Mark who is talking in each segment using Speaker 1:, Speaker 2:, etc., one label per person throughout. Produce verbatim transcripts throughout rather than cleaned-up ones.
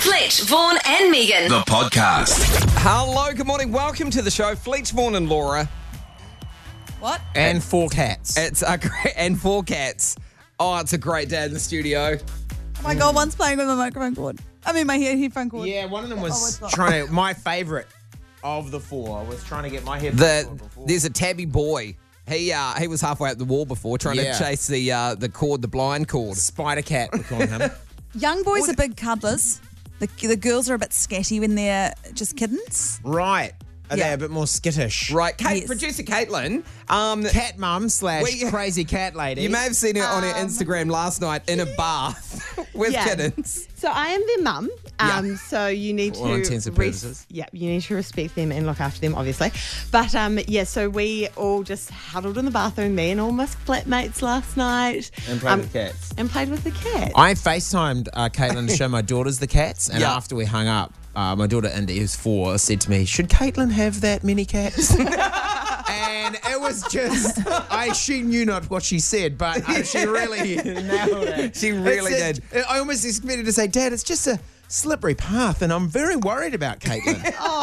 Speaker 1: Fletch, Vaughan and Megan.
Speaker 2: The podcast.
Speaker 3: Hello, good morning. Welcome to the show. Fletch, Vaughan and Laura.
Speaker 4: What?
Speaker 5: And four cats.
Speaker 3: It's a great, and four cats. Oh, it's a great day in the studio.
Speaker 4: Oh my God, one's playing with my microphone cord. I mean, my head- headphone cord.
Speaker 5: Yeah, one of them
Speaker 4: Oh,
Speaker 5: was
Speaker 4: it's not.
Speaker 5: trying to, my favourite of the four was trying to get my head.
Speaker 3: The, there's a tabby boy. He uh, he was halfway up the wall before trying
Speaker 5: Yeah.
Speaker 3: to chase the uh, the cord, the blind cord.
Speaker 5: Spider cat, we call him.
Speaker 4: Young boys are big cuddlers. The, the girls are a bit scatty when they're just kittens.
Speaker 5: Right. Are
Speaker 4: Yeah.
Speaker 5: they a bit more skittish?
Speaker 3: Right, Kate,
Speaker 4: Yes.
Speaker 3: producer Caitlin. Um,
Speaker 5: Cat mum slash
Speaker 3: We-
Speaker 5: crazy cat lady.
Speaker 3: you may have seen her on her
Speaker 4: Um,
Speaker 3: Instagram last night in a bath with
Speaker 6: Yeah.
Speaker 3: kittens.
Speaker 6: So I am their mum. Um,
Speaker 3: Yeah.
Speaker 6: So you need
Speaker 5: For all
Speaker 6: to
Speaker 5: intents and
Speaker 6: res-
Speaker 5: purposes.
Speaker 6: yeah, you need to respect them and look after them, obviously. But um, yeah, so we all just huddled in the bathroom, me and all my flatmates last night,
Speaker 5: And played
Speaker 6: um,
Speaker 5: with cats.
Speaker 6: and played with the cat.
Speaker 5: I FaceTimed uh, Caitlin to show my daughters the cats, and
Speaker 3: Yeah.
Speaker 5: after we hung up, uh, my daughter Indy, who's four, said to me, "Should Caitlin have that many cats?" And it was just, I she knew not what she said, but uh, she really nailed it.
Speaker 3: She really
Speaker 5: It's a-
Speaker 3: did.
Speaker 5: I almost expected to say, "Dad, it's just a slippery path," and I'm very worried about Caitlin.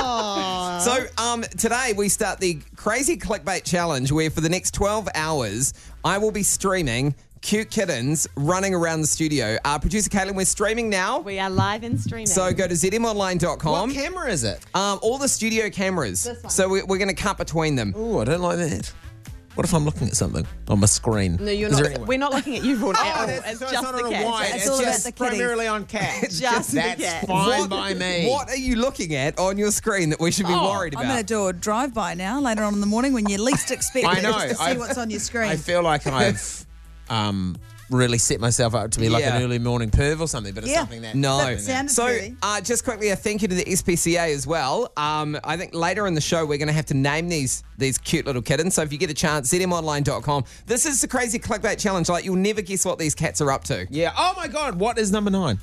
Speaker 3: So um, today we start the crazy clickbait challenge where for the next twelve hours I will be streaming cute kittens running around the studio. Uh, producer Caitlin, we're streaming now.
Speaker 6: We are live and streaming.
Speaker 3: So go to z m online dot com.
Speaker 5: What camera is it?
Speaker 3: Um, all the studio cameras.
Speaker 6: This one.
Speaker 3: So we're, we're going to cut between them.
Speaker 5: Oh, I don't like that. What if I'm looking at something on my screen?
Speaker 6: no, you're
Speaker 5: Is there
Speaker 6: not.
Speaker 5: anyone?
Speaker 6: We're not looking at you, Vaughan, at all.
Speaker 5: Oh, that's-
Speaker 6: It's
Speaker 5: so
Speaker 6: just
Speaker 5: not
Speaker 6: the
Speaker 5: on a
Speaker 6: cat.
Speaker 5: wide,
Speaker 4: It's
Speaker 5: It's
Speaker 4: all about
Speaker 5: just
Speaker 4: the kitties.
Speaker 5: primarily on cats.
Speaker 6: Just the
Speaker 5: That's
Speaker 6: cat.
Speaker 5: fine
Speaker 3: What-
Speaker 5: by me.
Speaker 3: What are you looking at on your screen that we should be
Speaker 5: Oh,
Speaker 3: worried
Speaker 4: I'm going to
Speaker 3: about?
Speaker 4: do a drive-by now later on in the morning when you least expect
Speaker 5: I know.
Speaker 4: to see
Speaker 5: I've-
Speaker 4: what's on your screen.
Speaker 5: I feel like I've um, really set myself up to be like
Speaker 3: Yeah.
Speaker 5: an early morning perv or something, but it's
Speaker 4: Yeah.
Speaker 5: something that
Speaker 3: No.
Speaker 4: That sounded
Speaker 3: So,
Speaker 4: pervy.
Speaker 3: uh, just quickly, a thank you to the S P C A as well. Um, I think later in the show, we're going to have to name these these cute little kittens. So if you get a chance, z m online dot com. This is the crazy clickbait challenge. Like, you'll never guess what these cats are up to.
Speaker 5: Yeah. Oh my God, what is number nine?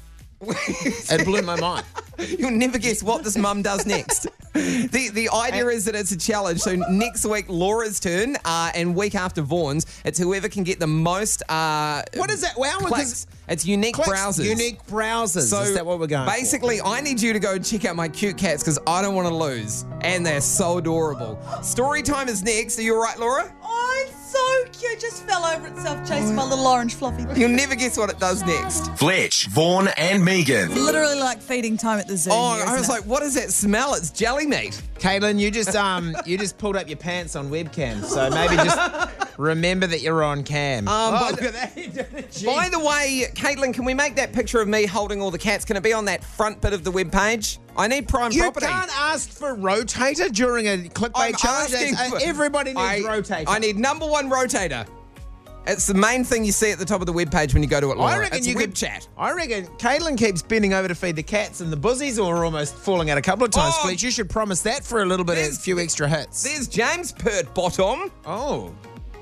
Speaker 5: It blew my mind.
Speaker 3: You'll never guess what this mum does next. The the idea is that it's a challenge. So next week, Laura's turn, uh, and week after Vaughan's, it's whoever can get the most. Uh,
Speaker 5: What is that? Wow,
Speaker 3: clicks. It's unique
Speaker 5: Clicks,
Speaker 3: browsers.
Speaker 5: Unique browsers.
Speaker 3: So
Speaker 5: is that what we're going for?
Speaker 3: basically, I need you to go and check out my cute cats because I don't want to lose, and they're so adorable. Story time is next. Are you all right, Laura?
Speaker 4: Oh, it's so cute. Just fell over itself chasing my little orange fluffy.
Speaker 3: You'll never guess what it does next.
Speaker 2: Fletch, Vaughan and Megan.
Speaker 4: Literally like feeding time at the zoo.
Speaker 3: Oh,
Speaker 4: here,
Speaker 3: I was
Speaker 4: isn't it?
Speaker 3: like, what is that smell? It's jelly meat.
Speaker 5: Caitlin, you just um you just pulled up your pants on webcam, so maybe just remember that you're on cam.
Speaker 3: Um,
Speaker 5: oh,
Speaker 3: by,
Speaker 5: look
Speaker 3: the,
Speaker 5: at that.
Speaker 3: by the way, Caitlin, can we make that picture of me holding all the cats? Can it be on that front bit of the webpage? I need prime
Speaker 5: You
Speaker 3: property.
Speaker 5: can't ask for rotator during a clickbait
Speaker 3: I'm
Speaker 5: challenge.
Speaker 3: asking
Speaker 5: That's- uh,
Speaker 3: for-
Speaker 5: everybody needs
Speaker 3: I,
Speaker 5: rotator.
Speaker 3: I need number one rotator. It's the main thing you see at the top of the webpage when you go to it, Laura.
Speaker 5: I reckon
Speaker 3: it's
Speaker 5: you
Speaker 3: web
Speaker 5: could
Speaker 3: chat.
Speaker 5: I reckon Caitlin keeps bending over to feed the cats, and the buzzies are almost falling out a couple of times.
Speaker 3: Oh.
Speaker 5: Fletch, you should promise that for a little bit, a
Speaker 3: There's-
Speaker 5: few extra hits.
Speaker 3: There's James Pert Bottom.
Speaker 5: Oh,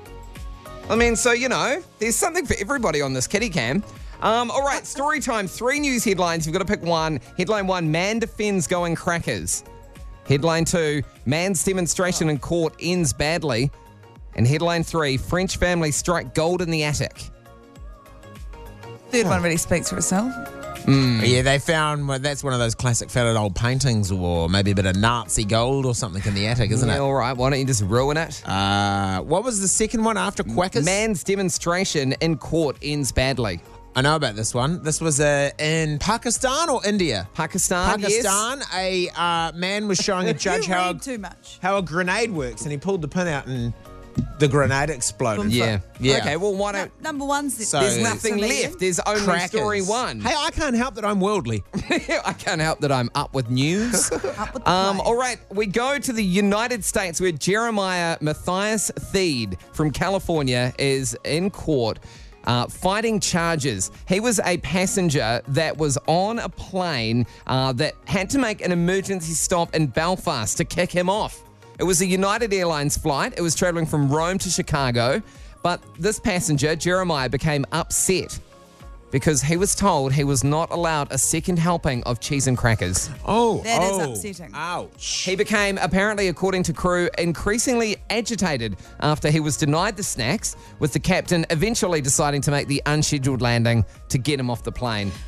Speaker 3: I mean, so, you know, there's something for everybody on this kitty cam. Um, all right, story time. Three news headlines. You've got to pick one. Headline one, man defends going crackers. Headline two, man's demonstration in court ends badly. And headline three, French family strike gold in the attic.
Speaker 4: Third one really speaks for itself.
Speaker 5: yeah, they found well, that's one of those classic faded old paintings, or maybe a bit of Nazi gold or something in the attic, isn't
Speaker 3: Yeah,
Speaker 5: it?
Speaker 3: all right, why don't you just ruin it?
Speaker 5: Uh, what was the second one after Quackers?
Speaker 3: Man's demonstration in court ends badly.
Speaker 5: I know about this one. This was uh, in Pakistan or India?
Speaker 3: Pakistan, yes.
Speaker 5: Pakistan, a uh, man was showing a judge
Speaker 4: you
Speaker 5: how a,
Speaker 4: read too much.
Speaker 5: how a grenade works, and he pulled the pin out and the grenade exploded.
Speaker 3: Yeah.
Speaker 5: Yeah.
Speaker 3: Okay, well, why
Speaker 4: No,
Speaker 3: don't...
Speaker 4: number one's
Speaker 5: So-
Speaker 3: There's
Speaker 5: Uh,
Speaker 3: nothing
Speaker 4: so Megan?
Speaker 3: left. There's only
Speaker 5: Crackers.
Speaker 3: story one.
Speaker 5: Hey, I can't help that I'm worldly.
Speaker 3: I can't help that I'm up with news.
Speaker 4: Up with the
Speaker 3: Um,
Speaker 4: play.
Speaker 3: all right, we go to the United States where Jeremiah Matthias Theed from California is in court uh, fighting charges. He was a passenger that was on a plane uh, that had to make an emergency stop in Belfast to kick him off. It was a United Airlines flight. It was traveling from Rome to Chicago. But this passenger, Jeremiah, became upset because he was told he was not allowed a second helping of cheese and crackers.
Speaker 5: Oh,
Speaker 4: That is
Speaker 5: oh,
Speaker 4: upsetting.
Speaker 5: Ouch.
Speaker 3: He became, apparently, according to crew, increasingly agitated after he was denied the snacks, with the captain eventually deciding to make the unscheduled landing to get him off the plane.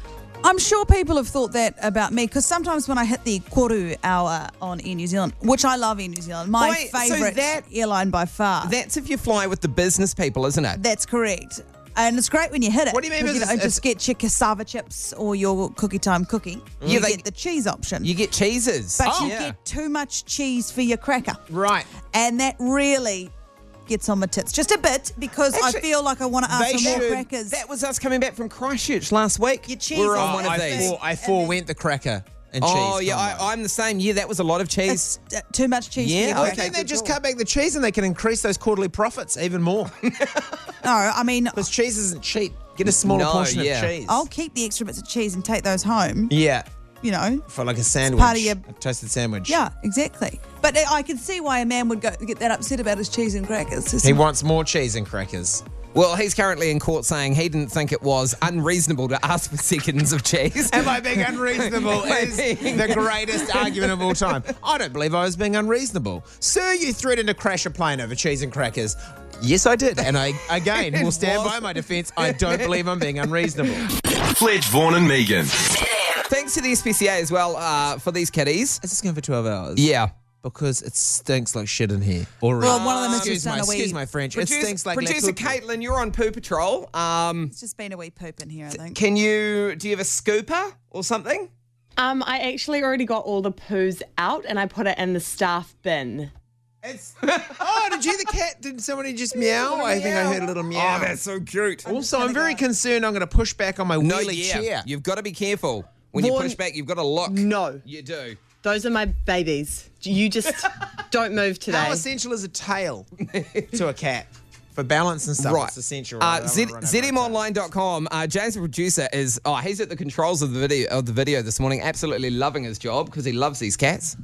Speaker 4: I'm sure people have thought that about me because sometimes when I hit the koru hour on Air New Zealand, which I love Air New Zealand, my
Speaker 3: Wait, so
Speaker 4: favourite
Speaker 3: that-
Speaker 4: airline by far.
Speaker 3: That's if you fly with the business people, isn't it?
Speaker 4: That's correct. And it's great when you hit it.
Speaker 5: What do you mean
Speaker 4: 'cause You
Speaker 5: it's-
Speaker 4: don't
Speaker 5: it's-
Speaker 4: just get your cassava chips or your cookie time cookie. You
Speaker 3: they-
Speaker 4: get the cheese option.
Speaker 3: You get cheeses.
Speaker 4: but you
Speaker 3: Yeah.
Speaker 4: get too much cheese for your cracker.
Speaker 5: Right.
Speaker 4: And that really gets on my tits. Just a bit because I
Speaker 3: Actually,
Speaker 4: feel like I want to ask
Speaker 5: they
Speaker 4: for more
Speaker 5: should-
Speaker 4: crackers.
Speaker 3: That was us coming back from Christchurch last week.
Speaker 4: Your cheese
Speaker 3: we were
Speaker 4: is
Speaker 3: on one of
Speaker 5: I,
Speaker 3: these.
Speaker 5: fore, I forewent the cracker and cheese.
Speaker 3: Oh, yeah,
Speaker 5: combo.
Speaker 3: I, I'm the same. Yeah, that was a lot of cheese.
Speaker 4: It's uh, too much cheese
Speaker 3: Yeah,
Speaker 4: for your
Speaker 5: Why
Speaker 3: okay.
Speaker 4: cracker.
Speaker 5: can't they
Speaker 3: good
Speaker 5: just
Speaker 3: call.
Speaker 5: cut back the cheese and they can increase those quarterly profits even more?
Speaker 4: No, I mean,
Speaker 5: Because cheese isn't cheap. Get a smaller
Speaker 3: No,
Speaker 5: portion
Speaker 3: yeah.
Speaker 5: of cheese.
Speaker 4: I'll keep the extra bits of cheese and take those home,
Speaker 5: Yeah,
Speaker 4: you know.
Speaker 5: for like a sandwich.
Speaker 4: part of your-
Speaker 5: a toasted sandwich.
Speaker 4: Yeah, exactly. But I can see why a man would go get that upset about his cheese and crackers. It's-
Speaker 5: He wants more cheese and crackers.
Speaker 3: Well, he's currently in court saying he didn't think it was unreasonable to ask for seconds of cheese.
Speaker 5: Am I being unreasonable? Is the greatest argument of all time. I don't believe I was being unreasonable. Sir, you threatened to crash a plane over cheese and crackers. Yes, I did. And I, again, will stand by my defence. I don't believe I'm being unreasonable.
Speaker 2: Fledge, Vaughan and Megan.
Speaker 3: Thanks to the S P C A as well uh, for these kiddies.
Speaker 5: Is this going for twelve hours?
Speaker 3: Yeah.
Speaker 5: Because it stinks like shit in here. Already.
Speaker 4: Well, one of them has
Speaker 5: excuse
Speaker 4: just
Speaker 5: my,
Speaker 4: done a wee-
Speaker 5: excuse my French.
Speaker 3: Producer,
Speaker 5: it stinks like
Speaker 3: producer
Speaker 5: la poop.
Speaker 3: Caitlin, you're on Poo Patrol. Um,
Speaker 4: It's just been a wee poop in here, I think.
Speaker 3: can you, do you have a scooper or something?
Speaker 6: Um, I actually already got all the poos out and I put it in the staff bin.
Speaker 5: It's, oh, did you hear the cat? Did somebody just meow? I think I heard a little meow.
Speaker 3: Oh, that's so cute.
Speaker 5: Also, I'm very concerned I'm going to push back on my
Speaker 3: No,
Speaker 5: wheelie
Speaker 3: yeah.
Speaker 5: chair.
Speaker 3: You've got to be careful. When you
Speaker 6: Vaughan-
Speaker 3: push back, you've got to look.
Speaker 6: No.
Speaker 3: You do.
Speaker 6: Those are my babies. You just don't move today.
Speaker 5: How essential is a tail to a cat? For balance and stuff,
Speaker 3: Right.
Speaker 5: it's essential.
Speaker 3: Uh,
Speaker 5: Right? I don't
Speaker 3: Z-
Speaker 5: wanna run over a
Speaker 3: Z M
Speaker 5: tail.
Speaker 3: online dot com. Uh, James, the producer, is oh, he's at the controls of the video of the video this morning, absolutely loving his job because he loves these cats.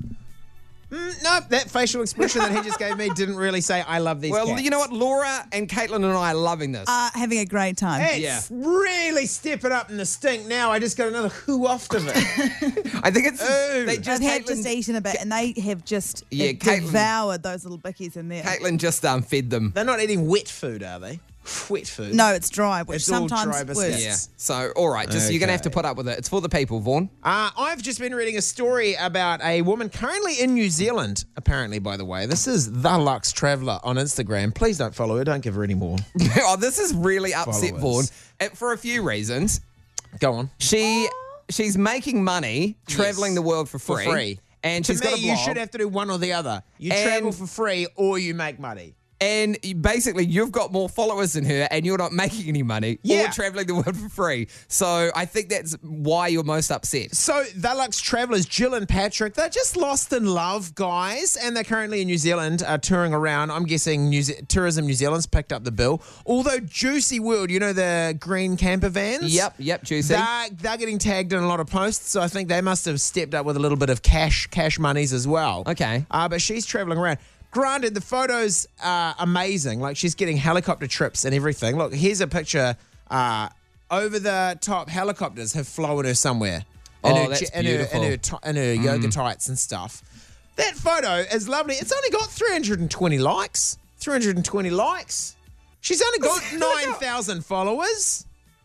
Speaker 5: Mm, no, that facial expression that he just gave me didn't really say I love these
Speaker 3: Well,
Speaker 5: cats.
Speaker 3: you know what? Laura and Caitlin and I are loving this.
Speaker 4: Uh, having a great time.
Speaker 5: It's
Speaker 3: Yeah.
Speaker 5: really stepping up in the stink now. I just got another who off of it.
Speaker 3: I think it's
Speaker 5: Ooh.
Speaker 3: they just
Speaker 4: I've had
Speaker 3: Caitlin,
Speaker 4: just eaten a bit, and they have just
Speaker 3: Yeah,
Speaker 4: uh,
Speaker 3: Caitlin-
Speaker 4: devoured those little bickies in there.
Speaker 3: Caitlin just um, fed them.
Speaker 5: They're not eating wet food, are they? Wet food.
Speaker 4: No, it's dry, which
Speaker 5: It's all
Speaker 4: sometimes
Speaker 5: dry
Speaker 4: worse.
Speaker 5: biscuits.
Speaker 3: Yeah. So, all right, just you're gonna have to
Speaker 5: Okay.
Speaker 3: put up with it. It's for the people, Vaughan.
Speaker 5: Uh, I've just been reading a story about a woman currently in New Zealand, apparently, by the way. This is The Lux Traveller on Instagram. Please don't follow her. Don't give her any more.
Speaker 3: oh, this is really upset Vaughan
Speaker 5: Followers.
Speaker 3: uh, for a few reasons.
Speaker 5: Go on.
Speaker 3: She she's making money traveling the world for
Speaker 5: For
Speaker 3: free.
Speaker 5: free.
Speaker 3: And
Speaker 5: To
Speaker 3: she's
Speaker 5: me,
Speaker 3: got a
Speaker 5: you
Speaker 3: blog.
Speaker 5: should have to do one or the other. You
Speaker 3: And-
Speaker 5: travel for free or you make money.
Speaker 3: And basically, you've got more followers than her, and you're not making any money or
Speaker 5: Yeah.
Speaker 3: traveling the world for free. So I think that's why you're most upset.
Speaker 5: So the Lux Travellers, Jill and Patrick, they're just lost in love, guys, and they're currently in New Zealand, uh, touring around. I'm guessing New Ze- Tourism New Zealand's picked up the bill. Although Juicy World, you know the green camper vans?
Speaker 3: Yep, yep, Juicy.
Speaker 5: They're, they're getting tagged in a lot of posts, so I think they must have stepped up with a little bit of cash, cash monies as well.
Speaker 3: Okay.
Speaker 5: Uh, but she's traveling around. Granted, the photos are amazing. Like, she's getting helicopter trips and everything. Look, here's a picture. Uh, over the top helicopters have flown her somewhere. In
Speaker 3: Oh,
Speaker 5: her,
Speaker 3: that's
Speaker 5: in her, in
Speaker 3: beautiful.
Speaker 5: her, ti- in her yoga tights and stuff. That photo is lovely. It's only got three hundred twenty likes. three hundred twenty likes. She's only got nine thousand followers.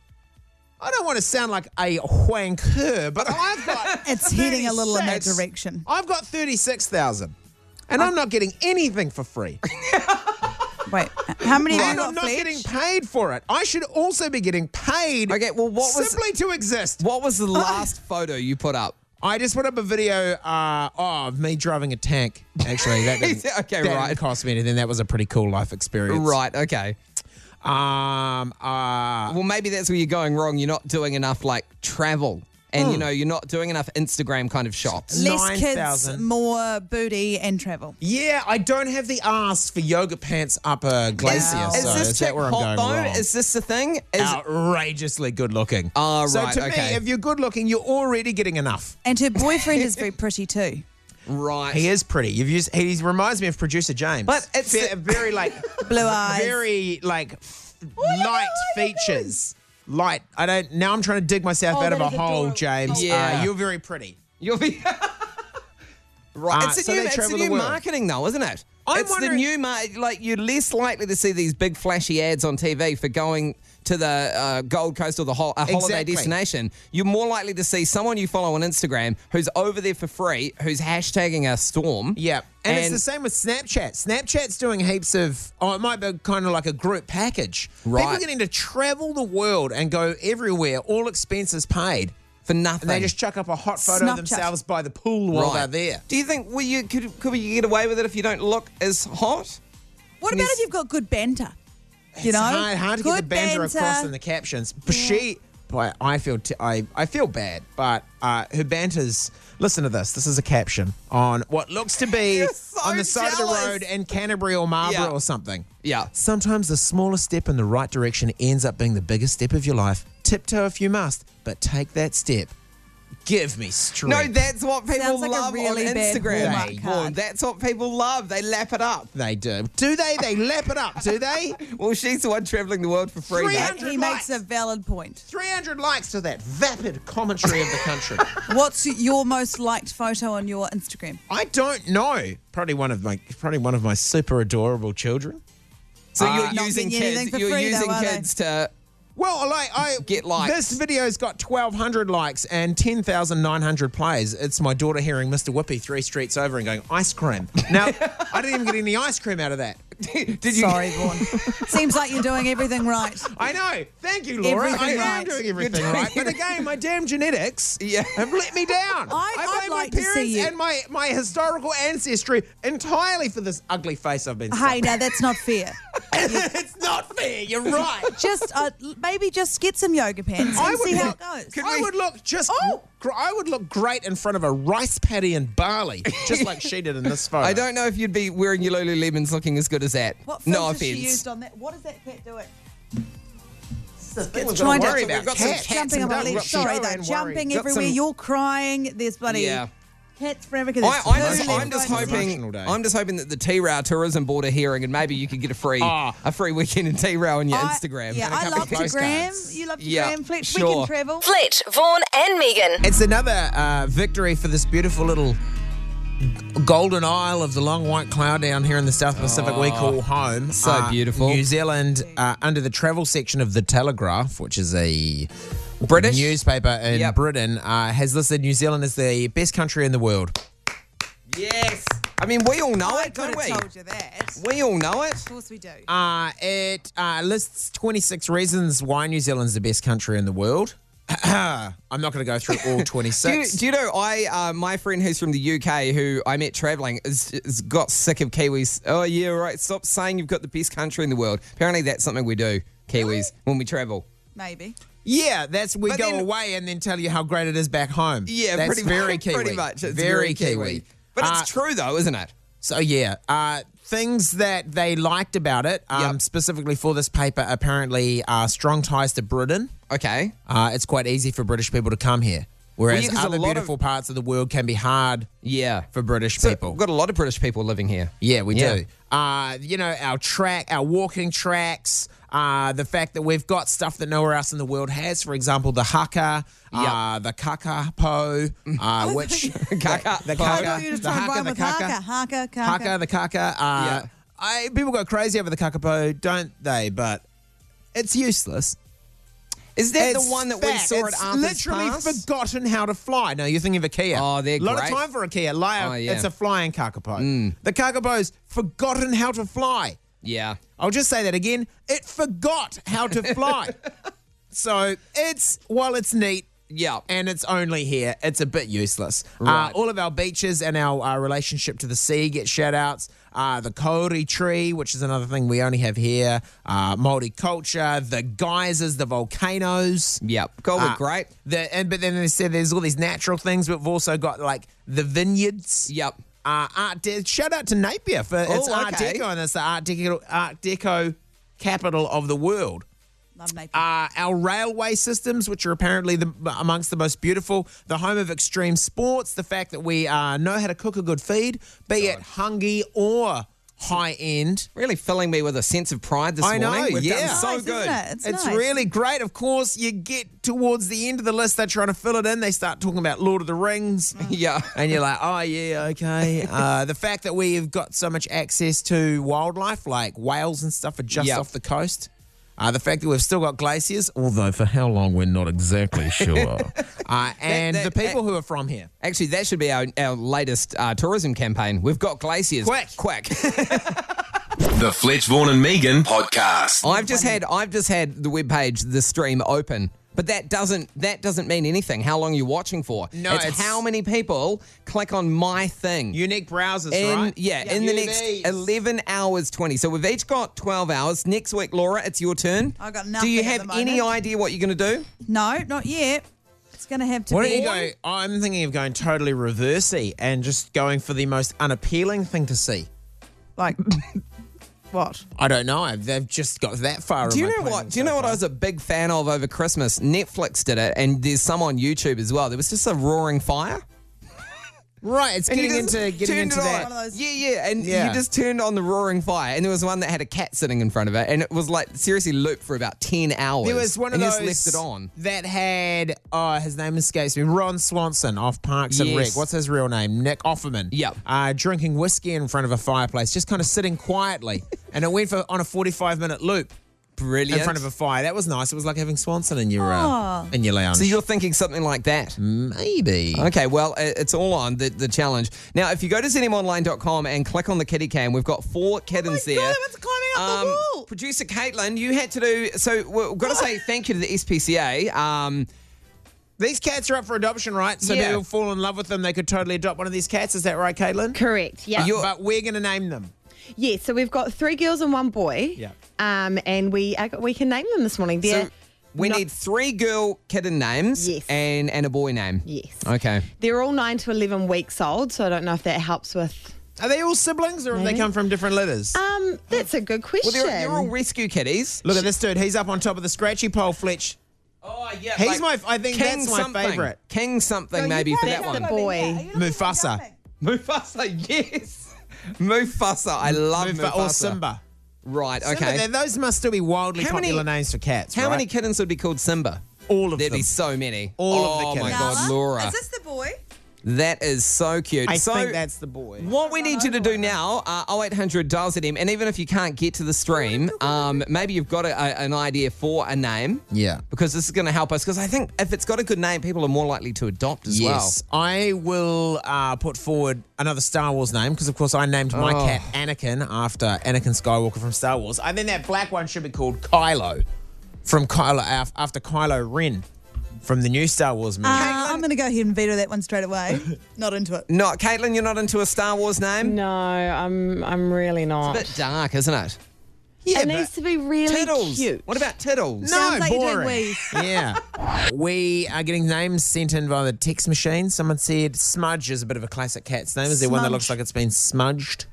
Speaker 5: I don't want to sound like a wanker, but I've got
Speaker 4: It's heading a little in that
Speaker 5: thirty-six.
Speaker 4: direction.
Speaker 5: I've got thirty-six thousand. And I'm not getting anything for free.
Speaker 4: Wait, how many have
Speaker 5: And
Speaker 4: you
Speaker 5: I'm
Speaker 4: got,
Speaker 5: not
Speaker 4: Fletch?
Speaker 5: getting paid for it. I should also be getting paid
Speaker 3: Okay, well, what was
Speaker 5: simply to exist.
Speaker 3: what was the last photo you put up?
Speaker 5: I just put up a video uh, oh, of me driving a tank. Actually, that didn't,
Speaker 3: Okay,
Speaker 5: that
Speaker 3: right.
Speaker 5: didn't cost me anything. That was a pretty cool life experience.
Speaker 3: Right, okay.
Speaker 5: Um. Uh,
Speaker 3: Well, maybe that's where you're going wrong. You're not doing enough like travel, and you know you're not doing enough Instagram kind of shots.
Speaker 4: Less
Speaker 5: nine
Speaker 4: kids,
Speaker 5: thousand.
Speaker 4: more booty, and travel.
Speaker 5: yeah, I don't have the ass for yoga pants up a glacier.
Speaker 4: Wow.
Speaker 5: So
Speaker 3: Is this
Speaker 5: is
Speaker 3: chick
Speaker 5: that where I'm
Speaker 3: hot
Speaker 5: going
Speaker 3: though?
Speaker 5: wrong?
Speaker 3: Is this the thing? Is
Speaker 5: outrageously good looking.
Speaker 3: Oh,
Speaker 5: so
Speaker 3: right,
Speaker 5: to
Speaker 3: okay.
Speaker 5: me, if you're good looking, you're already getting enough.
Speaker 4: And her boyfriend is very pretty too.
Speaker 3: right?
Speaker 5: He is pretty. You've used. He reminds me of producer James.
Speaker 3: But it's-
Speaker 5: Ve- very like
Speaker 4: Blue eyes.
Speaker 5: very like f- light features. Light. I don't. Now I'm trying to dig myself
Speaker 4: Oh,
Speaker 5: out of
Speaker 4: that
Speaker 5: a
Speaker 4: is
Speaker 5: hole,
Speaker 4: adorable.
Speaker 5: James.
Speaker 3: Yeah.
Speaker 5: Uh, you're very pretty.
Speaker 3: You'll be. Right.
Speaker 5: Uh,
Speaker 3: it's a
Speaker 5: so
Speaker 3: new,
Speaker 5: they
Speaker 3: it's a
Speaker 5: travel
Speaker 3: new
Speaker 5: the world.
Speaker 3: marketing, though, isn't it?
Speaker 5: I'm
Speaker 3: it's the
Speaker 5: wondering-
Speaker 3: new mar- like you're less likely to see these big flashy ads on T V for going to the uh, Gold Coast or the ho- a holiday
Speaker 5: Exactly.
Speaker 3: destination. You're more likely to see someone you follow on Instagram who's over there for free, who's hashtagging a storm.
Speaker 5: Yeah. And, it's
Speaker 3: And-
Speaker 5: the same with Snapchat. Snapchat's doing heaps of, oh, it might be kind of like a group package.
Speaker 3: Right.
Speaker 5: People are getting to travel the world and go everywhere, all expenses paid.
Speaker 3: For nothing.
Speaker 5: And they just chuck up a hot photo of
Speaker 4: Snapchat.
Speaker 5: themselves by the pool while
Speaker 3: Right.
Speaker 5: they're there.
Speaker 3: Do you think well, you could could we get away with it if you don't look as hot?
Speaker 4: What
Speaker 3: Can
Speaker 4: about
Speaker 3: you
Speaker 4: if you've got good banter? You
Speaker 5: It's
Speaker 4: know,
Speaker 5: hard, hard to get the
Speaker 4: Good
Speaker 5: banter across in the captions. But she, boy, I feel t- I, I feel bad, but uh, her banter's. Listen to this. This is a caption on what looks to be
Speaker 3: You're so
Speaker 5: on the side of the
Speaker 3: jealous.
Speaker 5: road in Canterbury or Marlborough
Speaker 3: Yeah.
Speaker 5: or something.
Speaker 3: Yeah.
Speaker 5: Sometimes the smallest step in the right direction ends up being the biggest step of your life. Tiptoe if you must, but take that step. Give me strength.
Speaker 3: No, that's what people
Speaker 4: Sounds like a
Speaker 3: love
Speaker 4: really
Speaker 3: on
Speaker 4: bad
Speaker 3: Instagram.
Speaker 4: Hallmark
Speaker 3: Hey,
Speaker 4: card.
Speaker 3: Vaughan, that's what people love. They lap it up.
Speaker 5: They do. Do they? They lap it up, do they?
Speaker 3: Well, she's the one traveling the world for free,
Speaker 5: three
Speaker 3: mate.
Speaker 5: hundred
Speaker 4: He makes
Speaker 5: likes.
Speaker 4: a valid point.
Speaker 5: three hundred likes to that vapid commentary of the country.
Speaker 4: What's your most liked photo on your Instagram?
Speaker 5: I don't know. Probably one of my probably one of my super adorable children.
Speaker 3: So
Speaker 5: Uh,
Speaker 3: you're
Speaker 4: Not
Speaker 3: using
Speaker 4: getting anything
Speaker 3: kids.
Speaker 4: for
Speaker 3: You're
Speaker 4: free, though,
Speaker 3: using
Speaker 4: are they?
Speaker 3: kids to.
Speaker 5: Well, like I
Speaker 3: Get likes.
Speaker 5: This video's got twelve hundred likes and ten thousand nine hundred plays. It's my daughter hearing Mister Whippy three streets over and going ice cream. Now, I didn't even get any ice cream out of that.
Speaker 3: Did you?
Speaker 4: Sorry, Vaughan. Seems like you're doing everything right.
Speaker 5: I know. Thank you, Laura.
Speaker 4: Everything
Speaker 5: I am
Speaker 4: right.
Speaker 5: doing everything
Speaker 3: You're
Speaker 5: right.
Speaker 3: doing
Speaker 5: But again, my damn genetics
Speaker 3: Yeah.
Speaker 5: have let me down.
Speaker 4: I- I'd
Speaker 5: blame
Speaker 4: like
Speaker 5: my
Speaker 4: to see
Speaker 5: parents
Speaker 4: you-
Speaker 5: and my, my historical ancestry entirely for this ugly face I've been
Speaker 4: Hey,
Speaker 5: stuck.
Speaker 4: now that's not fair.
Speaker 5: It's not fair. You're right.
Speaker 4: Just uh, maybe just get some yoga pants and
Speaker 5: I would
Speaker 4: see how
Speaker 5: look-
Speaker 4: it goes.
Speaker 5: I would look just.
Speaker 4: Oh!
Speaker 5: gr- I would look great in front of a rice paddy in Bali, just like she did in this photo.
Speaker 3: I don't know if you'd be wearing your Lululemons looking as good as that.
Speaker 4: What
Speaker 3: no
Speaker 4: filter she
Speaker 3: offense.
Speaker 4: used on that? What is that cat doing?
Speaker 5: We've got
Speaker 4: trying
Speaker 5: to
Speaker 4: to-
Speaker 5: worry
Speaker 3: We've
Speaker 5: about
Speaker 3: got some
Speaker 5: cats.
Speaker 3: cats
Speaker 4: Jumping
Speaker 3: and
Speaker 4: on my
Speaker 3: dogs.
Speaker 4: leg. Sorry,
Speaker 5: Show
Speaker 4: they're
Speaker 5: and worry.
Speaker 4: jumping
Speaker 3: Got
Speaker 4: everywhere.
Speaker 3: some-
Speaker 4: You're crying. There's bloody
Speaker 3: Yeah.
Speaker 4: cats for Africa.
Speaker 3: I,
Speaker 4: There's
Speaker 3: I'm,
Speaker 4: poo
Speaker 3: just, I'm
Speaker 4: left,
Speaker 3: just
Speaker 4: right,
Speaker 3: hoping.
Speaker 5: Emotional day.
Speaker 3: I'm just hoping that the T-Row tourism board are hearing, and maybe you could get a free
Speaker 5: Ah.
Speaker 3: a free weekend in T-Row on your
Speaker 4: I-
Speaker 3: Instagram.
Speaker 4: Yeah,
Speaker 5: And a
Speaker 4: I
Speaker 5: couple
Speaker 4: love
Speaker 5: of
Speaker 4: to gram.
Speaker 5: postcards.
Speaker 4: You love to
Speaker 3: Yeah,
Speaker 4: gram. Fletch, we
Speaker 3: sure.
Speaker 4: can travel.
Speaker 1: Fletch, Vaughan, and Megan.
Speaker 5: It's another uh, victory for this beautiful little golden isle of the long white cloud down here in the South Pacific we call home.
Speaker 3: Oh, so
Speaker 5: Uh,
Speaker 3: beautiful.
Speaker 5: New Zealand, uh, under the travel section of The Telegraph, which is a
Speaker 3: British
Speaker 5: newspaper in
Speaker 3: Yep.
Speaker 5: Britain, uh, has listed New Zealand as the best country in the world.
Speaker 3: Yes. I mean, we all know
Speaker 4: I
Speaker 3: it,
Speaker 4: could
Speaker 3: don't
Speaker 4: have
Speaker 3: we?
Speaker 4: told you that.
Speaker 3: We all know it.
Speaker 4: Of course we do.
Speaker 5: Uh, it uh, lists twenty-six reasons why New Zealand's the best country in the world. I'm not going to go through all
Speaker 3: Do you,
Speaker 5: twenty-six.
Speaker 3: do you know, I uh, my friend who's from the U K who I met travelling is, is got sick of Kiwis. Oh, yeah, right. Stop saying you've got the best country in the world. Apparently that's something we do, Kiwis, when we travel.
Speaker 4: Maybe.
Speaker 5: Yeah, that's we
Speaker 3: But
Speaker 5: go
Speaker 3: then-
Speaker 5: away and then tell you how great it is back home.
Speaker 3: Yeah,
Speaker 5: that's
Speaker 3: pretty
Speaker 5: very
Speaker 3: much.
Speaker 5: Kiwi.
Speaker 3: Pretty much. It's
Speaker 5: very, Kiwi.
Speaker 3: But
Speaker 5: Uh,
Speaker 3: it's true, though, isn't it?
Speaker 5: So yeah, uh, things that they liked about it, um,
Speaker 3: Yep.
Speaker 5: specifically for this paper, apparently are strong ties to Britain.
Speaker 3: Okay.
Speaker 5: Uh, it's quite easy for British people to come here, whereas
Speaker 3: yeah, 'cause a
Speaker 5: other
Speaker 3: lot of-
Speaker 5: beautiful parts of the world can be hard
Speaker 3: Yeah.
Speaker 5: for British
Speaker 3: So
Speaker 5: people.
Speaker 3: we've got a lot of British people living here.
Speaker 5: Yeah, we
Speaker 3: Yeah.
Speaker 5: do. Uh, you know, our track, our walking tracks, uh, the fact that we've got stuff that nowhere else in the world has. For example, the haka, uh, the kakapo, uh, which
Speaker 3: Kaka-
Speaker 5: the, the
Speaker 3: I
Speaker 4: I
Speaker 5: kaka,
Speaker 4: thought you were just
Speaker 5: the
Speaker 4: trying to
Speaker 5: haka,
Speaker 4: rhyme
Speaker 5: the
Speaker 4: with
Speaker 5: kaka,
Speaker 4: haka. Haka, kaka.
Speaker 5: haka, the kaka. Uh,
Speaker 3: Yeah.
Speaker 5: I, people go crazy over the kakapo, don't they? But it's useless.
Speaker 3: Is that
Speaker 5: It's
Speaker 3: the one that we
Speaker 5: fat.
Speaker 3: saw
Speaker 5: it's
Speaker 3: at Arthur's
Speaker 5: literally
Speaker 3: Pass?
Speaker 5: forgotten how to fly. No, you're thinking of a Kia.
Speaker 3: Oh, they're
Speaker 5: A lot
Speaker 3: great.
Speaker 5: of time for a Kia. Lie,
Speaker 3: Oh, yeah.
Speaker 5: It's a flying kakapo. The kakapo's forgotten how to fly.
Speaker 3: Yeah.
Speaker 5: I'll just say that again. It forgot how to fly. So it's, while it's neat,
Speaker 3: Yeah.
Speaker 5: and it's only here, it's a bit useless.
Speaker 3: Right.
Speaker 5: Uh, all of our beaches and our uh, relationship to the sea get shout outs. Uh, the kauri tree, which is another thing we only have here. Uh, Māori culture, the geysers, the volcanoes.
Speaker 3: Yep. Gold were
Speaker 5: Uh,
Speaker 3: great.
Speaker 5: The, and but then they said there's all these natural things, but we've also got like the vineyards.
Speaker 3: Yep.
Speaker 5: Uh, art de- shout out to Napier for its
Speaker 3: Oh,
Speaker 5: Art
Speaker 3: okay.
Speaker 5: Deco, and it's the Art Deco, Art Deco capital of the world.
Speaker 4: Love Napier.
Speaker 5: Uh, our railway systems, which are apparently the, amongst the most beautiful, the home of extreme sports, the fact that we uh, know how to cook a good feed, be it hungry or high end.
Speaker 3: Really filling me with a sense of pride this
Speaker 5: I know,
Speaker 3: morning. We've
Speaker 5: yeah.
Speaker 3: done so
Speaker 4: Nice,
Speaker 3: good.
Speaker 4: isn't it? It's,
Speaker 5: It's
Speaker 4: nice.
Speaker 5: really great. Of course, you get towards the end of the list, they're trying to fill it in. They start talking about Lord of the Rings.
Speaker 3: Yeah.
Speaker 5: And you're like, oh, yeah, okay. Uh, the fact that we've got so much access to wildlife, like whales and stuff, are just
Speaker 3: Yep.
Speaker 5: off the coast. Uh, the fact that we've still got glaciers, although for how long we're not exactly sure. uh, and
Speaker 3: that-
Speaker 5: the people who are from here.
Speaker 3: Actually, that should be our, our latest uh, tourism campaign. We've got glaciers.
Speaker 5: Quick.
Speaker 3: Quick.
Speaker 2: The Fletch, Vaughan and Megan podcast.
Speaker 3: I've just had I've just had the webpage, the stream open. But that doesn't that doesn't mean anything. How long you're watching for?
Speaker 5: No,
Speaker 3: it's,
Speaker 5: it's-
Speaker 3: how many people click on my thing.
Speaker 5: Unique browsers,
Speaker 3: in,
Speaker 5: right?
Speaker 3: Yeah, in the
Speaker 5: U
Speaker 3: next
Speaker 5: Vs.
Speaker 3: eleven hours twenty. So we've each got twelve hours. Next week, Laura, it's your turn.
Speaker 4: I've got
Speaker 3: Do you
Speaker 4: nothing at
Speaker 3: have
Speaker 4: the
Speaker 3: any
Speaker 4: moment.
Speaker 3: idea what you're going to do?
Speaker 4: No, not yet. It's going to have to
Speaker 5: Why
Speaker 4: be.
Speaker 5: don't you go? I'm thinking of going totally reversey and just going for the most unappealing thing to see.
Speaker 4: Like, what?
Speaker 5: I don't know. They've just got that far.
Speaker 3: Do
Speaker 5: in
Speaker 3: you
Speaker 5: my
Speaker 3: know
Speaker 5: planning
Speaker 3: what? Do you
Speaker 5: so
Speaker 3: know what I
Speaker 5: far.
Speaker 3: was a big fan of over Christmas? Netflix did it, and there's some on YouTube as well. There was just a roaring fire.
Speaker 5: Right, it's
Speaker 3: And you
Speaker 5: getting
Speaker 3: just
Speaker 5: into getting
Speaker 3: turned
Speaker 5: into
Speaker 3: it on.
Speaker 5: that.
Speaker 4: One of those-
Speaker 3: Yeah, yeah, and
Speaker 5: Yeah.
Speaker 3: you just turned on the roaring fire, and there was one that had a cat sitting in front of it, and it was like seriously looped for about ten hours.
Speaker 5: There was one of
Speaker 3: and
Speaker 5: those
Speaker 3: you just left it on.
Speaker 5: that had, oh, his name escapes me, Ron Swanson off Parks and Rec.
Speaker 3: Yes.
Speaker 5: What's his real name? Nick Offerman.
Speaker 3: Yep.
Speaker 5: Uh, drinking whiskey in front of a fireplace, just kind of sitting quietly. And it went for on a forty-five minute loop
Speaker 3: Brilliant.
Speaker 5: in front of a fire. That was nice. It was like having Swanson in your, uh,
Speaker 4: Oh.
Speaker 5: in your lounge.
Speaker 3: So you're thinking something like that?
Speaker 5: Maybe.
Speaker 3: Okay, well, i- it's all on the, the challenge. Now, if you go to z m online dot com and click on the kitty cam, we've got four kittens there.
Speaker 4: God, it's climbing up the wall.
Speaker 3: Producer Caitlin, you had to do, so we've got to say thank you to the S P C A. Um,
Speaker 5: These cats are up for adoption, right? So
Speaker 3: Yeah.
Speaker 5: people fall in love with them. They could totally adopt one of these cats. Is that right, Caitlin?
Speaker 6: Correct. Yeah.
Speaker 3: You're-
Speaker 5: But we're going to name them.
Speaker 6: Yeah. So we've got three girls and one boy.
Speaker 5: Yeah.
Speaker 6: Um, and we uh, we can name them this morning. They're
Speaker 3: so we
Speaker 6: not-
Speaker 3: need three girl kitten names
Speaker 6: Yes.
Speaker 3: and, and a boy name.
Speaker 6: Yes.
Speaker 3: Okay.
Speaker 6: They're all nine to eleven weeks old, so I don't know if that helps with.
Speaker 5: Are they all siblings or have they
Speaker 6: Maybe.
Speaker 5: come from different litters?
Speaker 6: Um, that's a good
Speaker 3: Well,
Speaker 6: question.
Speaker 3: they're, they're all rescue kitties.
Speaker 5: Look at this dude. He's up on top of the scratchy pole, Fletch.
Speaker 3: Oh, yeah.
Speaker 5: He's my- I think that's my
Speaker 3: something.
Speaker 5: favourite.
Speaker 3: King something,
Speaker 4: No,
Speaker 3: maybe,
Speaker 4: you
Speaker 3: for
Speaker 4: can't
Speaker 3: that
Speaker 6: That's
Speaker 3: one.
Speaker 6: the boy.
Speaker 4: Yeah, you don't think
Speaker 5: Mufasa.
Speaker 4: I'm jumping.
Speaker 3: Mufasa, yes. Mufasa. I love
Speaker 5: Mufa-
Speaker 3: Mufasa.
Speaker 5: or Simba.
Speaker 3: Right,
Speaker 5: Simba,
Speaker 3: okay.
Speaker 5: then those must still be wildly
Speaker 3: How many-
Speaker 5: popular names for cats,
Speaker 3: How
Speaker 5: right?
Speaker 3: many kittens would be called Simba?
Speaker 5: All of
Speaker 3: There'd
Speaker 5: them.
Speaker 3: be so many.
Speaker 5: All
Speaker 3: oh,
Speaker 5: of the
Speaker 3: Oh my
Speaker 5: kittens.
Speaker 3: God,
Speaker 4: Nala?
Speaker 3: Laura.
Speaker 4: Is this the boy?
Speaker 3: That is so cute.
Speaker 5: I
Speaker 3: so
Speaker 5: think that's the boy.
Speaker 3: what we need you to do now, uh, oh eight hundred dial Z M, and even if you can't get to the stream, um, maybe you've got a, a, an idea for a name.
Speaker 5: Yeah.
Speaker 3: Because this is going to help us. Because I think if it's got a good name, people are more likely to adopt as
Speaker 5: Yes, I will uh, put forward another Star Wars name because, of course, I named my
Speaker 3: Oh.
Speaker 5: cat Anakin after Anakin Skywalker from Star Wars. I think that black one should be called Kylo, from Kylo af- after Kylo Ren from the new Star Wars movie.
Speaker 4: Uh, I'm going to go ahead and veto that one straight away. Not into it.
Speaker 3: well. No, Caitlin, you're not into a Star Wars name?
Speaker 6: No, I'm I'm really not.
Speaker 3: It's a bit dark, isn't it?
Speaker 5: yeah,
Speaker 6: it needs to be really
Speaker 3: Tiddles.
Speaker 6: cute.
Speaker 3: What about Tiddles?
Speaker 5: no,
Speaker 4: Sounds like you're doing
Speaker 5: boring.
Speaker 4: wheeze.
Speaker 5: Yeah. We are getting names sent in via the text machine. Someone said Smudge is a bit of a classic cat's name. Is there one that
Speaker 4: Smudge.
Speaker 5: looks like it's been smudged?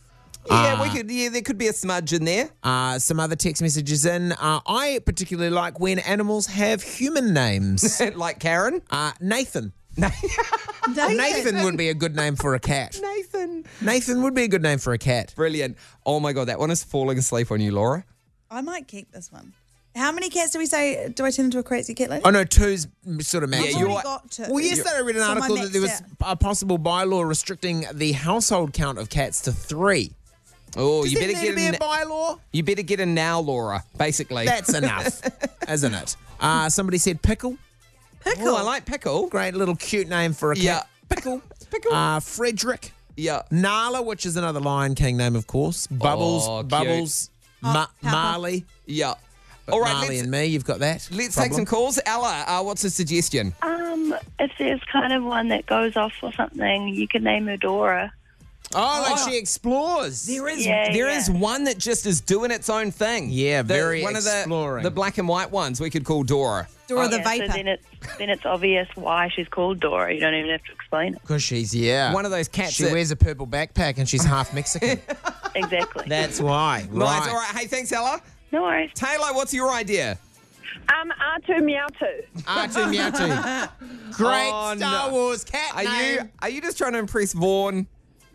Speaker 3: Yeah, we could. Yeah, there could be a smudge in there.
Speaker 5: Uh, some other text messages in. Uh, I particularly like when animals have human names.
Speaker 3: Like Karen.
Speaker 5: uh, Nathan.
Speaker 4: Nathan.
Speaker 5: Nathan would be a good name for a cat.
Speaker 3: Nathan.
Speaker 5: Nathan would be a good name for a cat.
Speaker 3: Brilliant. Oh my God, that one is falling asleep on you, Laura.
Speaker 4: I might keep this one. How many cats do we say? Do I turn into a crazy cat lady?
Speaker 5: Oh no, two's sort of
Speaker 3: Yeah,
Speaker 4: I've
Speaker 5: maximum.
Speaker 3: you're-
Speaker 4: already got two.
Speaker 5: Well, yesterday I read an
Speaker 4: So my
Speaker 5: article that
Speaker 4: next
Speaker 5: there was
Speaker 4: out.
Speaker 5: a possible bylaw restricting the household count of cats to three.
Speaker 3: Oh,
Speaker 5: Does
Speaker 3: you
Speaker 5: there
Speaker 3: better
Speaker 5: need to
Speaker 3: get
Speaker 5: be
Speaker 3: in.
Speaker 5: a bylaw?
Speaker 3: You better get in now, Laura. Basically.
Speaker 5: That's enough, isn't it? Uh, somebody said pickle.
Speaker 4: Pickle.
Speaker 3: Oh, I like pickle.
Speaker 5: Great little cute name for a cat.
Speaker 3: Yeah.
Speaker 5: Pickle.
Speaker 3: Pickle.
Speaker 5: Uh, Frederick.
Speaker 3: Yeah.
Speaker 5: Nala, which is another Lion King name, of course. Bubbles.
Speaker 3: Oh, cute.
Speaker 5: Bubbles. Ma-
Speaker 4: Papa.
Speaker 5: Marley.
Speaker 3: Yeah.
Speaker 5: But
Speaker 3: All right,
Speaker 5: Marley
Speaker 3: let's,
Speaker 5: and me, you've got that.
Speaker 3: let's
Speaker 5: problem.
Speaker 3: take some calls. Ella, uh, what's the suggestion?
Speaker 7: Um, if there's kind of one that goes off or something, you could name her Dora.
Speaker 5: Oh, like
Speaker 3: Oh.
Speaker 5: she explores.
Speaker 3: There is
Speaker 7: Yeah,
Speaker 3: there is
Speaker 7: yeah.
Speaker 3: one that just is doing its own thing.
Speaker 5: Yeah,
Speaker 3: The-
Speaker 5: very
Speaker 3: one
Speaker 5: exploring.
Speaker 3: of the the black and white ones we could call Dora.
Speaker 4: Dora the
Speaker 7: Yeah, so
Speaker 4: vapor.
Speaker 7: then it's then it's obvious why she's called Dora. You don't even have to explain it.
Speaker 5: Because she's, yeah.
Speaker 3: One of those cats
Speaker 5: She
Speaker 3: that-
Speaker 5: wears a purple backpack and she's half Mexican.
Speaker 7: Exactly.
Speaker 5: That's why.
Speaker 3: Nice.
Speaker 5: Right.
Speaker 3: All right. Hey, thanks, Ella.
Speaker 7: No worries.
Speaker 3: Taylor, what's your idea?
Speaker 8: Um, R two Meow two.
Speaker 5: R two Meow two. Great
Speaker 3: Oh,
Speaker 5: Star
Speaker 3: no.
Speaker 5: Wars cat
Speaker 3: Are
Speaker 5: name.
Speaker 3: you are you just trying to impress Vaughn?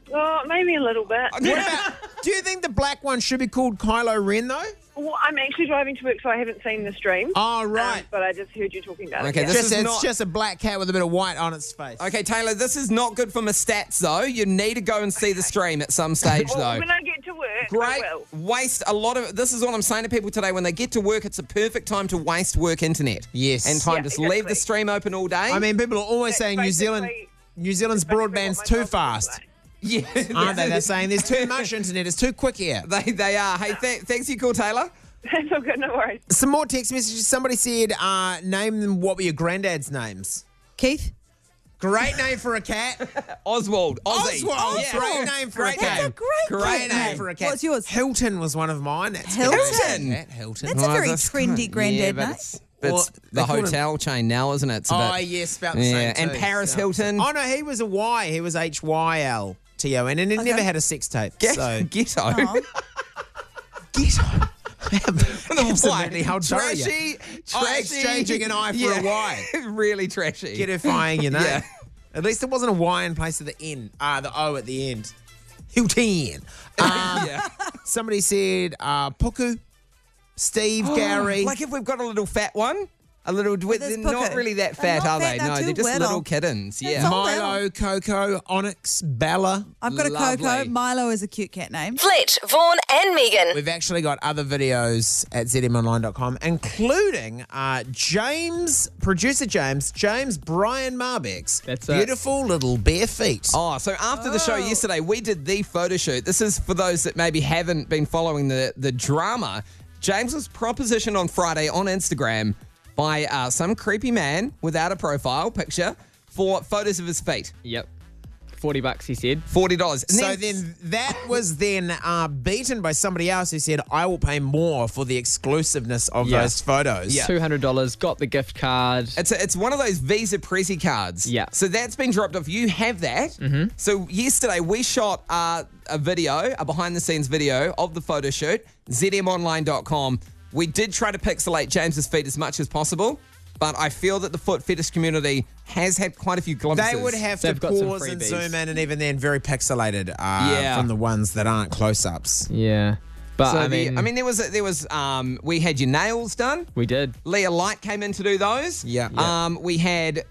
Speaker 8: Oh, maybe a little bit.
Speaker 5: What about, do you think the black one should be called Kylo Ren, though?
Speaker 8: Well, I'm actually driving to work, so I haven't seen the stream.
Speaker 5: Oh, right.
Speaker 8: Um, but I just heard you talking about
Speaker 3: Okay,
Speaker 8: it.
Speaker 3: this
Speaker 8: yeah.
Speaker 5: Just,
Speaker 3: is
Speaker 5: it's
Speaker 3: not-
Speaker 5: just a black cat with a bit of white on its face.
Speaker 3: Okay, Taylor, this is not good for my stats, though. You need to go and see the stream at some stage,
Speaker 8: Well,
Speaker 3: though.
Speaker 8: when I get to work,
Speaker 3: Great.
Speaker 8: I will.
Speaker 3: Waste a lot of. This is what I'm saying to people today. When they get to work, it's a perfect time to waste work internet.
Speaker 5: Yes.
Speaker 3: And time
Speaker 8: Yeah,
Speaker 3: just leave the
Speaker 8: exactly.
Speaker 3: stream open all day.
Speaker 5: I mean, people are always
Speaker 8: That's
Speaker 5: saying New Zealand,
Speaker 8: basically-
Speaker 5: New Zealand's
Speaker 8: basically what
Speaker 5: broadband's
Speaker 8: my
Speaker 5: too
Speaker 8: job is
Speaker 5: fast,
Speaker 8: like.
Speaker 3: yeah,
Speaker 5: aren't they? They're saying there's too much internet. It's too quick here.
Speaker 3: they they are. Hey, th- thanks for your call, Taylor.
Speaker 8: That's all good, no worries.
Speaker 5: Some more text messages. Somebody said, uh, name them what were your granddad's names.
Speaker 4: Keith?
Speaker 5: Great name for a cat.
Speaker 3: Oswald. Aussie.
Speaker 5: Oswald.
Speaker 3: Yeah.
Speaker 5: Great name for
Speaker 3: Great
Speaker 5: a cat.
Speaker 3: name.
Speaker 4: That's a great,
Speaker 5: Great name
Speaker 4: name.
Speaker 5: for a cat.
Speaker 4: What's yours?
Speaker 5: Hilton was one of mine. That's
Speaker 4: Hilton?
Speaker 5: Hilton. Cat, Hilton.
Speaker 4: That's a
Speaker 3: Oh,
Speaker 4: very
Speaker 3: that's
Speaker 4: trendy
Speaker 3: kind-
Speaker 4: granddad
Speaker 3: yeah, but
Speaker 4: name.
Speaker 3: It's, it's
Speaker 5: Well,
Speaker 3: the
Speaker 5: they call him-
Speaker 3: hotel chain now, isn't it? It's a
Speaker 5: Oh,
Speaker 3: bit-
Speaker 5: yes, spelled the
Speaker 3: yeah.
Speaker 5: same
Speaker 3: And
Speaker 5: too.
Speaker 3: Paris
Speaker 5: Spelled the same.
Speaker 3: Hilton.
Speaker 5: Oh, no, he was a Y. He was H Y L T O N, and he
Speaker 4: Okay.
Speaker 5: never had a sex tape.
Speaker 3: Get-
Speaker 5: So,
Speaker 3: Ghetto.
Speaker 4: Oh.
Speaker 5: ghetto. Absolutely, how dare you?
Speaker 3: Trashy,
Speaker 5: Oh,
Speaker 3: trashy.
Speaker 5: exchanging an I for a Y.
Speaker 3: really trashy.
Speaker 5: Getifying your name.
Speaker 3: Yeah.
Speaker 5: At least it wasn't a Y in place of the N. Ah, the O at the end. Hilton. Uh,
Speaker 3: yeah.
Speaker 5: Somebody said uh, Puku, Steve, Gary.
Speaker 3: Like if we've got a little fat one, a little. They're
Speaker 4: there's
Speaker 3: not
Speaker 4: Puku.
Speaker 3: really that
Speaker 4: They're
Speaker 3: fat,
Speaker 4: not
Speaker 3: are
Speaker 4: fat,
Speaker 3: they?
Speaker 4: they're
Speaker 3: No,
Speaker 4: too
Speaker 3: they're just
Speaker 4: little.
Speaker 3: little kittens.
Speaker 4: That's
Speaker 3: Yeah.
Speaker 4: all.
Speaker 5: Milo, Coco, Onyx, Bella.
Speaker 4: I've got a
Speaker 3: Lovely.
Speaker 4: Coco. Milo is a cute cat name.
Speaker 1: Fletch, Vaughan, and Megan.
Speaker 5: We've actually got other videos at z m online dot com, including uh, James, producer James, James Brian Marbeck's
Speaker 9: That's it.
Speaker 5: beautiful little bare feet.
Speaker 3: Oh, so after the show yesterday, we did the photo shoot. This is for those that maybe haven't been following the, the drama. James was propositioned on Friday on Instagram by uh, some creepy man without a profile picture for photos of his feet.
Speaker 9: Yep. forty bucks, he said.
Speaker 3: forty dollars. And
Speaker 5: So then that was then uh, beaten by somebody else who said, I will pay more for the exclusiveness of
Speaker 9: Yeah.
Speaker 5: those photos.
Speaker 3: Yeah.
Speaker 9: two hundred dollars, got the gift card.
Speaker 3: It's a, it's one of those Visa Prezi cards.
Speaker 9: Yeah.
Speaker 3: So that's been dropped off. You have that. Mm-hmm. So yesterday we shot uh, a video, a behind the scenes video of the photo shoot. z m online dot com. We did try to pixelate James's feet as much as possible, but I feel that the foot fetish community has had quite a few glimpses.
Speaker 5: They would have
Speaker 9: They've
Speaker 5: to
Speaker 9: got some
Speaker 5: pause and
Speaker 9: freebies.
Speaker 5: zoom in, and even then, very pixelated uh,
Speaker 3: Yeah.
Speaker 5: from the ones that aren't close-ups.
Speaker 9: Yeah. But
Speaker 3: So
Speaker 9: I
Speaker 3: the-
Speaker 9: mean,
Speaker 3: I mean, there was there was um, we had your nails done.
Speaker 9: we did.
Speaker 3: Leah Light came in to do those.
Speaker 5: Yeah.
Speaker 3: Um, we had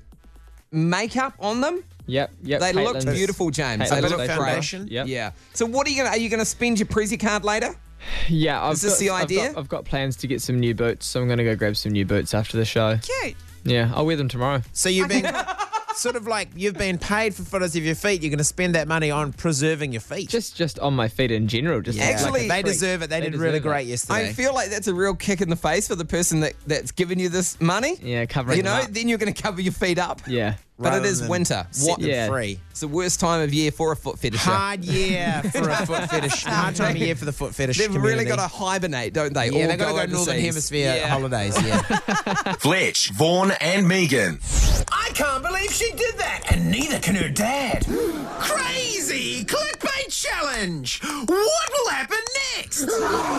Speaker 3: makeup on them.
Speaker 9: Yep, yep.
Speaker 3: They looked
Speaker 9: Caitlin's-
Speaker 3: beautiful, James.
Speaker 9: Caitlin's
Speaker 3: They
Speaker 5: A bit
Speaker 3: looked
Speaker 5: of
Speaker 9: face
Speaker 3: great.
Speaker 5: foundation.
Speaker 9: Yep.
Speaker 3: Yeah. So what are you gonna? Are you gonna spend your Prezi card later?
Speaker 9: Yeah, I've
Speaker 3: Is this
Speaker 9: got,
Speaker 3: the
Speaker 9: I've
Speaker 3: idea?
Speaker 9: got- I've got plans to get some new boots, so I'm going to go grab some new boots after the show.
Speaker 4: Cute.
Speaker 9: Yeah, I'll wear them tomorrow.
Speaker 5: So you've been sort of like you've been paid for photos of your feet. You're going to spend that money on preserving your feet.
Speaker 9: Just just on my feet in general. Just
Speaker 5: yeah.
Speaker 9: like
Speaker 3: Actually,
Speaker 9: a
Speaker 5: they
Speaker 9: treat.
Speaker 5: deserve it. They,
Speaker 9: They
Speaker 5: did really
Speaker 9: deserve it.
Speaker 5: great yesterday.
Speaker 3: I feel like that's a real kick in the face for the person that, that's given you this money.
Speaker 9: Yeah, covering
Speaker 3: You know,
Speaker 9: them up.
Speaker 3: then you're going to cover your feet up.
Speaker 9: Yeah.
Speaker 3: But
Speaker 5: Rather
Speaker 3: it is
Speaker 5: than
Speaker 3: winter.
Speaker 5: set
Speaker 3: What?
Speaker 5: them
Speaker 9: Yeah.
Speaker 5: free.
Speaker 3: It's the worst time of year for a foot fetisher.
Speaker 5: Hard year for a foot fetish. Hard time of year for the foot fetish.
Speaker 3: They've really
Speaker 5: community.
Speaker 3: got to hibernate, don't they?
Speaker 5: Yeah,
Speaker 3: All
Speaker 5: they got to go
Speaker 3: overseas.
Speaker 5: Northern Hemisphere
Speaker 3: Yeah.
Speaker 5: holidays. Yeah.
Speaker 2: Fletch, Vaughan, and Megan.
Speaker 10: I can't believe she did that, and neither can her dad. Crazy clickbait challenge. What will happen next?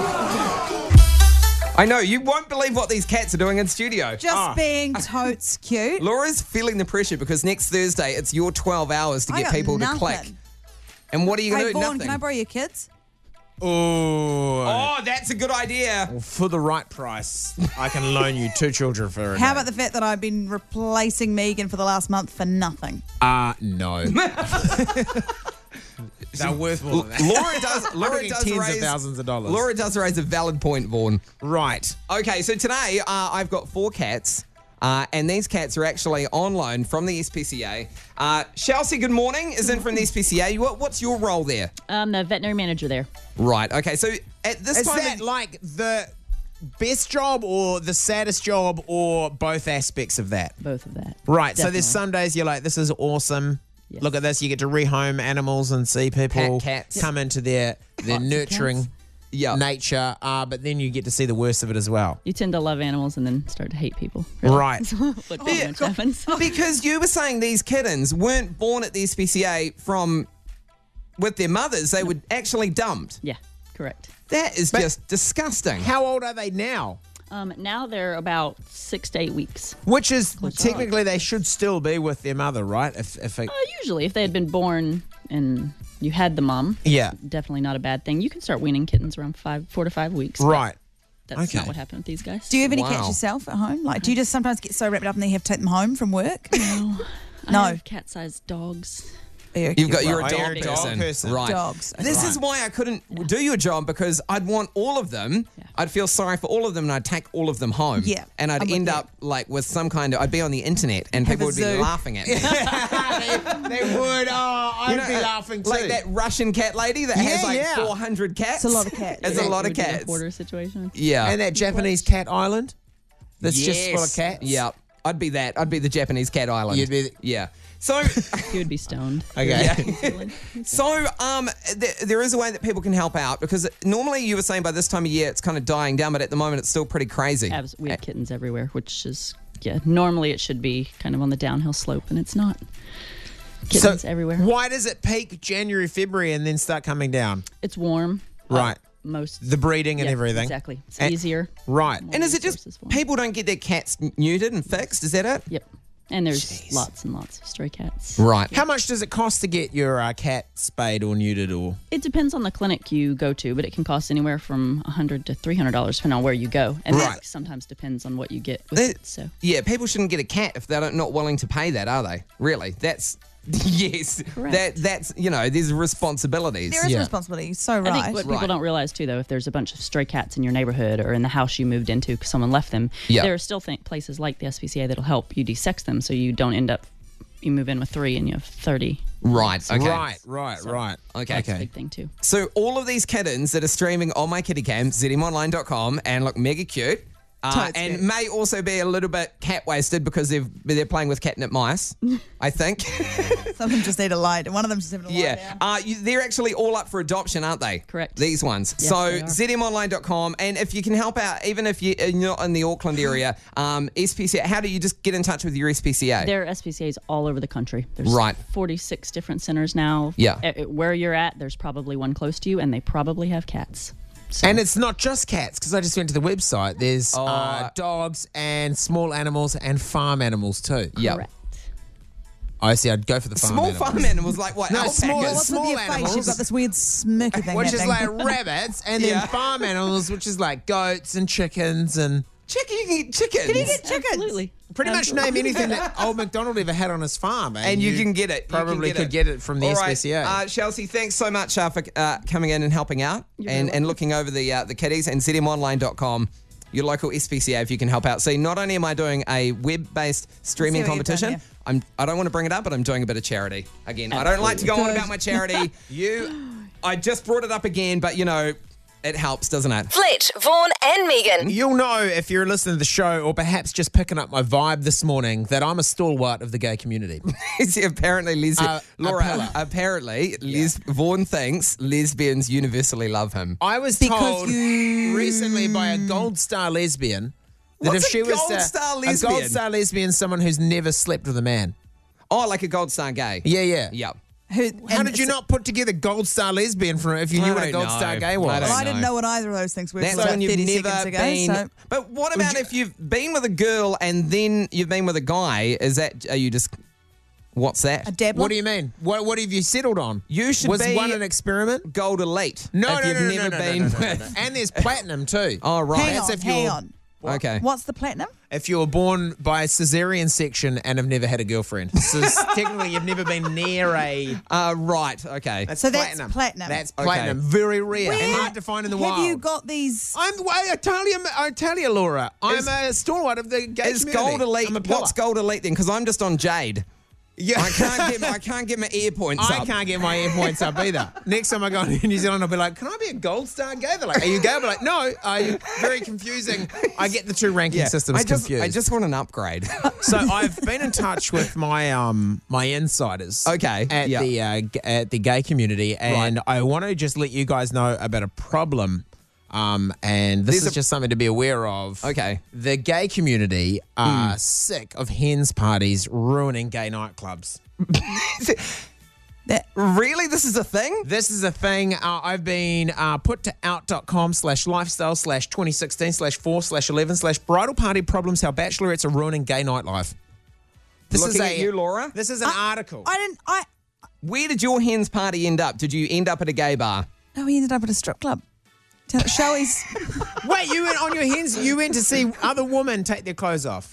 Speaker 3: I know, you won't believe what these cats are doing in studio.
Speaker 4: Just
Speaker 5: Ah.
Speaker 4: being totes cute.
Speaker 3: Laura's feeling the pressure because next Thursday it's your twelve hours to
Speaker 4: I
Speaker 3: get
Speaker 4: got
Speaker 3: people
Speaker 4: nothing.
Speaker 3: to click. And what are you going
Speaker 4: Hey,
Speaker 3: to do?
Speaker 4: Vaughan,
Speaker 3: Nothing.
Speaker 4: can I borrow your kids?
Speaker 5: Oh.
Speaker 3: Oh, that's a good idea.
Speaker 5: For the right price, I can loan you two children for a
Speaker 4: How
Speaker 5: day.
Speaker 4: about the fact that I've been replacing Megan for the last month for nothing?
Speaker 5: Uh, no. They're worth more than that.
Speaker 3: Laura does. Laura
Speaker 5: talking
Speaker 3: does
Speaker 5: tens of
Speaker 3: raise
Speaker 5: thousands of dollars.
Speaker 3: Laura does raise a valid point, Vaughan.
Speaker 5: Right.
Speaker 3: Okay, so today uh, I've got four cats, uh, and these cats are actually on loan from the S P C A. Uh, Chelsea, good morning, is in from the S P C A. What, what's your role there?
Speaker 11: I'm the veterinary manager there.
Speaker 3: Right. Okay. So at this
Speaker 5: Is
Speaker 3: time,
Speaker 5: that
Speaker 3: of-
Speaker 5: like the best job or the saddest job or both aspects of that?
Speaker 11: Both of that.
Speaker 5: Right. So
Speaker 11: Definitely.
Speaker 5: there's some days you're like, this is awesome.
Speaker 11: Yes.
Speaker 5: Look at this. You get to rehome animals and see people
Speaker 3: Pat cats.
Speaker 5: come into their, their
Speaker 11: Lots of
Speaker 5: nurturing
Speaker 11: cats.
Speaker 3: yeah.
Speaker 5: nature, uh, but then you get to see the worst of it as well.
Speaker 11: You tend to love animals and then start to hate people. really.
Speaker 5: Right.
Speaker 11: What pretty much happens.
Speaker 3: Because you were saying these kittens weren't born at the S P C A from with their mothers; they were actually dumped.
Speaker 11: Yeah, correct.
Speaker 3: That is
Speaker 5: But-
Speaker 3: just disgusting.
Speaker 5: How old are they now?
Speaker 11: Um, now they're about six to eight weeks.
Speaker 5: Which is
Speaker 11: Close
Speaker 5: technically they should still be with their mother, right? If if it,
Speaker 11: Uh, usually, if they had been born and you had the mom,
Speaker 5: Yeah.
Speaker 11: definitely not a bad thing. You can start weaning kittens around five, four to five weeks. but
Speaker 5: Right.
Speaker 11: That's
Speaker 5: Okay.
Speaker 11: not what happened with these guys.
Speaker 4: Do you have any
Speaker 3: Wow.
Speaker 4: cats yourself at home? Like, do you just sometimes get so wrapped up and then you have to take them home from work?
Speaker 11: No.
Speaker 4: No.
Speaker 11: I have cat-sized dogs.
Speaker 3: You've got you're a
Speaker 5: Oh,
Speaker 3: dog
Speaker 5: you're a dog
Speaker 3: person.
Speaker 5: person.
Speaker 3: right?
Speaker 4: Dogs.
Speaker 3: This
Speaker 4: Okay.
Speaker 3: is why I couldn't do your job because I'd want all of them.
Speaker 11: Yeah.
Speaker 3: I'd feel sorry for all of them, and I'd take all of them home.
Speaker 4: Yeah,
Speaker 3: and I'd
Speaker 4: I'm with
Speaker 3: end
Speaker 4: you.
Speaker 3: up like with some kind of. I'd be on the internet, and
Speaker 4: Have
Speaker 3: people
Speaker 4: a
Speaker 3: would be
Speaker 4: zoo.
Speaker 3: laughing at me.
Speaker 5: they, they would. Oh, I'd
Speaker 3: You know,
Speaker 5: be
Speaker 3: uh,
Speaker 5: laughing too.
Speaker 3: Like that Russian cat lady that has
Speaker 5: Yeah,
Speaker 3: like
Speaker 5: yeah.
Speaker 3: four hundred cats.
Speaker 4: It's a lot of cats.
Speaker 3: It's a lot of
Speaker 11: Would do a
Speaker 3: cats.
Speaker 11: Hoarder situation.
Speaker 3: Yeah.
Speaker 5: And that Japanese cat island that's just full of
Speaker 3: Yes.
Speaker 5: cats.
Speaker 3: Yeah. I'd be that. I'd be the Japanese cat island.
Speaker 5: You'd be the-
Speaker 3: Yeah. So.
Speaker 11: He would be stoned.
Speaker 5: Okay.
Speaker 3: So, um, th- there is a way that people can help out because normally you were saying by this time of year it's kind of dying down, but at the moment it's still pretty crazy.
Speaker 11: Abs- we have kittens everywhere, which is, yeah, normally it should be kind of on the downhill slope, and it's not. Kittens everywhere.
Speaker 5: Why does it peak January, February, and then start coming down?
Speaker 11: It's warm.
Speaker 5: Right.
Speaker 11: Uh, most.
Speaker 5: The breeding and
Speaker 11: yeah,
Speaker 5: everything.
Speaker 11: Exactly. It's
Speaker 5: And-
Speaker 11: easier.
Speaker 5: Right.
Speaker 3: And is it just
Speaker 11: resources for 'em.
Speaker 3: people don't get their cats n- neutered and fixed? Is that it?
Speaker 11: Yep. And there's
Speaker 3: Jeez.
Speaker 11: lots and lots of stray cats.
Speaker 3: Right.
Speaker 5: How much does it cost to get your uh, cat spayed or neutered or?
Speaker 11: It depends on the clinic you go to, but it can cost anywhere from one hundred dollars to three hundred dollars depending on where you go. And
Speaker 3: Right.
Speaker 11: that sometimes depends on what you get with
Speaker 3: That-
Speaker 11: it. So
Speaker 3: Yeah, people shouldn't get a cat if they're not willing to pay that, are they? Really? That's yes.
Speaker 11: Correct.
Speaker 3: That that's you know, there's responsibilities.
Speaker 4: There is
Speaker 5: Yeah.
Speaker 4: a responsibility. So
Speaker 11: I
Speaker 4: right.
Speaker 11: think what people
Speaker 3: Right.
Speaker 11: don't realize too, though, if there's a bunch of stray cats in your neighborhood or in the house you moved into because someone left them,
Speaker 3: Yeah.
Speaker 11: there are still th- places like the S P C A that'll help you desex them so you don't end up, you move in with three and you have thirty.
Speaker 3: Right. Okay.
Speaker 5: Right, right, right.
Speaker 3: Okay.
Speaker 11: That's a big thing too.
Speaker 3: So all of these kittens that are streaming on my kitty cam, z m online dot com, and look mega cute. Uh,
Speaker 4: Totes
Speaker 3: and
Speaker 4: cute.
Speaker 3: may also be a little bit cat wasted because they've they're playing with catnip mice, I think.
Speaker 4: Some of them just need a light. One of them's just having a lie
Speaker 3: Yeah,
Speaker 4: down.
Speaker 3: uh, you, they're actually all up for adoption, aren't they?
Speaker 11: Correct.
Speaker 3: These ones.
Speaker 11: Yes,
Speaker 3: so
Speaker 11: they are.
Speaker 3: z m online dot com, and if you can help out, even if you- you're not in the Auckland area, um, S P C A, how do you just get in touch with your S P C A?
Speaker 11: There are S P C As all over the country. There's
Speaker 3: Right.
Speaker 11: forty-six different centers now.
Speaker 3: Yeah.
Speaker 11: Uh, Where you're at, there's probably one close to you, and they probably have cats. So,
Speaker 5: And it's not just cats, because I just went to the website. There's
Speaker 3: Oh.
Speaker 5: uh, dogs and small animals and farm animals too.
Speaker 3: Yep.
Speaker 11: correct.
Speaker 5: I see. I'd go for the farm
Speaker 3: Small
Speaker 5: animals.
Speaker 3: farm animals like what?
Speaker 5: No,
Speaker 3: alpacas?
Speaker 5: small-
Speaker 4: What's
Speaker 5: small
Speaker 4: with your face?
Speaker 5: animals.
Speaker 4: You've got this weird smirky thing
Speaker 5: Which is
Speaker 4: happening.
Speaker 5: like rabbits, and then
Speaker 3: Yeah.
Speaker 5: farm animals, which is like goats and chickens and
Speaker 3: Chicken, you can get chickens.
Speaker 4: Can you get chickens?
Speaker 11: Absolutely.
Speaker 5: pretty much name
Speaker 11: Absolutely.
Speaker 5: anything that old MacDonald ever had on his farm.
Speaker 3: And you, can get it. You
Speaker 5: Probably
Speaker 3: can
Speaker 5: could get it from the
Speaker 3: All
Speaker 5: S
Speaker 3: right.
Speaker 5: P C A.
Speaker 3: Uh, Chelsea, thanks so much uh, for uh, coming in and helping out
Speaker 11: You're
Speaker 3: and,
Speaker 11: very
Speaker 3: and looking over the uh, the kitties and z m online dot com, your local S P C A, if you can help out. See, not only am I doing a web-based streaming
Speaker 4: what you've done,
Speaker 3: competition,
Speaker 4: yeah.
Speaker 3: I'm, I don't want to bring it up, but I'm doing a bit of charity. Again, I don't like to go on
Speaker 4: Good.
Speaker 3: about my charity. you, I just brought it up again, but, you know, it helps, doesn't it?
Speaker 1: Fletch, Vaughan, and Megan.
Speaker 5: You'll know if you're listening to the show or perhaps just picking up my vibe this morning that I'm a stalwart of the gay community.
Speaker 3: See, apparently, Les-
Speaker 5: Uh, a
Speaker 3: Laura,
Speaker 5: pillar.
Speaker 3: apparently, Les- Vaughan thinks lesbians universally love him.
Speaker 5: I was
Speaker 4: Because
Speaker 5: told
Speaker 4: you-
Speaker 5: recently by a gold star lesbian that
Speaker 3: What's
Speaker 5: if she
Speaker 3: a
Speaker 5: was
Speaker 3: gold
Speaker 5: uh,
Speaker 3: star
Speaker 5: a
Speaker 3: lesbian?
Speaker 5: gold star lesbian, someone who's never slept with a man.
Speaker 3: Oh, like a gold star gay.
Speaker 5: Yeah, yeah.
Speaker 3: Yep.
Speaker 4: Who,
Speaker 5: How
Speaker 4: and
Speaker 5: did you
Speaker 4: so-
Speaker 5: not put together gold star lesbian from if you
Speaker 3: I
Speaker 5: knew what a
Speaker 3: don't
Speaker 5: gold star
Speaker 3: know.
Speaker 5: gay
Speaker 3: I
Speaker 5: was?
Speaker 3: don't
Speaker 4: Well, I didn't
Speaker 3: know.
Speaker 4: know what either of those things were.
Speaker 3: That's
Speaker 4: until about
Speaker 3: when you've
Speaker 4: thirty
Speaker 3: never
Speaker 4: seconds ago.
Speaker 3: been.
Speaker 4: So
Speaker 3: But what about if you've been with a girl and then you've been with a guy? Is that are you just? What's that?
Speaker 4: a dabbler.
Speaker 5: What do you mean? What What have you settled on?
Speaker 3: You should
Speaker 5: was
Speaker 3: be
Speaker 5: one an experiment?
Speaker 3: Gold elite.
Speaker 5: No,
Speaker 3: if
Speaker 5: no,
Speaker 3: you've
Speaker 5: no, no,
Speaker 3: never
Speaker 5: no, no,
Speaker 3: been
Speaker 5: no, no, no,
Speaker 3: with.
Speaker 5: no. And there's platinum too.
Speaker 3: Oh right.
Speaker 4: Hang
Speaker 5: That's
Speaker 4: on,
Speaker 5: if
Speaker 4: hang
Speaker 5: you're-
Speaker 4: on.
Speaker 3: Okay.
Speaker 4: What's the platinum?
Speaker 5: If you were born by a cesarean section and have never had a girlfriend, so technically you've never been near a.
Speaker 3: Uh, right. Okay.
Speaker 5: That's
Speaker 4: So that's
Speaker 5: platinum.
Speaker 4: platinum.
Speaker 5: That's
Speaker 3: Okay.
Speaker 5: platinum. Very rare.
Speaker 4: Where
Speaker 5: And hard to find in the
Speaker 4: Have
Speaker 5: wild.
Speaker 4: you got these?
Speaker 5: I'm. I tell you, I tell you, Laura. I'm
Speaker 3: Is-
Speaker 5: a stalwart of the gay
Speaker 3: Is
Speaker 5: community.
Speaker 3: gold elite?
Speaker 5: I'm a pillar.
Speaker 3: What's gold elite then? Because I'm just on Jade.
Speaker 5: Yeah.
Speaker 3: I can't get. I can't get my ear points
Speaker 5: I
Speaker 3: up.
Speaker 5: can't get my air points up either. Next time I go to New Zealand, I'll be like, "Can I be a gold star gay?" They're like, "Are you gay?" I'll be like, "No." I very confusing. I get the two ranking
Speaker 3: Yeah.
Speaker 5: systems
Speaker 3: I just.
Speaker 5: confused.
Speaker 3: I just want an upgrade.
Speaker 5: So I've been in touch with my um my insiders.
Speaker 3: Okay,
Speaker 5: At
Speaker 3: yeah.
Speaker 5: the uh, g- at the gay community, and I want to just let you guys know about a problem. Um, and this
Speaker 3: There's
Speaker 5: is
Speaker 3: a-
Speaker 5: just something to be aware of.
Speaker 3: Okay.
Speaker 5: The gay community are sick of hens parties ruining gay nightclubs.
Speaker 4: That,
Speaker 3: Really? This is a thing?
Speaker 5: This is a thing. Uh, I've been uh, put to out.com slash lifestyle slash twenty sixteen slash four slash eleven slash bridal party problems how bachelorettes are ruining gay nightlife. This
Speaker 3: Looking
Speaker 5: is a,
Speaker 3: at you, Laura.
Speaker 5: This is an
Speaker 4: I-
Speaker 5: article.
Speaker 4: I didn't. I.
Speaker 3: Where did your hens party end up? Did you end up at a gay bar?
Speaker 4: No, we ended up at a strip club. Down at Showies.
Speaker 5: Wait, you went on your hens, you went to see other women take their clothes off.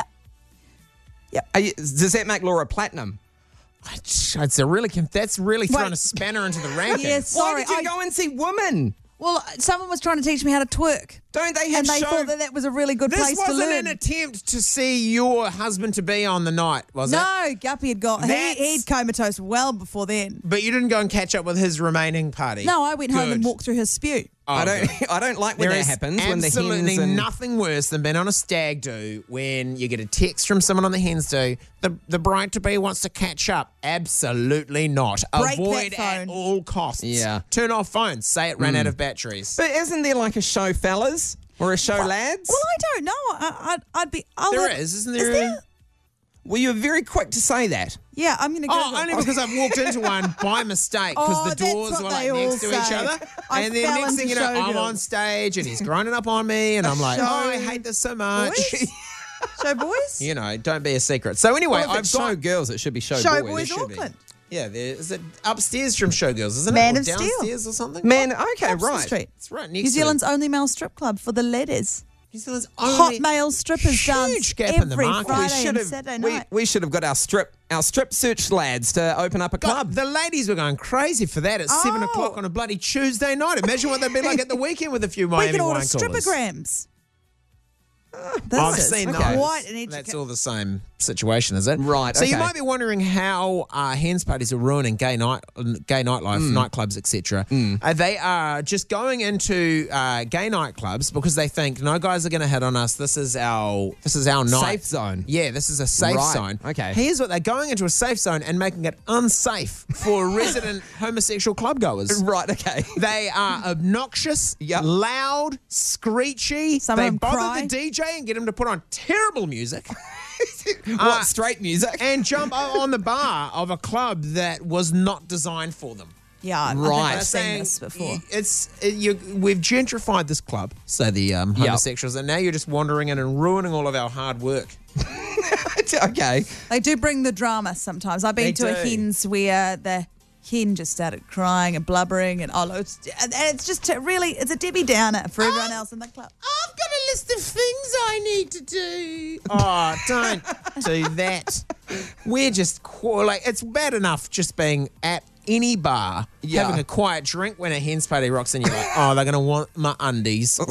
Speaker 3: Are you, does that make Laura platinum?
Speaker 5: It's a really, that's really throwing
Speaker 4: Wait.
Speaker 5: a spanner into the rankings.
Speaker 4: Yeah, sorry.
Speaker 3: Why did you
Speaker 4: I-
Speaker 3: go and see women?
Speaker 4: Well, someone was trying to teach me how to twerk.
Speaker 3: Don't they have
Speaker 4: And they
Speaker 3: show?
Speaker 4: thought that that was a really good
Speaker 5: This
Speaker 4: place to
Speaker 5: wasn't
Speaker 4: learn.
Speaker 5: an attempt to see your husband-to-be on the night, was it?
Speaker 4: No, Guppy had got, he,
Speaker 5: That's-
Speaker 4: he'd comatose well before then.
Speaker 5: But you didn't go and catch up with his remaining party?
Speaker 4: No, I went home
Speaker 5: Good.
Speaker 4: and walked through his spew.
Speaker 5: Oh,
Speaker 3: I don't.
Speaker 5: good.
Speaker 3: I don't like when
Speaker 5: There
Speaker 3: that
Speaker 5: is
Speaker 3: happens. When the
Speaker 5: absolutely
Speaker 3: hens and
Speaker 5: nothing worse than being on a stag do when you get a text from someone on the hens do. The the bride to be wants to catch up. Absolutely not.
Speaker 4: Break that
Speaker 5: Avoid at
Speaker 4: phone.
Speaker 5: all costs.
Speaker 3: Yeah.
Speaker 5: Turn off phones. Say it ran
Speaker 3: Mm.
Speaker 5: out of batteries.
Speaker 3: But isn't there like a show fellas or a show lads?
Speaker 4: Well, I don't know. I, I'd, I'd be. I'll
Speaker 5: There
Speaker 4: have-
Speaker 5: is, isn't there?
Speaker 4: Is there?
Speaker 3: Well, you were very quick to say that.
Speaker 4: Yeah, I'm going to go.
Speaker 5: Oh, only because I've walked into one by mistake because
Speaker 4: Oh,
Speaker 5: the
Speaker 4: that's
Speaker 5: doors
Speaker 4: what
Speaker 5: were
Speaker 4: they
Speaker 5: like next
Speaker 4: all
Speaker 5: to each
Speaker 4: say.
Speaker 5: other.
Speaker 4: I
Speaker 5: And then
Speaker 4: fell
Speaker 5: next thing you
Speaker 4: into
Speaker 5: know, I'm
Speaker 4: showgirls.
Speaker 5: on stage and he's grinding up on me and I'm like,
Speaker 4: Show
Speaker 5: oh, I hate this so much.
Speaker 4: Boys? Show boys?
Speaker 5: You know, don't be a secret. So anyway,
Speaker 3: Well, if
Speaker 5: I've
Speaker 3: it's
Speaker 5: got
Speaker 3: show girls, it should be show,
Speaker 4: Show
Speaker 3: boys.
Speaker 4: boys
Speaker 5: should be.
Speaker 4: Auckland.
Speaker 5: Yeah, there is it upstairs from Showgirls, isn't
Speaker 4: Man
Speaker 5: it? Or
Speaker 4: of Steel.
Speaker 5: downstairs or something?
Speaker 3: Man, okay,
Speaker 4: Thompson
Speaker 3: right.
Speaker 4: Street.
Speaker 5: It's right next
Speaker 4: New Zealand's
Speaker 5: to it.
Speaker 4: only male strip club for the ladies.
Speaker 5: New Zealand's
Speaker 4: Hot
Speaker 5: only
Speaker 4: male strippers dance
Speaker 5: huge gap in the
Speaker 4: every
Speaker 5: market.
Speaker 4: Friday
Speaker 5: We
Speaker 3: should
Speaker 4: and
Speaker 3: have.
Speaker 4: Saturday
Speaker 3: We,
Speaker 4: night.
Speaker 3: we should have got our strip our strip search lads to open up a
Speaker 5: God,
Speaker 3: club.
Speaker 5: the ladies were going crazy for that at seven
Speaker 4: Oh.
Speaker 5: o'clock on a bloody Tuesday night. Imagine what they'd be like at the weekend with a few
Speaker 4: we
Speaker 5: Miami
Speaker 4: can order
Speaker 5: wine coolers.
Speaker 4: stripograms. This
Speaker 5: I've
Speaker 4: is
Speaker 5: seen
Speaker 3: okay.
Speaker 5: those.
Speaker 4: quite an educa-
Speaker 5: That's all the same situation, is it?
Speaker 3: Right,
Speaker 5: So you
Speaker 3: okay.
Speaker 5: might be wondering how uh, hens parties are ruining gay night, gay nightlife,
Speaker 3: Mm.
Speaker 5: nightclubs, et cetera. Uh, they are just going into uh, gay nightclubs because they think no guys are going to hit on us. This is our this is our night.
Speaker 3: Safe zone.
Speaker 5: Yeah, this is a safe
Speaker 3: Right,
Speaker 5: zone.
Speaker 3: okay.
Speaker 5: Here's what they're going into a safe zone and making it unsafe for resident homosexual club goers.
Speaker 3: Right, okay.
Speaker 5: They are obnoxious,
Speaker 3: Yep.
Speaker 5: loud, screechy.
Speaker 4: Some of
Speaker 5: they
Speaker 4: them
Speaker 5: bother
Speaker 4: cry.
Speaker 5: the D J and get him to put on terrible music
Speaker 3: what,
Speaker 5: Uh,
Speaker 3: straight music?
Speaker 5: and jump o- on the bar of a club that was not designed for them.
Speaker 4: Yeah, I- I
Speaker 3: Right.
Speaker 4: think
Speaker 5: They're
Speaker 4: I've seen
Speaker 5: saying
Speaker 4: this before.
Speaker 5: It's it, you, we've gentrified this club, say the um,
Speaker 3: Yep.
Speaker 5: homosexuals, and now you're just wandering in and ruining all of our hard work.
Speaker 3: okay.
Speaker 4: They do bring the drama sometimes. I've been
Speaker 5: They
Speaker 4: to a
Speaker 5: do.
Speaker 4: hens where the hen just started crying and blubbering and oh, it's, and it's just to really, it's a Debbie Downer for everyone else in the club.
Speaker 5: I've got a list of things I need to do. Oh, don't do that. We're just qu- like it's bad enough just being at any bar
Speaker 3: Yeah.
Speaker 5: having a quiet drink when a hens party rocks in. You're like, oh, they're gonna want my undies, or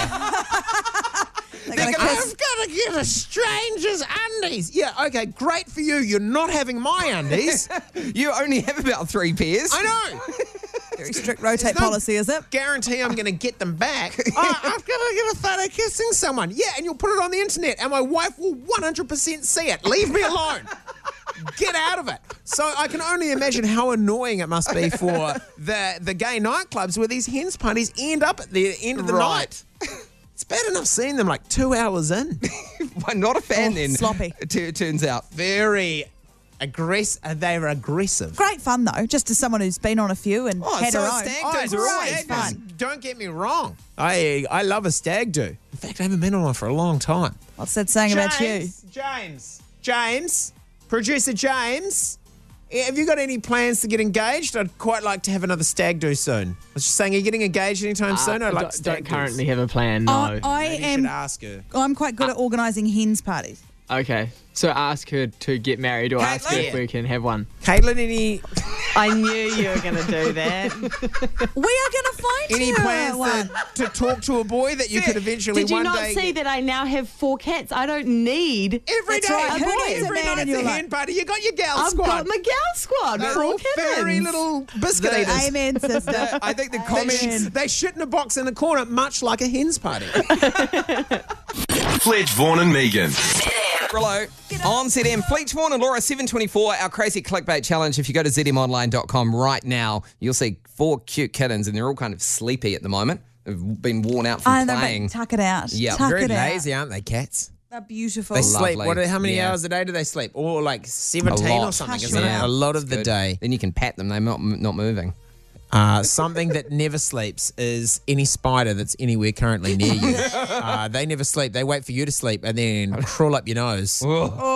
Speaker 4: They're gonna
Speaker 5: I've
Speaker 4: kiss.
Speaker 5: got to get a stranger's undies. Yeah, okay, great for you. You're not having my undies.
Speaker 3: You only have about three pairs.
Speaker 5: I know.
Speaker 4: Very strict rotate
Speaker 5: no-
Speaker 4: policy, is it?
Speaker 5: Guarantee I'm going to get them back. Oh, I've got to get a photo kissing someone. Yeah, and you'll put it on the internet, and my wife will one hundred percent see it. Leave me alone. Get out of it. So I can only imagine how annoying it must be for the the gay nightclubs where these hens parties end up at the end of the
Speaker 3: Right.
Speaker 5: night. It's bad enough seeing them like two hours in.
Speaker 3: I'm not a fan
Speaker 4: Oh,
Speaker 3: then.
Speaker 4: sloppy.
Speaker 3: It, t- it turns out.
Speaker 5: Very aggressive. They were aggressive.
Speaker 4: Great fun though, just as someone who's been on a few and
Speaker 3: Oh,
Speaker 4: had
Speaker 3: so
Speaker 4: her
Speaker 3: a
Speaker 4: own.
Speaker 3: stag
Speaker 5: Oh,
Speaker 3: do's
Speaker 5: it's
Speaker 3: are always
Speaker 5: stag
Speaker 4: fun.
Speaker 5: do's. Don't get me wrong. I I love a stag do. In fact, I haven't been on one for a long time.
Speaker 4: What's that saying about you?
Speaker 5: James, James, James, producer James. eh, Have you got any plans to get engaged? I'd quite like to have another stag do soon. I was just saying, are you getting engaged anytime soon? I'd
Speaker 9: I
Speaker 5: like
Speaker 9: don't,
Speaker 5: stag
Speaker 9: don't currently have a plan, no.
Speaker 4: I, I
Speaker 5: Maybe you
Speaker 4: am.
Speaker 5: should ask her.
Speaker 4: I'm quite good at organising hens parties.
Speaker 9: Okay, so ask her to get married or ask her
Speaker 5: Caitlin?
Speaker 9: if we can have one.
Speaker 5: Caitlin, any
Speaker 6: I knew you were going to do that.
Speaker 4: We are going to find
Speaker 5: any
Speaker 4: you
Speaker 5: plans
Speaker 4: one.
Speaker 5: to, to talk to a boy that you could eventually
Speaker 6: Did you
Speaker 5: one
Speaker 6: not
Speaker 5: day
Speaker 6: see that I now have four cats? I don't need
Speaker 5: every
Speaker 4: That's
Speaker 5: day,
Speaker 4: right. Who
Speaker 5: every,
Speaker 4: needs a
Speaker 5: every
Speaker 4: man
Speaker 5: night
Speaker 4: in
Speaker 5: at
Speaker 4: your
Speaker 5: the
Speaker 4: life?
Speaker 5: hen party, you got your gal
Speaker 6: I've
Speaker 5: squad.
Speaker 6: got my gal squad.
Speaker 5: They're
Speaker 6: four
Speaker 5: all furry
Speaker 6: kittens.
Speaker 5: little biscuit eaters.
Speaker 4: Amen, sister.
Speaker 3: I think the
Speaker 5: They,
Speaker 3: comment.
Speaker 5: sh- they shit in a box in the corner, much like a hen's party.
Speaker 2: Fledge, Vaughan and Megan.
Speaker 3: Hello. On Z M, Fleet Vaughan and Laura, seven twenty-four, our crazy clickbait challenge. If you go to z m online dot com right now, you'll see four cute kittens, and they're all kind of sleepy at the moment. They've been worn out from
Speaker 4: I know,
Speaker 3: playing.
Speaker 4: but tuck it out.
Speaker 3: Yeah,
Speaker 4: tuck
Speaker 5: Very
Speaker 4: it
Speaker 5: lazy,
Speaker 4: out.
Speaker 5: aren't they, cats?
Speaker 4: They're beautiful.
Speaker 5: They
Speaker 3: Lovely.
Speaker 5: sleep. What? How many
Speaker 3: Yeah.
Speaker 5: hours a day do they sleep? Or like
Speaker 3: A
Speaker 5: seventeen
Speaker 3: lot.
Speaker 5: or something,
Speaker 4: Hush
Speaker 5: isn't
Speaker 4: me
Speaker 5: it?
Speaker 4: up.
Speaker 5: A lot of
Speaker 3: It's
Speaker 5: the
Speaker 3: good.
Speaker 5: day.
Speaker 3: Then you can pat them. They're not, not moving.
Speaker 5: Uh, something that never sleeps is any spider that's anywhere currently near you. Uh, they never sleep. They wait for you to sleep and then crawl up your nose.
Speaker 3: Oh.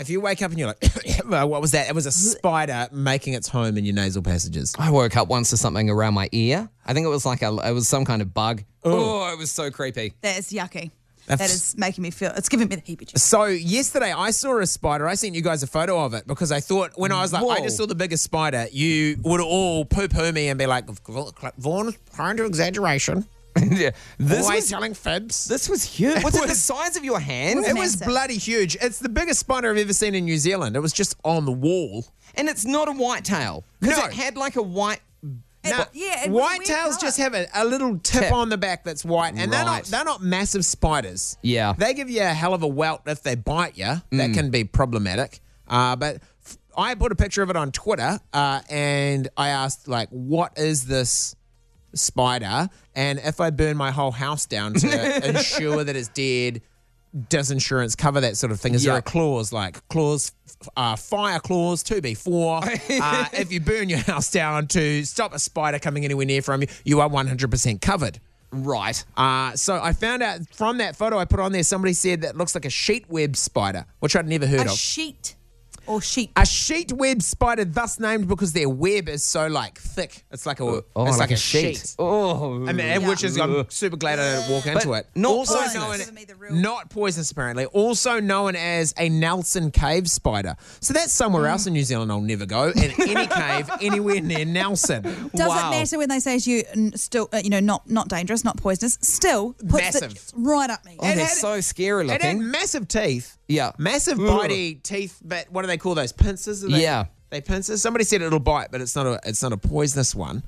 Speaker 5: If you wake up and you're like, well, what was that? It was a spider making its home in your nasal passages.
Speaker 3: I woke up once to something around my ear. I think it was like a, it was some kind of bug. Oh, it was so creepy.
Speaker 4: That is yucky.
Speaker 5: That's-
Speaker 4: That is making me feel, it's giving me the heebie-jeebies.
Speaker 5: So yesterday I saw a spider. I sent you guys a photo of it because I thought when I was like,
Speaker 3: Whoa.
Speaker 5: I just saw the biggest spider, you would all poo-poo me and be like, Vaughan, kind of exaggeration.
Speaker 3: yeah. This
Speaker 5: Always
Speaker 3: was,
Speaker 5: telling fibs.
Speaker 3: this was huge. Was it the
Speaker 5: was-
Speaker 3: size of your hand?
Speaker 5: It was
Speaker 4: massive.
Speaker 5: bloody huge. It's the biggest spider I've ever seen in New Zealand. It was just on the wall.
Speaker 3: And it's not a whitetail. Because
Speaker 5: No.
Speaker 3: it had like a white...
Speaker 5: No,
Speaker 4: yeah, it was a
Speaker 5: white
Speaker 4: weird
Speaker 5: tails
Speaker 4: colour.
Speaker 5: just have a, a little tip,
Speaker 3: Tip.
Speaker 5: on the back that's white, and they're not
Speaker 3: Right.
Speaker 5: they're not massive spiders.
Speaker 3: Yeah.
Speaker 5: they give you a hell of a welt if they bite you. That can be problematic. Uh, but f- I put a picture of it on Twitter, uh, and I asked like, "What is this spider?" And if I burn my whole house down to ensure that it's dead, does insurance cover that sort of thing? Is there
Speaker 3: Yeah.
Speaker 5: a clause like clause, uh, fire clause two B four? uh, if you burn your house down to stop a spider coming anywhere near from you, you are one hundred percent covered.
Speaker 3: Right.
Speaker 5: Uh, so I found out from that photo I put on there, somebody said that looks like a sheet web spider, which I'd never heard
Speaker 4: A
Speaker 5: of.
Speaker 4: sheet or sheep.
Speaker 5: A sheet web spider, thus named because their web is so like thick. It's like a,
Speaker 3: Oh,
Speaker 5: it's
Speaker 3: like,
Speaker 5: like,
Speaker 3: a sheet. Oh.
Speaker 5: I mean, which is I'm super glad I didn't walk into it.
Speaker 3: not
Speaker 5: also
Speaker 3: poisonous.
Speaker 5: known,
Speaker 4: Giving me the real-
Speaker 5: not poisonous apparently. Also known as a Nelson cave spider. So that's somewhere else in New Zealand I'll never go. In any cave anywhere near Nelson.
Speaker 4: Does
Speaker 3: Wow.
Speaker 4: it matter when they say to you, n- still, uh, you know, not not dangerous, not poisonous? Still, puts
Speaker 5: Massive.
Speaker 4: it right up me.
Speaker 3: Oh,
Speaker 5: It
Speaker 3: they're
Speaker 5: had-
Speaker 3: so scary
Speaker 5: It had
Speaker 3: looking.
Speaker 5: massive teeth.
Speaker 3: Yeah.
Speaker 5: Massive
Speaker 3: Ugh.
Speaker 5: bitey teeth, but what do they call those? Pincers? Are they,
Speaker 3: Yeah.
Speaker 5: They pincers? Somebody said it'll bite, but it's not a it's not a poisonous one.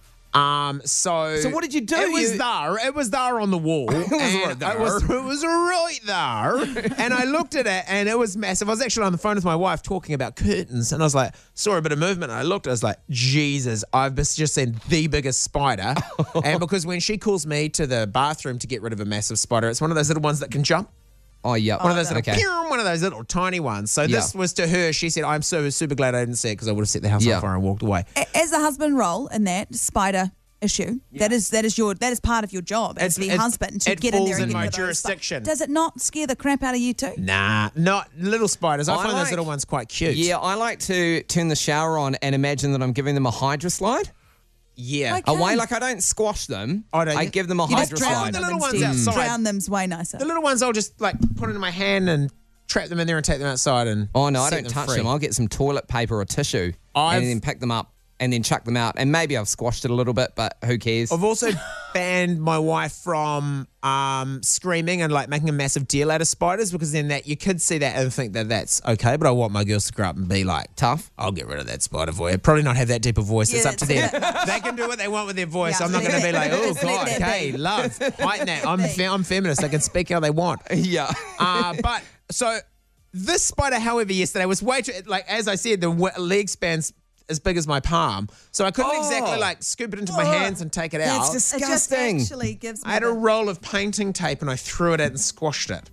Speaker 5: Um so
Speaker 3: So what did you do?
Speaker 5: It was
Speaker 3: You-
Speaker 5: there. It was there on the wall. it
Speaker 3: was right there.
Speaker 5: It was, it was right there. And I looked at it and it was massive. I was actually on the phone with my wife talking about curtains and I was like, saw a bit of movement and I looked, I was like, Jesus, I've just seen the biggest spider. And because when she calls me to the bathroom to get rid of a massive spider, it's one of those little ones that can jump.
Speaker 3: Oh, yeah.
Speaker 5: One of those little,
Speaker 3: okay.
Speaker 5: pew, one of those little tiny ones. So
Speaker 3: Yeah.
Speaker 5: this was to her. She said, "I'm so super glad I didn't see it because I would have set the house
Speaker 3: Yeah.
Speaker 5: on fire and walked away."
Speaker 4: A- As the husband role in that spider issue, that is that is your that is part of your job as
Speaker 5: It's-
Speaker 4: the
Speaker 5: it-
Speaker 4: husband to
Speaker 5: it
Speaker 4: get in
Speaker 5: falls
Speaker 4: there and
Speaker 5: in
Speaker 4: get
Speaker 5: my
Speaker 4: rid of those
Speaker 5: jurisdiction.
Speaker 4: spi- Does it not scare the crap out of you too?
Speaker 5: Nah, not little spiders. I,
Speaker 3: I
Speaker 5: find
Speaker 3: like-
Speaker 5: those little ones quite cute.
Speaker 3: Yeah, I like to turn the shower on and imagine that I'm giving them a hydro slide.
Speaker 5: yeah.
Speaker 4: Okay.
Speaker 3: Away, like I don't squash them.
Speaker 5: Oh, don't
Speaker 3: I
Speaker 5: you?
Speaker 3: give them a
Speaker 4: You just
Speaker 3: hydro
Speaker 4: drown
Speaker 3: slide.
Speaker 5: The
Speaker 4: them
Speaker 5: little ones
Speaker 4: instead.
Speaker 5: outside.
Speaker 4: Drown them's way nicer.
Speaker 5: The little ones, I'll just like put it in my hand and trap them in there and take them outside. And
Speaker 3: Oh, no, I
Speaker 5: set
Speaker 3: don't
Speaker 5: them
Speaker 3: touch
Speaker 5: free.
Speaker 3: them. I'll get some toilet paper or tissue
Speaker 5: I've-
Speaker 3: and then pick them up and then chuck them out. And maybe I've squashed it a little bit, but who cares?
Speaker 5: I've also banned my wife from um, screaming and like making a massive deal out of spiders because then that you could see that and think that that's okay. But I want my girls to grow up and be like
Speaker 3: Tough.
Speaker 5: I'll get rid of that spider for you. Probably not have that deep a voice.
Speaker 4: Yeah,
Speaker 5: it's up to
Speaker 4: that's
Speaker 5: them. They can do what they want with their voice.
Speaker 4: Yeah,
Speaker 5: I'm not
Speaker 4: leave
Speaker 5: going to
Speaker 4: it-
Speaker 5: be like, oh
Speaker 4: just leave
Speaker 5: God,
Speaker 4: it
Speaker 5: okay,
Speaker 4: be.
Speaker 5: love, heighten that. I'm fe- I'm feminist. They can speak how they want.
Speaker 3: Yeah.
Speaker 5: Uh, but so this spider, however, yesterday was way too like as I said, the w- leg spans as big as my palm, so I couldn't
Speaker 3: Oh.
Speaker 5: exactly like scoop it into my hands and take it
Speaker 3: That's
Speaker 5: out.
Speaker 3: just-
Speaker 4: It just
Speaker 3: Disgusting.
Speaker 4: actually gives me
Speaker 5: I had a
Speaker 4: the-
Speaker 5: roll of painting tape and I threw it at and squashed it.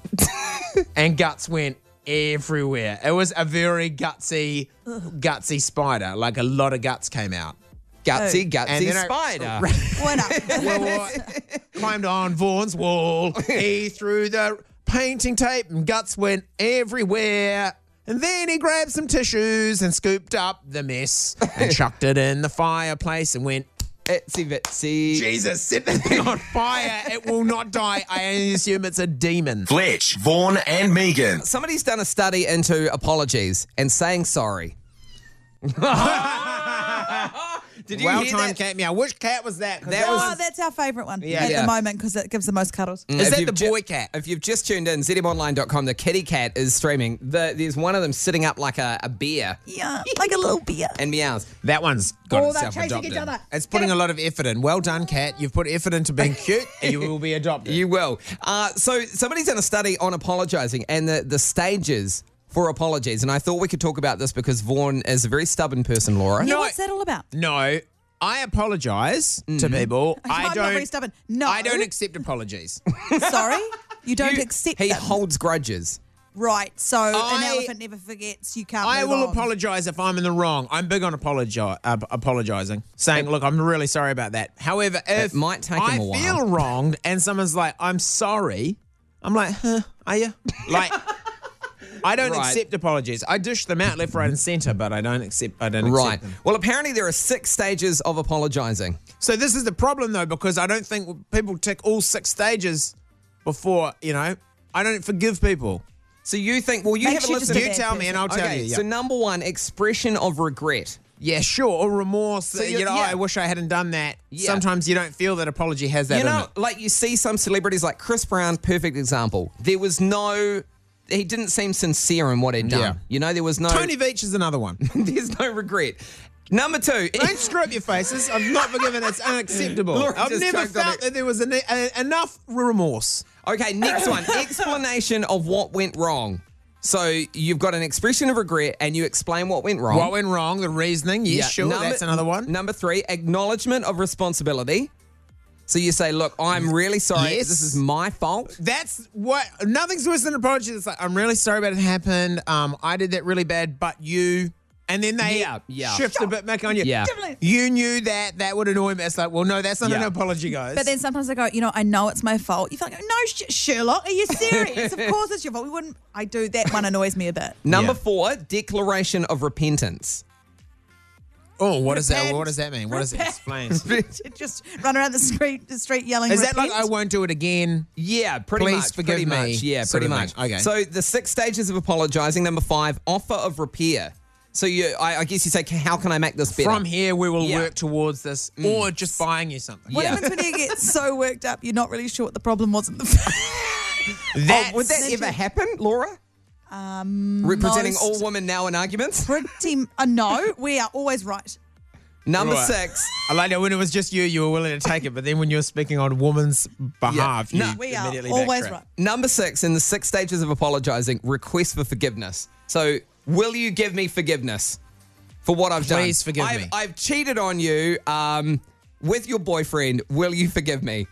Speaker 5: And guts went everywhere. It was a very gutsy, gutsy spider. Like a lot of guts came out.
Speaker 3: Gutsy,
Speaker 4: Oh.
Speaker 3: gutsy
Speaker 5: And then I-
Speaker 3: spider.
Speaker 4: Why not?
Speaker 5: Well, climbed on Vaughan's wall. He threw the painting tape and guts went everywhere. And then he grabbed some tissues and scooped up the mess and chucked it in the fireplace and went,
Speaker 3: Itsy bitsy.
Speaker 5: Jesus, set that thing on fire. It will not die. I assume it's a demon.
Speaker 2: Fletch, Vaughan, and Megan.
Speaker 3: Somebody's done a study into apologies and saying sorry. Did you
Speaker 5: well
Speaker 3: hear
Speaker 5: timed
Speaker 3: that?
Speaker 5: cat meow. Which cat was that? 'Cause
Speaker 3: That
Speaker 5: that
Speaker 3: was-
Speaker 4: Oh, that's our favourite one
Speaker 5: Yeah.
Speaker 4: at
Speaker 3: Yeah.
Speaker 4: the moment because it gives the most cuddles.
Speaker 5: Is
Speaker 3: If
Speaker 5: that
Speaker 3: you've
Speaker 5: the
Speaker 3: ju-
Speaker 5: boy cat?
Speaker 3: If you've just tuned in, Z M online dot com, the kitty cat is streaming. The, there's one of them sitting up like a, a bear
Speaker 4: Yeah, like a little beer.
Speaker 3: and meows.
Speaker 5: That one's got
Speaker 4: Oh, they're
Speaker 5: itself
Speaker 4: chasing
Speaker 5: adopted.
Speaker 4: each other.
Speaker 5: It's putting a lot of effort in. Well done, cat. You've put effort into being cute and you will be adopted.
Speaker 3: You will. Uh, so somebody's done a study on apologising and the, the stages for apologies. And I thought we could talk about this because Vaughan is a very stubborn person, Laura.
Speaker 4: Yeah,
Speaker 5: No.
Speaker 4: what's that all about?
Speaker 5: No, I apologise to people. I
Speaker 4: I'm not
Speaker 5: don't.
Speaker 4: very stubborn. No.
Speaker 5: I don't accept apologies.
Speaker 4: Sorry? You don't
Speaker 3: You-
Speaker 4: accept
Speaker 3: He
Speaker 4: them.
Speaker 3: holds grudges.
Speaker 4: Right, so an
Speaker 5: I-
Speaker 4: elephant never forgets. You can't
Speaker 5: I
Speaker 4: move
Speaker 5: will
Speaker 4: on.
Speaker 5: apologise if I'm in the wrong. I'm big on apologi- uh, apologising, saying, "Look, I'm really sorry about that." However, if
Speaker 3: might take him
Speaker 5: I
Speaker 3: a while.
Speaker 5: feel wronged and someone's like, "I'm sorry," I'm like, "Huh? Are you?" Like, I don't
Speaker 3: Right.
Speaker 5: accept apologies. I dish them out left, right, and centre, but I don't accept. I don't
Speaker 3: Right.
Speaker 5: accept them.
Speaker 3: Well, apparently there are six stages of apologizing.
Speaker 5: So this is the problem, though, because I don't think people tick all six stages before. You know, I don't forgive people.
Speaker 3: So you think, well, you
Speaker 4: Makes
Speaker 3: have a
Speaker 4: you
Speaker 3: list
Speaker 4: just
Speaker 3: of...
Speaker 4: a
Speaker 5: You
Speaker 4: bad
Speaker 5: tell me, and I'll tell
Speaker 3: Okay,
Speaker 5: you. Yeah.
Speaker 3: so number one, expression of regret.
Speaker 5: Yeah, sure, or remorse.
Speaker 3: So
Speaker 5: that,
Speaker 3: you-
Speaker 5: you know,
Speaker 3: yeah.
Speaker 5: I wish I hadn't done that.
Speaker 3: Yeah.
Speaker 5: Sometimes you don't feel that apology has that
Speaker 3: You
Speaker 5: in
Speaker 3: know,
Speaker 5: it.
Speaker 3: like you see some celebrities like Chris Brown, perfect example. There was no... He didn't seem sincere in what he'd done.
Speaker 5: Yeah.
Speaker 3: You know, there was no...
Speaker 5: Tony Veach is another one.
Speaker 3: There's no regret. Number two...
Speaker 5: Don't screw up your faces. I've not forgiven. It's unacceptable.
Speaker 3: Laura
Speaker 5: I've
Speaker 3: just
Speaker 5: never
Speaker 3: choked on
Speaker 5: felt
Speaker 3: it.
Speaker 5: that there was an, a, enough remorse.
Speaker 3: Okay, next one. Explanation of what went wrong. So you've got an expression of regret and you explain what went wrong.
Speaker 5: What went wrong? The reasoning. Yes,
Speaker 3: Yeah.
Speaker 5: sure.
Speaker 3: Number-
Speaker 5: That's another one.
Speaker 3: Number three, acknowledgement of responsibility. So you say, look, I'm really sorry.
Speaker 5: Yes.
Speaker 3: This is my fault.
Speaker 5: That's what. Nothing's worse than an apology. It's like, I'm really sorry about it happened. Um, I did that really bad, but you. And then they
Speaker 3: Yeah, yeah.
Speaker 5: shift a bit back on you.
Speaker 3: Yeah.
Speaker 5: You knew that that would annoy me. It's like, well, no, that's not
Speaker 3: Yeah.
Speaker 5: an apology, guys.
Speaker 4: But then sometimes I go, you know, I know it's my fault. You feel like, no, Sh- Sherlock, are you serious? Of course it's your fault. We wouldn't. I do that one annoys me a bit.
Speaker 3: Number
Speaker 5: Yeah.
Speaker 3: four, declaration of repentance.
Speaker 5: oh, what does that?
Speaker 4: Repent.
Speaker 5: What does that mean? What does it explain?
Speaker 4: Just run around the street, the street yelling.
Speaker 5: Is that like
Speaker 4: repent.
Speaker 5: I won't do it again?
Speaker 3: Yeah, pretty
Speaker 5: Please
Speaker 3: much.
Speaker 5: forgive
Speaker 3: pretty
Speaker 5: me
Speaker 3: much. Yeah,
Speaker 5: sort
Speaker 3: pretty
Speaker 5: of
Speaker 3: much.
Speaker 5: thing. Okay.
Speaker 3: So the six stages of apologizing. Number five, offer of repair. So you, I, I guess you say, how can I make this better?
Speaker 5: From here, we will
Speaker 3: Yeah.
Speaker 5: work towards this, or just buying you something.
Speaker 4: What
Speaker 3: Yeah.
Speaker 4: happens when you get so worked up you're not really sure what the problem was in the first?
Speaker 3: Oh, would that
Speaker 4: That's-
Speaker 3: ever happen, Laura? Um, Representing
Speaker 4: most-
Speaker 3: all women now in arguments?
Speaker 4: Pretty. Uh, no, we are always right.
Speaker 3: Number
Speaker 5: Right.
Speaker 3: six.
Speaker 5: I like that when it was just you, you were willing to take it, but then when you were speaking on a woman's behalf,
Speaker 3: Yeah.
Speaker 5: you
Speaker 3: No,
Speaker 4: We are
Speaker 5: immediately
Speaker 4: always
Speaker 5: backtracked.
Speaker 4: right.
Speaker 3: Number six, in the six stages of apologizing, request for forgiveness. So, will you give me forgiveness for what I've done?
Speaker 5: Please forgive
Speaker 3: I've,
Speaker 5: me.
Speaker 3: I've cheated on you um, with your boyfriend. Will you forgive me?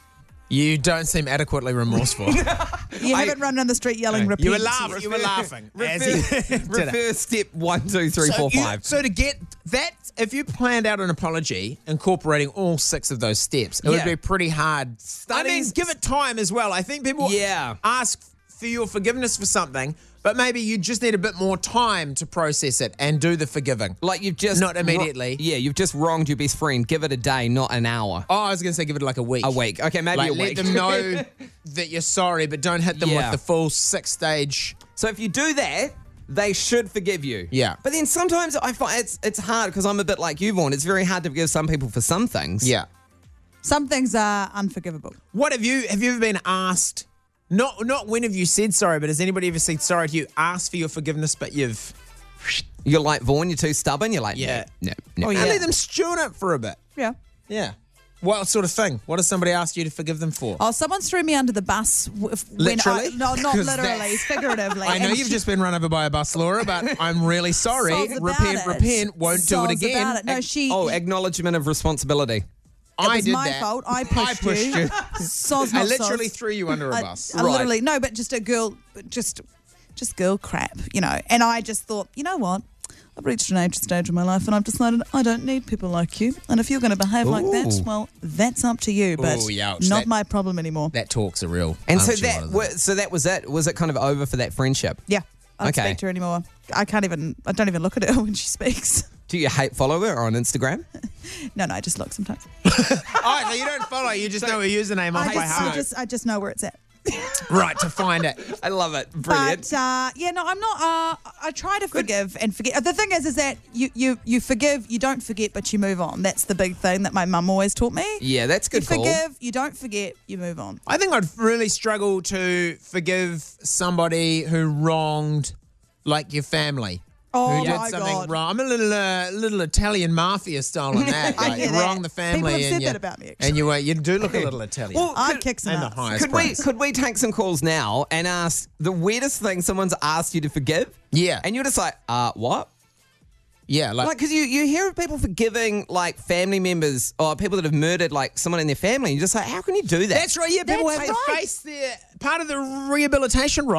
Speaker 5: You don't seem adequately remorseful.
Speaker 4: You
Speaker 3: I-
Speaker 4: haven't run down the street yelling repent.
Speaker 5: you were laughing. You were laughing. as he
Speaker 3: Refer,
Speaker 5: did it.
Speaker 3: refer step one, two, three, four,
Speaker 5: you-
Speaker 3: five.
Speaker 5: so to get that, if you planned out an apology incorporating all six of those steps, it would
Speaker 3: Yeah.
Speaker 5: be pretty hard. I mean,
Speaker 3: Studies-
Speaker 5: give it time as well. I think people
Speaker 3: Yeah.
Speaker 5: ask for your forgiveness for something, but maybe you just need a bit more time to process it and do the forgiving.
Speaker 3: Like you've just
Speaker 5: Not immediately.
Speaker 3: yeah, you've just wronged your best friend. Give it a day, not an hour.
Speaker 5: Oh, I was going to say give it like a week.
Speaker 3: A week. Okay, maybe
Speaker 5: Like,
Speaker 3: a
Speaker 5: let
Speaker 3: week.
Speaker 5: them know that you're sorry, but don't hit them
Speaker 3: Yeah.
Speaker 5: with the full six stage.
Speaker 3: So if you do that, they should forgive you.
Speaker 5: Yeah.
Speaker 3: But then sometimes I find it's it's hard because I'm a bit like you, Vaughn. It's very hard to forgive some people for some things.
Speaker 5: Yeah.
Speaker 4: Some things are unforgivable.
Speaker 5: What have you have you ever been asked? Not not when have you said sorry, but has anybody ever said sorry to you, asked for your forgiveness, but you've
Speaker 3: You're like, Vaughn, you're too stubborn. You're like,
Speaker 5: Yeah.
Speaker 3: no, no.
Speaker 4: Oh,
Speaker 3: no.
Speaker 5: I
Speaker 4: yeah.
Speaker 5: let them stew on it for a bit.
Speaker 4: Yeah.
Speaker 5: Yeah. What sort of thing? What has somebody asked you to forgive them for?
Speaker 4: Oh, someone threw me under the bus. w- f- when
Speaker 5: Literally?
Speaker 4: I, no, not
Speaker 5: 'Cause
Speaker 4: literally,
Speaker 5: that's-
Speaker 4: figuratively.
Speaker 5: I know
Speaker 4: And
Speaker 5: you've
Speaker 4: she-
Speaker 5: just been run over by a bus, Laura, but I'm really sorry.
Speaker 4: Soz about
Speaker 5: Repent,
Speaker 4: it.
Speaker 5: repent, won't do
Speaker 4: Soz
Speaker 5: it again.
Speaker 4: about it. No, she.
Speaker 3: Oh, acknowledgement of responsibility.
Speaker 4: it
Speaker 5: I
Speaker 4: was
Speaker 5: did
Speaker 4: my
Speaker 5: that.
Speaker 4: fault. I pushed,
Speaker 5: I pushed you.
Speaker 4: Soz,
Speaker 5: I
Speaker 4: not
Speaker 5: literally
Speaker 4: soz.
Speaker 5: threw you under a
Speaker 4: I-
Speaker 5: bus.
Speaker 4: I literally no, but just a girl, just just girl crap, you know. And I just thought, you know what? I've reached an age stage in my life, and I've decided I don't need people like you. And if you're going to behave like that,
Speaker 3: Ooh.
Speaker 4: well, that's up to you. But
Speaker 5: Ooh, youch.
Speaker 4: not
Speaker 5: That-
Speaker 4: my problem anymore.
Speaker 5: That talks are real.
Speaker 3: And so
Speaker 5: aren't you, a lot
Speaker 3: that
Speaker 5: of them?
Speaker 3: wa- so that was it. Was it kind of over for that friendship?
Speaker 4: Yeah, I don't
Speaker 3: Okay.
Speaker 4: speak to her anymore. I can't even. I don't even look at her when she speaks.
Speaker 3: Do you hate follow her on Instagram?
Speaker 4: No, no, I just look sometimes.
Speaker 5: Oh, so you don't follow. You just know her username off
Speaker 4: I
Speaker 5: by
Speaker 4: just, I
Speaker 5: heart.
Speaker 4: just, I just know where it's at.
Speaker 5: Right, to find it.
Speaker 3: I love it. Brilliant.
Speaker 4: But uh, yeah, no, I'm not. Uh, I try to forgive and forget. The thing is, is that you, you, you forgive, you don't forget, but you move on. That's the big thing that my mum always taught me.
Speaker 3: yeah, that's
Speaker 4: You
Speaker 3: good call.
Speaker 4: forgive, you don't forget, you move on.
Speaker 5: I think I'd really struggle to forgive somebody who wronged, like, your family.
Speaker 4: Oh
Speaker 5: who did
Speaker 4: my
Speaker 5: something
Speaker 4: God.
Speaker 5: wrong. I'm a little, uh, little Italian mafia style on that.
Speaker 4: I
Speaker 5: Like,
Speaker 4: hear
Speaker 5: you
Speaker 4: that.
Speaker 5: wrong the family,
Speaker 4: People have
Speaker 5: and
Speaker 4: said
Speaker 5: you,
Speaker 4: that about me, actually.
Speaker 5: and you, uh, you do look a little Italian.
Speaker 3: Well,
Speaker 4: I'd
Speaker 3: could-
Speaker 4: kick some
Speaker 5: and the
Speaker 4: ass.
Speaker 5: highest
Speaker 3: Could we
Speaker 5: praise.
Speaker 3: could we take some calls now and ask the weirdest thing someone's asked you to forgive?
Speaker 5: Yeah.
Speaker 3: And you're just like, uh, what?
Speaker 5: Yeah, like,
Speaker 3: Like, because you, you hear of people forgiving, like, family members or people that have murdered, like, someone in their family. You're just like, how can you do that?
Speaker 5: that's right. Yeah, people
Speaker 4: That's
Speaker 5: have to
Speaker 4: right.
Speaker 5: face their part of the rehabilitation, right?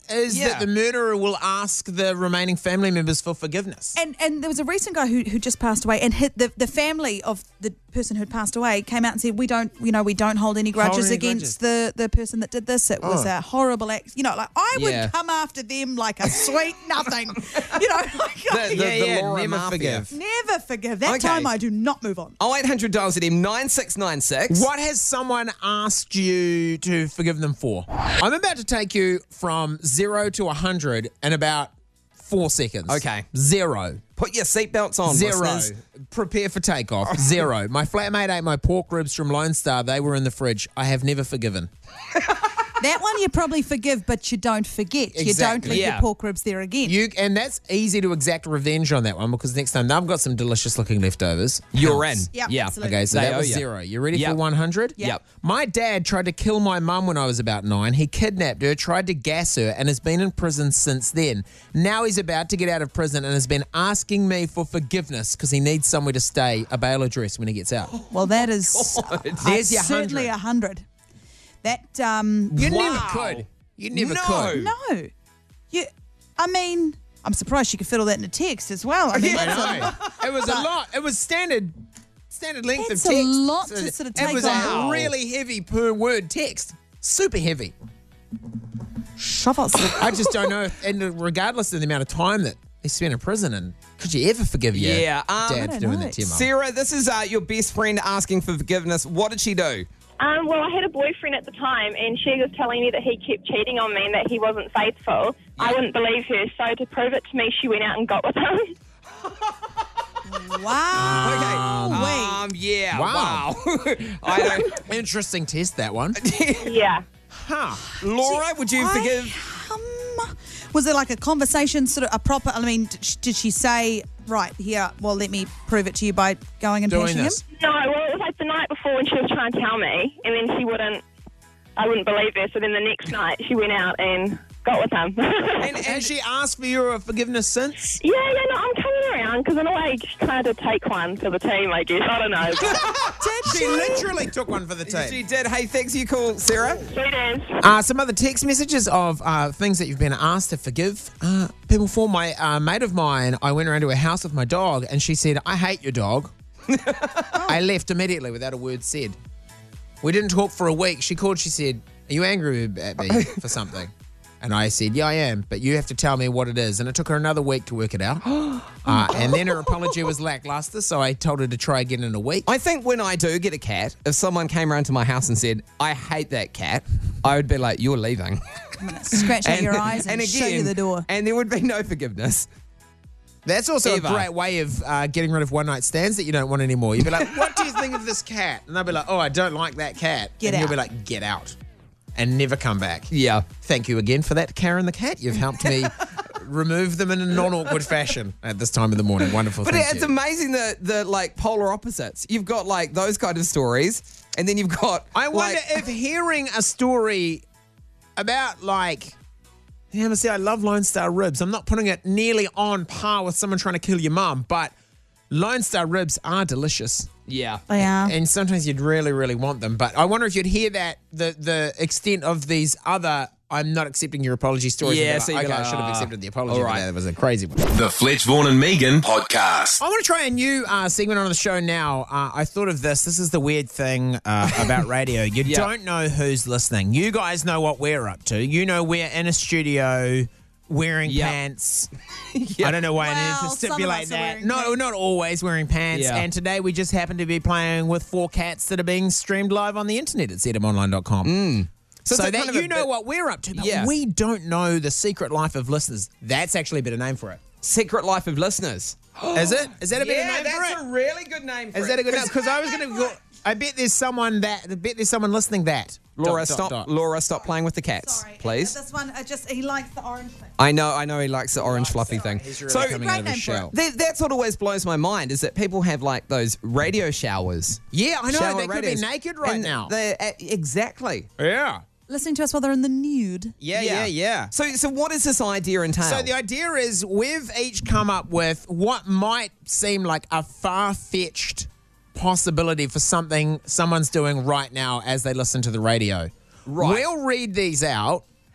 Speaker 5: is
Speaker 3: Yeah.
Speaker 5: that the murderer will ask the remaining family members for forgiveness.
Speaker 4: And and there was a recent guy who, who just passed away, and hit the the family of the person who'd passed away came out and said, we don't, you know, we don't hold any grudges
Speaker 5: any
Speaker 4: against the the person that did this. It was
Speaker 5: Oh.
Speaker 4: a horrible act. You know, like I would
Speaker 3: Yeah.
Speaker 4: come after them like a sweet nothing. You know, like
Speaker 3: The-
Speaker 4: I
Speaker 3: the-
Speaker 5: yeah, yeah,
Speaker 3: Laura
Speaker 5: never
Speaker 3: Mafia.
Speaker 5: forgive.
Speaker 4: never forgive. That
Speaker 3: Okay.
Speaker 4: time I do not move on.
Speaker 3: oh eight hundred dials at him nine six nine six.
Speaker 5: What has someone asked you to forgive them for? I'm about to take you from zero to one hundred in about four seconds.
Speaker 3: Okay.
Speaker 5: Zero.
Speaker 3: Put your seatbelts on,
Speaker 5: Zero.
Speaker 3: listeners.
Speaker 5: Prepare for takeoff. Zero. My flatmate ate my pork ribs from Lone Star. They were in the fridge. I have never forgiven.
Speaker 4: That one you probably forgive, but you don't forget. You don't
Speaker 5: Exactly.
Speaker 4: leave
Speaker 3: Yeah.
Speaker 4: your pork ribs there again.
Speaker 5: You and that's easy to exact revenge on that one because next time I've got some delicious looking leftovers.
Speaker 3: You're in.
Speaker 5: Counts.
Speaker 4: Yep,
Speaker 3: yeah.
Speaker 4: absolutely.
Speaker 5: Okay, so
Speaker 3: They
Speaker 5: that
Speaker 3: owe
Speaker 5: was
Speaker 3: ya.
Speaker 5: zero. You ready
Speaker 3: Yep.
Speaker 5: for one hundred?
Speaker 3: Yep.
Speaker 5: My dad tried to kill my mum when I was about nine. He kidnapped her, tried to gas her, and has been in prison since then. Now he's about to get out of prison and has been asking me for forgiveness because he needs somewhere to stay, a bail address when he gets out.
Speaker 4: Well, that is uh,
Speaker 5: There's your
Speaker 4: certainly a
Speaker 5: hundred.
Speaker 4: hundred. That um,
Speaker 5: You never
Speaker 3: Wow.
Speaker 5: could. You never
Speaker 3: No.
Speaker 5: could.
Speaker 4: no, you. I mean, I'm surprised you could fit all that in a text as well. I mean,
Speaker 5: I
Speaker 4: that's a-
Speaker 5: know. It was a lot. It was standard standard length
Speaker 4: That's
Speaker 5: of
Speaker 4: a
Speaker 5: text.
Speaker 4: lot to sort of
Speaker 5: It
Speaker 4: take
Speaker 5: was
Speaker 4: on.
Speaker 5: a really heavy per word text. Super heavy.
Speaker 4: shovels.
Speaker 5: I just don't know. If, and regardless of the amount of time that he spent in prison, and could you ever forgive your
Speaker 3: Yeah, um,
Speaker 5: dad
Speaker 4: I
Speaker 5: for
Speaker 4: don't
Speaker 5: doing
Speaker 4: know.
Speaker 5: that to your mum?
Speaker 3: Sarah, this is uh, your best friend asking for forgiveness. What did she do?
Speaker 8: Um, well, I had a boyfriend at the time, and she was telling me that he kept cheating on me and that he wasn't faithful. I wouldn't believe her, so to prove it to me, she went out and got with him.
Speaker 4: Wow.
Speaker 3: Okay.
Speaker 4: Wait.
Speaker 3: Um, yeah.
Speaker 5: Wow.
Speaker 3: Wow. I don't.
Speaker 5: Interesting test, that one.
Speaker 8: Yeah.
Speaker 5: Huh.
Speaker 3: Laura, would you
Speaker 4: I-
Speaker 3: forgive?
Speaker 4: Um, was there like a conversation, sort of a proper? I mean, did she- did she say, "Right here, well, let me prove it to you by going and
Speaker 5: Doing
Speaker 4: bashing
Speaker 5: this.
Speaker 4: him"?
Speaker 8: No, well, it was like the night before when she was trying to tell me, and then she wouldn't, I wouldn't believe her, so then the next night she went out and got with him.
Speaker 5: And has she asked for your forgiveness since?
Speaker 8: Yeah, yeah, no, I'm coming around because in a way, just kind of take one for the team, I guess. I don't know.
Speaker 4: Did
Speaker 5: She literally took one for the team.
Speaker 3: She did. Hey, thanks you call, Sarah.
Speaker 8: Sweet as.
Speaker 5: Uh, some other text messages of uh, things that you've been asked to forgive. Uh, people, for my uh, mate of mine, I went around to her house with my dog and she said, I hate your dog. I left immediately without a word said. We didn't talk for a week. She called, she said, are you angry at me for something? And I said, yeah, I am, but you have to tell me what it is. And it took her another week to work it out. uh, and then her apology was lackluster, so I told her to try again in a week.
Speaker 3: I think when I do get a cat, if someone came around to my house and said, I hate that cat, I would be like, you're leaving.
Speaker 4: I'm gonna scratch out your eyes and, show you the door.
Speaker 3: And there would be no forgiveness.
Speaker 5: That's also
Speaker 3: Ever.
Speaker 5: a great way of uh, getting rid of one night stands that you don't want anymore. You'd be like, what do you think of this cat? And they'll be like, oh, I don't like that cat.
Speaker 4: Get
Speaker 5: and
Speaker 4: out.
Speaker 5: you'll be like, get out. And never come back.
Speaker 3: Yeah.
Speaker 5: Thank you again for that, Karen the cat. You've helped me remove them in a non-awkward fashion at this time of the morning. Wonderful.
Speaker 3: But
Speaker 5: Thank
Speaker 3: it's
Speaker 5: you.
Speaker 3: amazing the the like polar opposites. You've got like those kind of stories, and then you've got.
Speaker 5: I wonder
Speaker 3: like,
Speaker 5: if hearing a story about like, yeah, see, I love Lone Star ribs. I'm not putting it nearly on par with someone trying to kill your mum, but Lone Star ribs are delicious.
Speaker 3: Yeah.
Speaker 4: They are.
Speaker 5: And sometimes you'd really, really want them. But I wonder if you'd hear that, the the extent of these other, I'm not accepting your apology stories.
Speaker 3: Yeah,
Speaker 5: and be
Speaker 3: so
Speaker 5: like,
Speaker 3: you'd be
Speaker 5: okay, I
Speaker 3: like,
Speaker 5: should have
Speaker 3: "Ah,
Speaker 5: accepted the apology.
Speaker 3: all
Speaker 5: but
Speaker 3: right."
Speaker 5: That was a crazy one.
Speaker 2: The Fletch, Vaughan and Megan podcast.
Speaker 5: I want to try a new uh, segment on the show now. Uh, I thought of this. This is the weird thing uh, about radio. You
Speaker 3: Yeah.
Speaker 5: don't know who's listening. You guys know what we're up to. You know we're in a studio wearing
Speaker 3: Yep.
Speaker 5: pants. I don't know why I
Speaker 4: Well,
Speaker 5: needed to
Speaker 4: some of
Speaker 5: stipulate
Speaker 4: us are
Speaker 5: that.
Speaker 4: wearing
Speaker 5: No,
Speaker 4: pants.
Speaker 5: not always wearing pants.
Speaker 3: Yeah.
Speaker 5: And today we just happen to be playing with four cats that are being streamed live on the internet at z m online dot com.
Speaker 3: So,
Speaker 5: So,
Speaker 3: it's a
Speaker 5: that
Speaker 3: kind of a
Speaker 5: you know
Speaker 3: bit-
Speaker 5: what we're up to, but
Speaker 3: Yeah.
Speaker 5: we don't know the secret life of listeners. That's actually a better name for it.
Speaker 3: Secret Life of Listeners.
Speaker 5: Is it? Is that a better
Speaker 3: yeah,
Speaker 5: name for
Speaker 3: that's
Speaker 5: it?
Speaker 3: a really good name for
Speaker 5: Is
Speaker 3: it.
Speaker 5: that a good name? Because I was going to go. I bet there's someone that. I bet there's someone listening that.
Speaker 3: Laura,
Speaker 5: Dot, dot,
Speaker 3: stop.
Speaker 5: dot.
Speaker 3: Laura, stop playing with the cats,
Speaker 4: Sorry,
Speaker 3: please.
Speaker 4: This one, I just he likes the orange thing.
Speaker 3: I know, I know he likes the orange fluffy thing.
Speaker 5: He's really
Speaker 3: So
Speaker 5: coming
Speaker 4: Great
Speaker 5: out of his
Speaker 4: name for it.
Speaker 5: shell.
Speaker 3: that, that's what always blows my mind is that people have like those radio showers.
Speaker 5: Yeah, I know.
Speaker 3: Shower
Speaker 5: They could
Speaker 3: radios.
Speaker 5: be naked right
Speaker 3: And
Speaker 5: now.
Speaker 3: they're- uh, exactly.
Speaker 5: Yeah.
Speaker 4: Listening to us while they're in the nude.
Speaker 5: Yeah, yeah, yeah.
Speaker 3: So, so what does this idea entail?
Speaker 5: So the idea is we've each come up with what might seem like a far-fetched possibility for something someone's doing right now as they listen to the radio.
Speaker 3: Right.
Speaker 5: We'll read these out,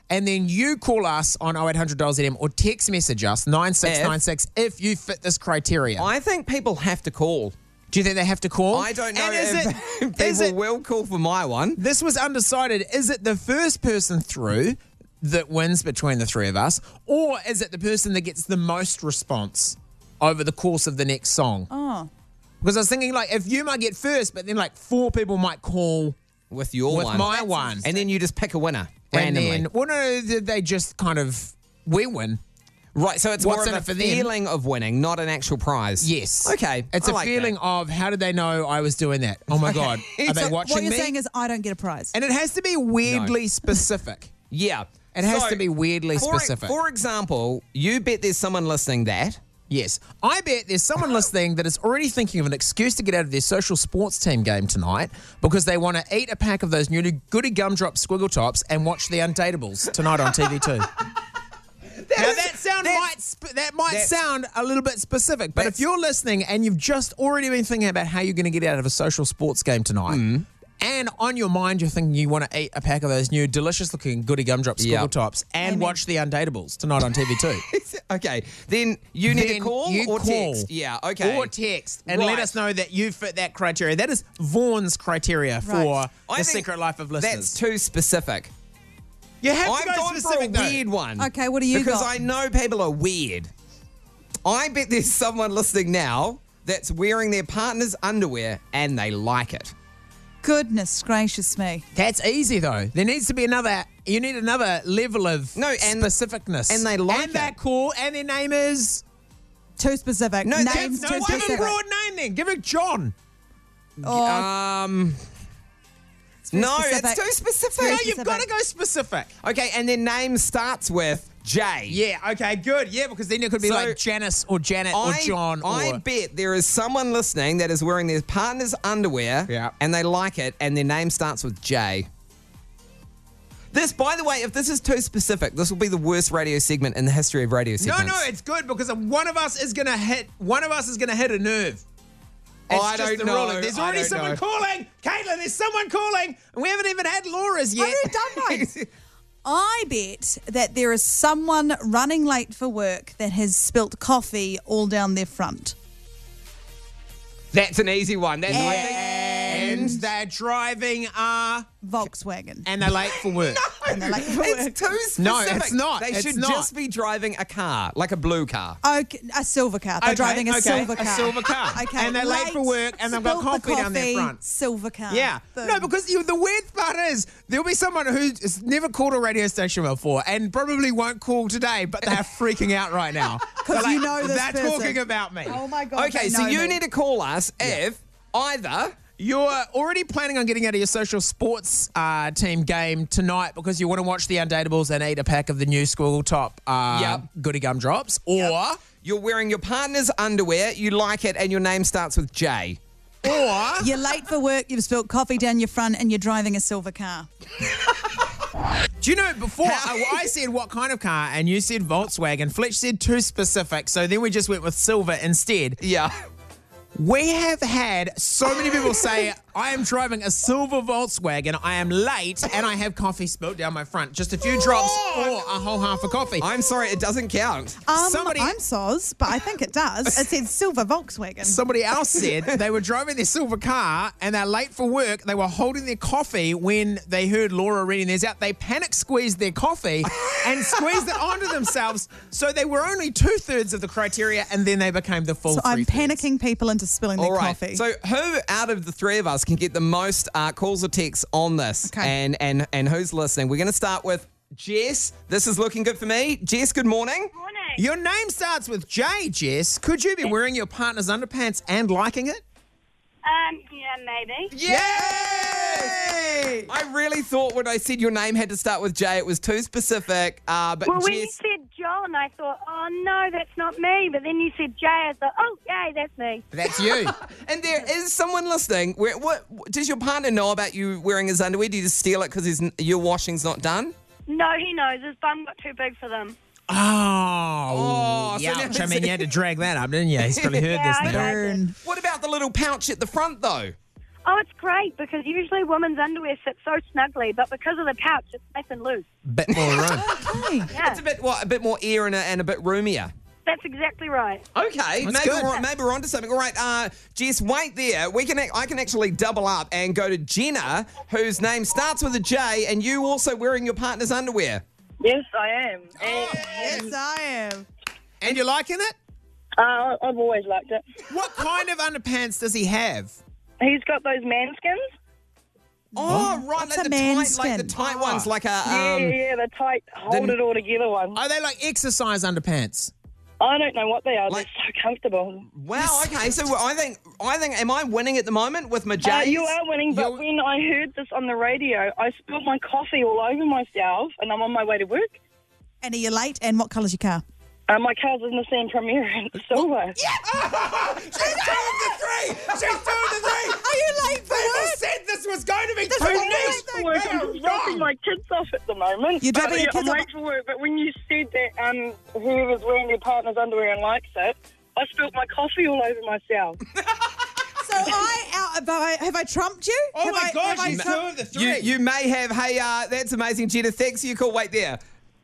Speaker 5: and then you call us on oh eight hundred Z M or text message us nine six nine six if you fit this criteria.
Speaker 3: I think people have to call.
Speaker 5: Do you think they have to call?
Speaker 3: I don't know
Speaker 5: And is
Speaker 3: if
Speaker 5: it,
Speaker 3: people
Speaker 5: is it,
Speaker 3: will call for my one.
Speaker 5: This was undecided. Is it the first person through that wins between the three of us, or is it the person that gets the most response over the course of the next song?
Speaker 4: Oh.
Speaker 5: Because I was thinking, like, if you might get first, but then, like, four people might call
Speaker 3: with your
Speaker 5: with
Speaker 3: one.
Speaker 5: my one.
Speaker 3: And then you just pick a winner
Speaker 5: And
Speaker 3: randomly.
Speaker 5: then, well, no, they just kind of, we win.
Speaker 3: Right, so it's
Speaker 5: What's
Speaker 3: more
Speaker 5: in
Speaker 3: of
Speaker 5: it
Speaker 3: a
Speaker 5: for them?
Speaker 3: feeling of winning, not an actual prize.
Speaker 5: Yes.
Speaker 3: Okay.
Speaker 5: It's
Speaker 3: I
Speaker 5: a
Speaker 3: like
Speaker 5: feeling
Speaker 3: that.
Speaker 5: of, how did they know I was doing that? Oh, my God. Are they
Speaker 4: So
Speaker 5: watching
Speaker 4: what you're
Speaker 5: me?
Speaker 4: saying is I don't get a prize.
Speaker 5: And it has to be weirdly specific.
Speaker 3: Yeah.
Speaker 5: It has
Speaker 3: So,
Speaker 5: to be weirdly
Speaker 3: for,
Speaker 5: specific.
Speaker 3: For example, you bet there's someone listening that.
Speaker 5: Yes. I bet there's someone listening that is already thinking of an excuse to get out of their social sports team game tonight because they want to eat a pack of those new Goody Gumdrop Squiggle Tops and watch The Undateables tonight on T V two. Now
Speaker 3: is-
Speaker 5: that sound
Speaker 3: that's-
Speaker 5: might sp- that might
Speaker 3: that's-
Speaker 5: sound a little bit specific, but if
Speaker 3: That's-
Speaker 5: you're listening and you've just already been thinking about how you're going to get out of a social sports game tonight,
Speaker 3: Mm.
Speaker 5: and on your mind you're thinking you want to eat a pack of those new delicious-looking Goody Gumdrop Squiggle
Speaker 3: Yep.
Speaker 5: Tops and
Speaker 4: Amen.
Speaker 5: watch The Undateables tonight on T V two.
Speaker 3: Okay, then you need
Speaker 5: Then
Speaker 3: to call
Speaker 5: you
Speaker 3: or
Speaker 5: call.
Speaker 3: text. Yeah, okay.
Speaker 5: Or text and let
Speaker 3: Right.
Speaker 5: us know that you fit that criteria. That is Vaughn's criteria for
Speaker 4: Right.
Speaker 3: I
Speaker 5: the
Speaker 3: think
Speaker 5: Secret Life of Listeners.
Speaker 3: That's too specific.
Speaker 5: you have to
Speaker 3: I've
Speaker 5: go
Speaker 3: gone for a
Speaker 5: specific though.
Speaker 3: weird one.
Speaker 4: Okay, what do you
Speaker 3: Because
Speaker 4: got?
Speaker 3: I know people are weird. I bet there's someone listening now that's wearing their partner's underwear and they like it.
Speaker 4: Goodness gracious me.
Speaker 5: That's easy though. There needs to be another. You need another level of
Speaker 3: No, and-
Speaker 5: specificness.
Speaker 3: and they like
Speaker 5: and they're
Speaker 3: it.
Speaker 5: cool. And their name is.
Speaker 4: Too specific.
Speaker 3: No,
Speaker 4: Names
Speaker 3: that's-
Speaker 5: No,
Speaker 4: too
Speaker 5: give a
Speaker 4: specific.
Speaker 5: broad name then. Give it John.
Speaker 4: Oh,
Speaker 3: Um,
Speaker 4: very
Speaker 3: no,
Speaker 4: specific.
Speaker 3: it's too specific.
Speaker 5: No,
Speaker 4: Very
Speaker 5: you've
Speaker 4: specific.
Speaker 5: got to go specific.
Speaker 3: Okay, and their name starts with J.
Speaker 5: Yeah. Okay. Good. Yeah, because then it could be
Speaker 3: So,
Speaker 5: like Janice or Janet
Speaker 3: I,
Speaker 5: or John.
Speaker 3: I
Speaker 5: or
Speaker 3: bet there is someone listening that is wearing their partner's underwear
Speaker 5: Yeah.
Speaker 3: and they like it and their name starts with J. This, by the way, if this is too specific, this will be the worst radio segment in the history of radio
Speaker 5: no,
Speaker 3: segments.
Speaker 5: no, it's good because one of us is gonna hit. One of us is gonna hit a nerve. It's
Speaker 3: I
Speaker 5: just
Speaker 3: don't
Speaker 5: the
Speaker 3: know.
Speaker 5: ruling. There's
Speaker 3: I
Speaker 5: already
Speaker 3: don't
Speaker 5: someone
Speaker 3: know.
Speaker 5: calling. Caitlin, there's someone calling. And we haven't even had Laura's yet.
Speaker 4: I've already done mine. I bet that there is someone running late for work that has spilt coffee all down their front.
Speaker 3: That's an easy one. That's I think-
Speaker 5: And they're driving a
Speaker 4: Volkswagen.
Speaker 5: and they're late for work.
Speaker 4: And they're late for work.
Speaker 3: It's too specific.
Speaker 5: No, it's not.
Speaker 3: They
Speaker 5: It's
Speaker 3: should
Speaker 5: not.
Speaker 3: just be driving a car, like a blue car.
Speaker 4: Okay, a silver car. They're
Speaker 5: Okay,
Speaker 4: driving a
Speaker 5: okay,
Speaker 4: silver car.
Speaker 5: a silver car.
Speaker 4: Okay,
Speaker 5: And they're late for work and they've got
Speaker 4: spilt the
Speaker 5: coffee down their
Speaker 4: coffee,
Speaker 5: front.
Speaker 4: Silver car.
Speaker 5: Yeah.
Speaker 4: Boom.
Speaker 5: No, because you, the weird part is there'll be someone who's never called a radio station before and probably won't call today, but they're freaking out right now.
Speaker 4: 'Cause
Speaker 5: They're
Speaker 4: you know this
Speaker 5: They're
Speaker 4: person.
Speaker 5: talking about me.
Speaker 4: Oh my God.
Speaker 3: Okay,
Speaker 4: they
Speaker 3: so
Speaker 4: know
Speaker 3: you
Speaker 4: me.
Speaker 3: need to call us if either
Speaker 5: You're already planning on getting out of your social sports uh, team game tonight because you want to watch The Undateables and eat a pack of the new Squiggle Top uh,
Speaker 3: Yep.
Speaker 5: Goody Gumdrops, or
Speaker 3: you're wearing your partner's underwear, you like it, and your name starts with J.
Speaker 5: or
Speaker 4: You're late for work, you've spilt coffee down your front, and you're driving a silver car.
Speaker 5: do you know before I, I said what kind of car and you said Volkswagen, Fletch said too specific, so then we just went with silver instead.
Speaker 3: Yeah.
Speaker 5: We have had so many people say, I am driving a silver Volkswagen, I am late, and I have coffee spilt down my front. Just a few drops or a whole half of coffee.
Speaker 3: I'm sorry, it doesn't count.
Speaker 4: Um,
Speaker 5: Somebody-
Speaker 4: I'm soz, but I think it does. It said silver Volkswagen.
Speaker 5: Somebody else said they were driving their silver car and they're late for work. They were holding their coffee when they heard Laura reading theirs out. They panic squeezed their coffee and squeezed it onto themselves. So they were only two thirds of the criteria and then they became the full
Speaker 4: So I'm
Speaker 5: three-thirds.
Speaker 4: panicking people into spilling their
Speaker 3: All right.
Speaker 4: coffee.
Speaker 3: So who out of the three of us can get the most uh, calls or texts on this?
Speaker 4: Okay.
Speaker 3: And and and who's listening? We're going to start with Jess. This is looking good for me. Jess, good morning.
Speaker 8: Morning.
Speaker 5: Your name starts with J, Jess. Could you be wearing your partner's underpants and liking it?
Speaker 8: Um, yeah, maybe.
Speaker 3: Yay! I really thought when I said your name had to start with J, it was too specific. Uh, but
Speaker 8: Well, when you
Speaker 3: Jess,
Speaker 8: said John, I thought, oh no, that's not me. But then you said Jay, I thought, oh, yay, that's me.
Speaker 5: That's you.
Speaker 3: and there is someone listening. Where, what does your partner know about you wearing his underwear? Do you just steal it because your washing's not done?
Speaker 8: No, he knows. His bum got too big for them.
Speaker 5: Oh,
Speaker 3: Oh, so now
Speaker 5: ouch. I
Speaker 3: it's-
Speaker 5: mean, you had to drag that up, didn't you? He's probably heard
Speaker 8: Yeah,
Speaker 5: this
Speaker 8: I
Speaker 5: now.
Speaker 8: know.
Speaker 4: Burn.
Speaker 3: What about the little pouch at the front, though?
Speaker 7: Oh, it's great because usually women's underwear sits so snugly, but because of the pouch, it's nice and loose.
Speaker 5: Bit more room.
Speaker 4: Okay.
Speaker 7: Yeah,
Speaker 3: It's a bit what, a bit more air and a, and a bit roomier.
Speaker 7: that's exactly right.
Speaker 3: Okay,
Speaker 5: That's
Speaker 3: maybe
Speaker 5: good.
Speaker 3: we're, maybe we're onto something. All right, uh, Jess, wait there. We can ac- I can actually double up and go to Jenna, whose name starts with a J, and you also wearing your partner's underwear.
Speaker 7: Yes, I am. And
Speaker 4: Yes, I am.
Speaker 5: And you liking it?
Speaker 7: uh, I've always liked it.
Speaker 5: What kind of underpants does he have?
Speaker 7: He's got those manskins.
Speaker 3: Oh, right,
Speaker 4: What's
Speaker 3: like
Speaker 4: a
Speaker 3: the tight, like
Speaker 4: manskin?
Speaker 3: the tight ones, like a
Speaker 7: Yeah,
Speaker 3: um.
Speaker 7: yeah, the tight, hold
Speaker 3: the-
Speaker 7: it all together ones.
Speaker 5: Are they like exercise underpants?
Speaker 7: I don't know what they are.
Speaker 3: Like-
Speaker 7: They're so comfortable.
Speaker 3: Wow. Okay, so I think I think am I winning at the moment with my J's?
Speaker 7: Uh, you are winning, but
Speaker 5: You're-
Speaker 7: when I heard this on the radio, I spilled my coffee all over myself, and I'm on my way to work.
Speaker 4: And are you late? And what colour's your car?
Speaker 7: Uh, my car's in the Nissan Premier in silver.
Speaker 5: She's doing the three! She's doing the three!
Speaker 4: Are you late for
Speaker 5: People
Speaker 4: work?
Speaker 5: said this was going to be
Speaker 4: This
Speaker 5: too
Speaker 4: is
Speaker 7: I'm
Speaker 4: late
Speaker 5: niche.
Speaker 7: for work. I'm just dropping my kids off at the moment.
Speaker 4: You're dropping
Speaker 7: But,
Speaker 4: your
Speaker 7: yeah,
Speaker 4: kids
Speaker 7: I'm
Speaker 4: off?
Speaker 7: late for work, but when you said that um, whoever's wearing their partner's underwear and likes it, I spilled my coffee all over myself.
Speaker 4: So I out about have I trumped you?
Speaker 5: Oh
Speaker 4: have
Speaker 5: my
Speaker 4: I,
Speaker 5: gosh,
Speaker 4: have I
Speaker 5: she's
Speaker 4: trumped-
Speaker 5: two of the
Speaker 3: You,
Speaker 5: three.
Speaker 3: you may have. Hey, uh, that's amazing, Jenna. Thanks for your call. Wait there.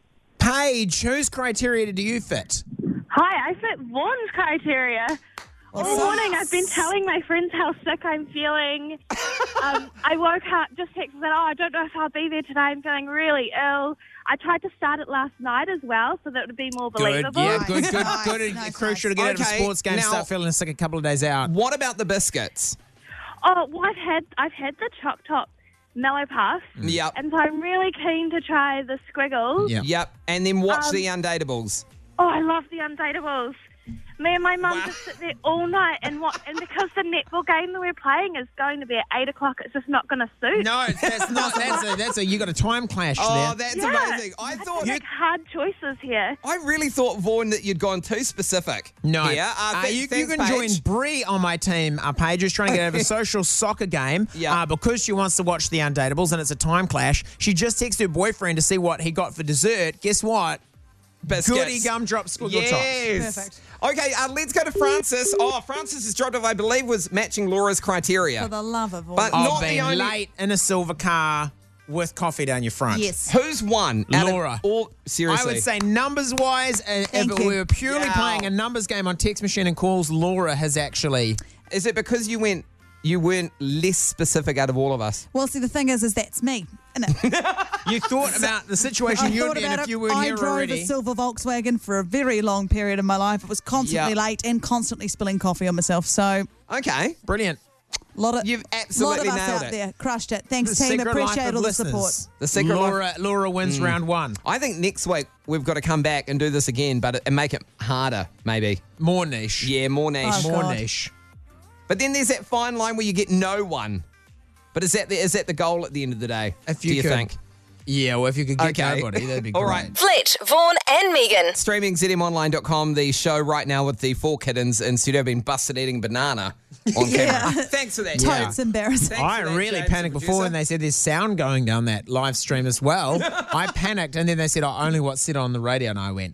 Speaker 5: Paige, whose criteria do you fit?
Speaker 8: Hi, I fit Vaughn's criteria. All morning, I've been telling my friends how sick I'm feeling. um, I woke up, just texted and said, oh, I don't know if I'll be there today. I'm feeling really ill. I tried to start it last night as well, so that would be more believable.
Speaker 5: Yeah, good, good,
Speaker 4: Nice,
Speaker 5: good.
Speaker 4: nice,
Speaker 5: Crucial
Speaker 4: nice.
Speaker 5: to get out of a
Speaker 3: Okay,
Speaker 5: sports game,
Speaker 3: now-
Speaker 5: start feeling sick a couple of days out.
Speaker 3: What about the biscuits?
Speaker 8: Oh, well, I've had, I've had the Choc Top Mellow Puff,
Speaker 3: Yep.
Speaker 8: and so I'm really keen to try the Squiggles.
Speaker 5: Yeah.
Speaker 3: Yep. And then watch
Speaker 8: Um,
Speaker 3: the Undateables.
Speaker 8: Oh, I love the Undateables. Me and my mum
Speaker 3: Wow.
Speaker 8: just sit there all night and watch, and because the netball game that we're playing is going to be at eight o'clock, it's just not going to suit.
Speaker 5: No, that's not. That's a. That's a. You got a time clash
Speaker 3: Oh,
Speaker 5: there.
Speaker 3: that's
Speaker 8: Yeah.
Speaker 3: amazing. I
Speaker 8: Have
Speaker 3: thought
Speaker 8: to make hard choices here.
Speaker 3: I really thought, Vaughan, that you'd gone too specific.
Speaker 5: No,
Speaker 3: Yeah. Uh,
Speaker 5: Uh,
Speaker 3: th-
Speaker 5: you, you
Speaker 3: thanks,
Speaker 5: can
Speaker 3: Paige.
Speaker 5: join Bree on my team. Uh, Paige is trying to get out of a social soccer game
Speaker 3: Yeah.
Speaker 5: uh, because she wants to watch the Undateables and it's a time clash. She just texted her boyfriend to see what he got for dessert. Guess what?
Speaker 3: Biscuits.
Speaker 5: Goody gumdrop squiggle tops.
Speaker 3: Yes.
Speaker 4: Perfect.
Speaker 3: Okay, uh, let's go to Francis. Oh, Francis has dropped off, I believe, was matching Laura's criteria.
Speaker 4: For the love of all.
Speaker 3: But
Speaker 5: Of
Speaker 3: not the
Speaker 5: being
Speaker 3: only.
Speaker 5: late in a silver car with coffee down your front.
Speaker 4: Yes.
Speaker 3: Who's won? out of
Speaker 5: Laura.
Speaker 3: All, seriously.
Speaker 5: I would say numbers wise, uh, if
Speaker 4: Thank
Speaker 5: we
Speaker 4: you.
Speaker 5: were purely
Speaker 3: Wow.
Speaker 5: playing a numbers game on text machine and calls, Laura has actually.
Speaker 3: Is it because you went, you weren't less specific out of all of us?
Speaker 4: Well, see, the thing is, is that's me. Isn't it?
Speaker 5: You thought about the situation
Speaker 4: I
Speaker 5: you'd
Speaker 4: thought
Speaker 5: be in
Speaker 4: about
Speaker 5: if
Speaker 4: it.
Speaker 5: you weren't
Speaker 4: I
Speaker 5: here
Speaker 4: drove
Speaker 5: already.
Speaker 4: a silver Volkswagen for a very long period of my life. It was constantly
Speaker 3: Yeah.
Speaker 4: late and constantly spilling coffee on myself. So,
Speaker 3: Okay.
Speaker 5: Brilliant.
Speaker 4: a lot of
Speaker 3: You've
Speaker 4: lot
Speaker 3: absolutely
Speaker 4: of us
Speaker 3: nailed
Speaker 4: out
Speaker 3: it.
Speaker 4: there crushed it. Thanks,
Speaker 5: The
Speaker 4: team.
Speaker 5: secret life
Speaker 4: Appreciate
Speaker 5: of
Speaker 4: all the
Speaker 5: listeners.
Speaker 4: support.
Speaker 3: The secret life-
Speaker 5: Laura, Laura wins round one.
Speaker 3: I think next week we've got to come back and do this again, but and make it harder, maybe.
Speaker 5: More niche.
Speaker 3: Yeah, more niche.
Speaker 4: Oh,
Speaker 5: More
Speaker 4: God.
Speaker 5: niche.
Speaker 3: But then there's that fine line where you get no one. But is that the, is that the goal at the end of the day?
Speaker 5: If
Speaker 3: do
Speaker 5: you
Speaker 3: you
Speaker 5: could-
Speaker 3: think?
Speaker 5: Yeah, well, if you could get
Speaker 3: Okay.
Speaker 5: nobody, that'd be
Speaker 3: All
Speaker 5: great.
Speaker 3: right.
Speaker 1: Fletch, Vaughan, and Megan.
Speaker 3: Streaming z m online dot com, the show right now with the four kittens in studio being busted eating banana on
Speaker 4: Yeah.
Speaker 3: camera. Thanks for that.
Speaker 4: Totes embarrassing.
Speaker 3: Thanks
Speaker 5: I
Speaker 3: for that,
Speaker 5: really
Speaker 3: James,
Speaker 5: panicked
Speaker 3: the
Speaker 5: before when
Speaker 3: producer.
Speaker 5: they said there's sound going down that live stream as well. I panicked, and then they said, oh, only what's said on the radio, and I went,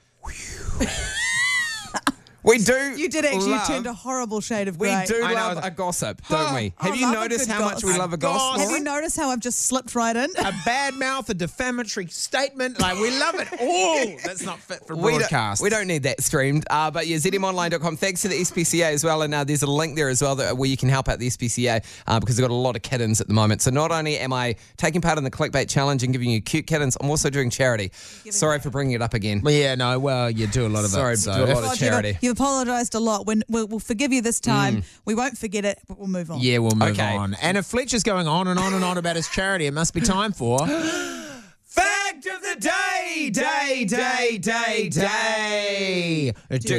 Speaker 3: We do.
Speaker 4: You did actually.
Speaker 3: love,
Speaker 4: You turned a horrible shade of
Speaker 3: We
Speaker 4: grey.
Speaker 3: do
Speaker 5: I know.
Speaker 3: love a gossip, don't we?
Speaker 4: I
Speaker 3: Have you
Speaker 4: love a
Speaker 3: noticed
Speaker 4: good
Speaker 3: how much we
Speaker 4: gossip.
Speaker 3: love a
Speaker 5: A
Speaker 3: gossip?
Speaker 5: gossip.
Speaker 4: Have you noticed how I've just slipped right in?
Speaker 5: a bad mouth, a defamatory statement. Like, we love it all. That's not fit for
Speaker 3: We
Speaker 5: broadcast.
Speaker 3: don't, we don't need that streamed. Uh, but yeah, z m online dot com. Thanks to the S P C A as well. And uh, there's a link there as well that, where you can help out the S P C A uh, because they've got a lot of kittens at the moment. So not only am I taking part in the clickbait challenge and giving you cute kittens, I'm also doing charity. Sorry for bringing it up again.
Speaker 5: Well, yeah, no, well, you do a lot of
Speaker 3: Sorry,
Speaker 5: it. So
Speaker 3: do a lot
Speaker 5: if-
Speaker 3: of
Speaker 4: God,
Speaker 3: charity.
Speaker 4: You've, you've apologised a lot. When we'll, we'll forgive you this time. We won't forget it, but we'll move on.
Speaker 5: Yeah, we'll move
Speaker 3: Okay.
Speaker 5: on. And if Fletch is going on and on and on about his charity, it must be time for
Speaker 3: Fact of the day, day, day, day, day.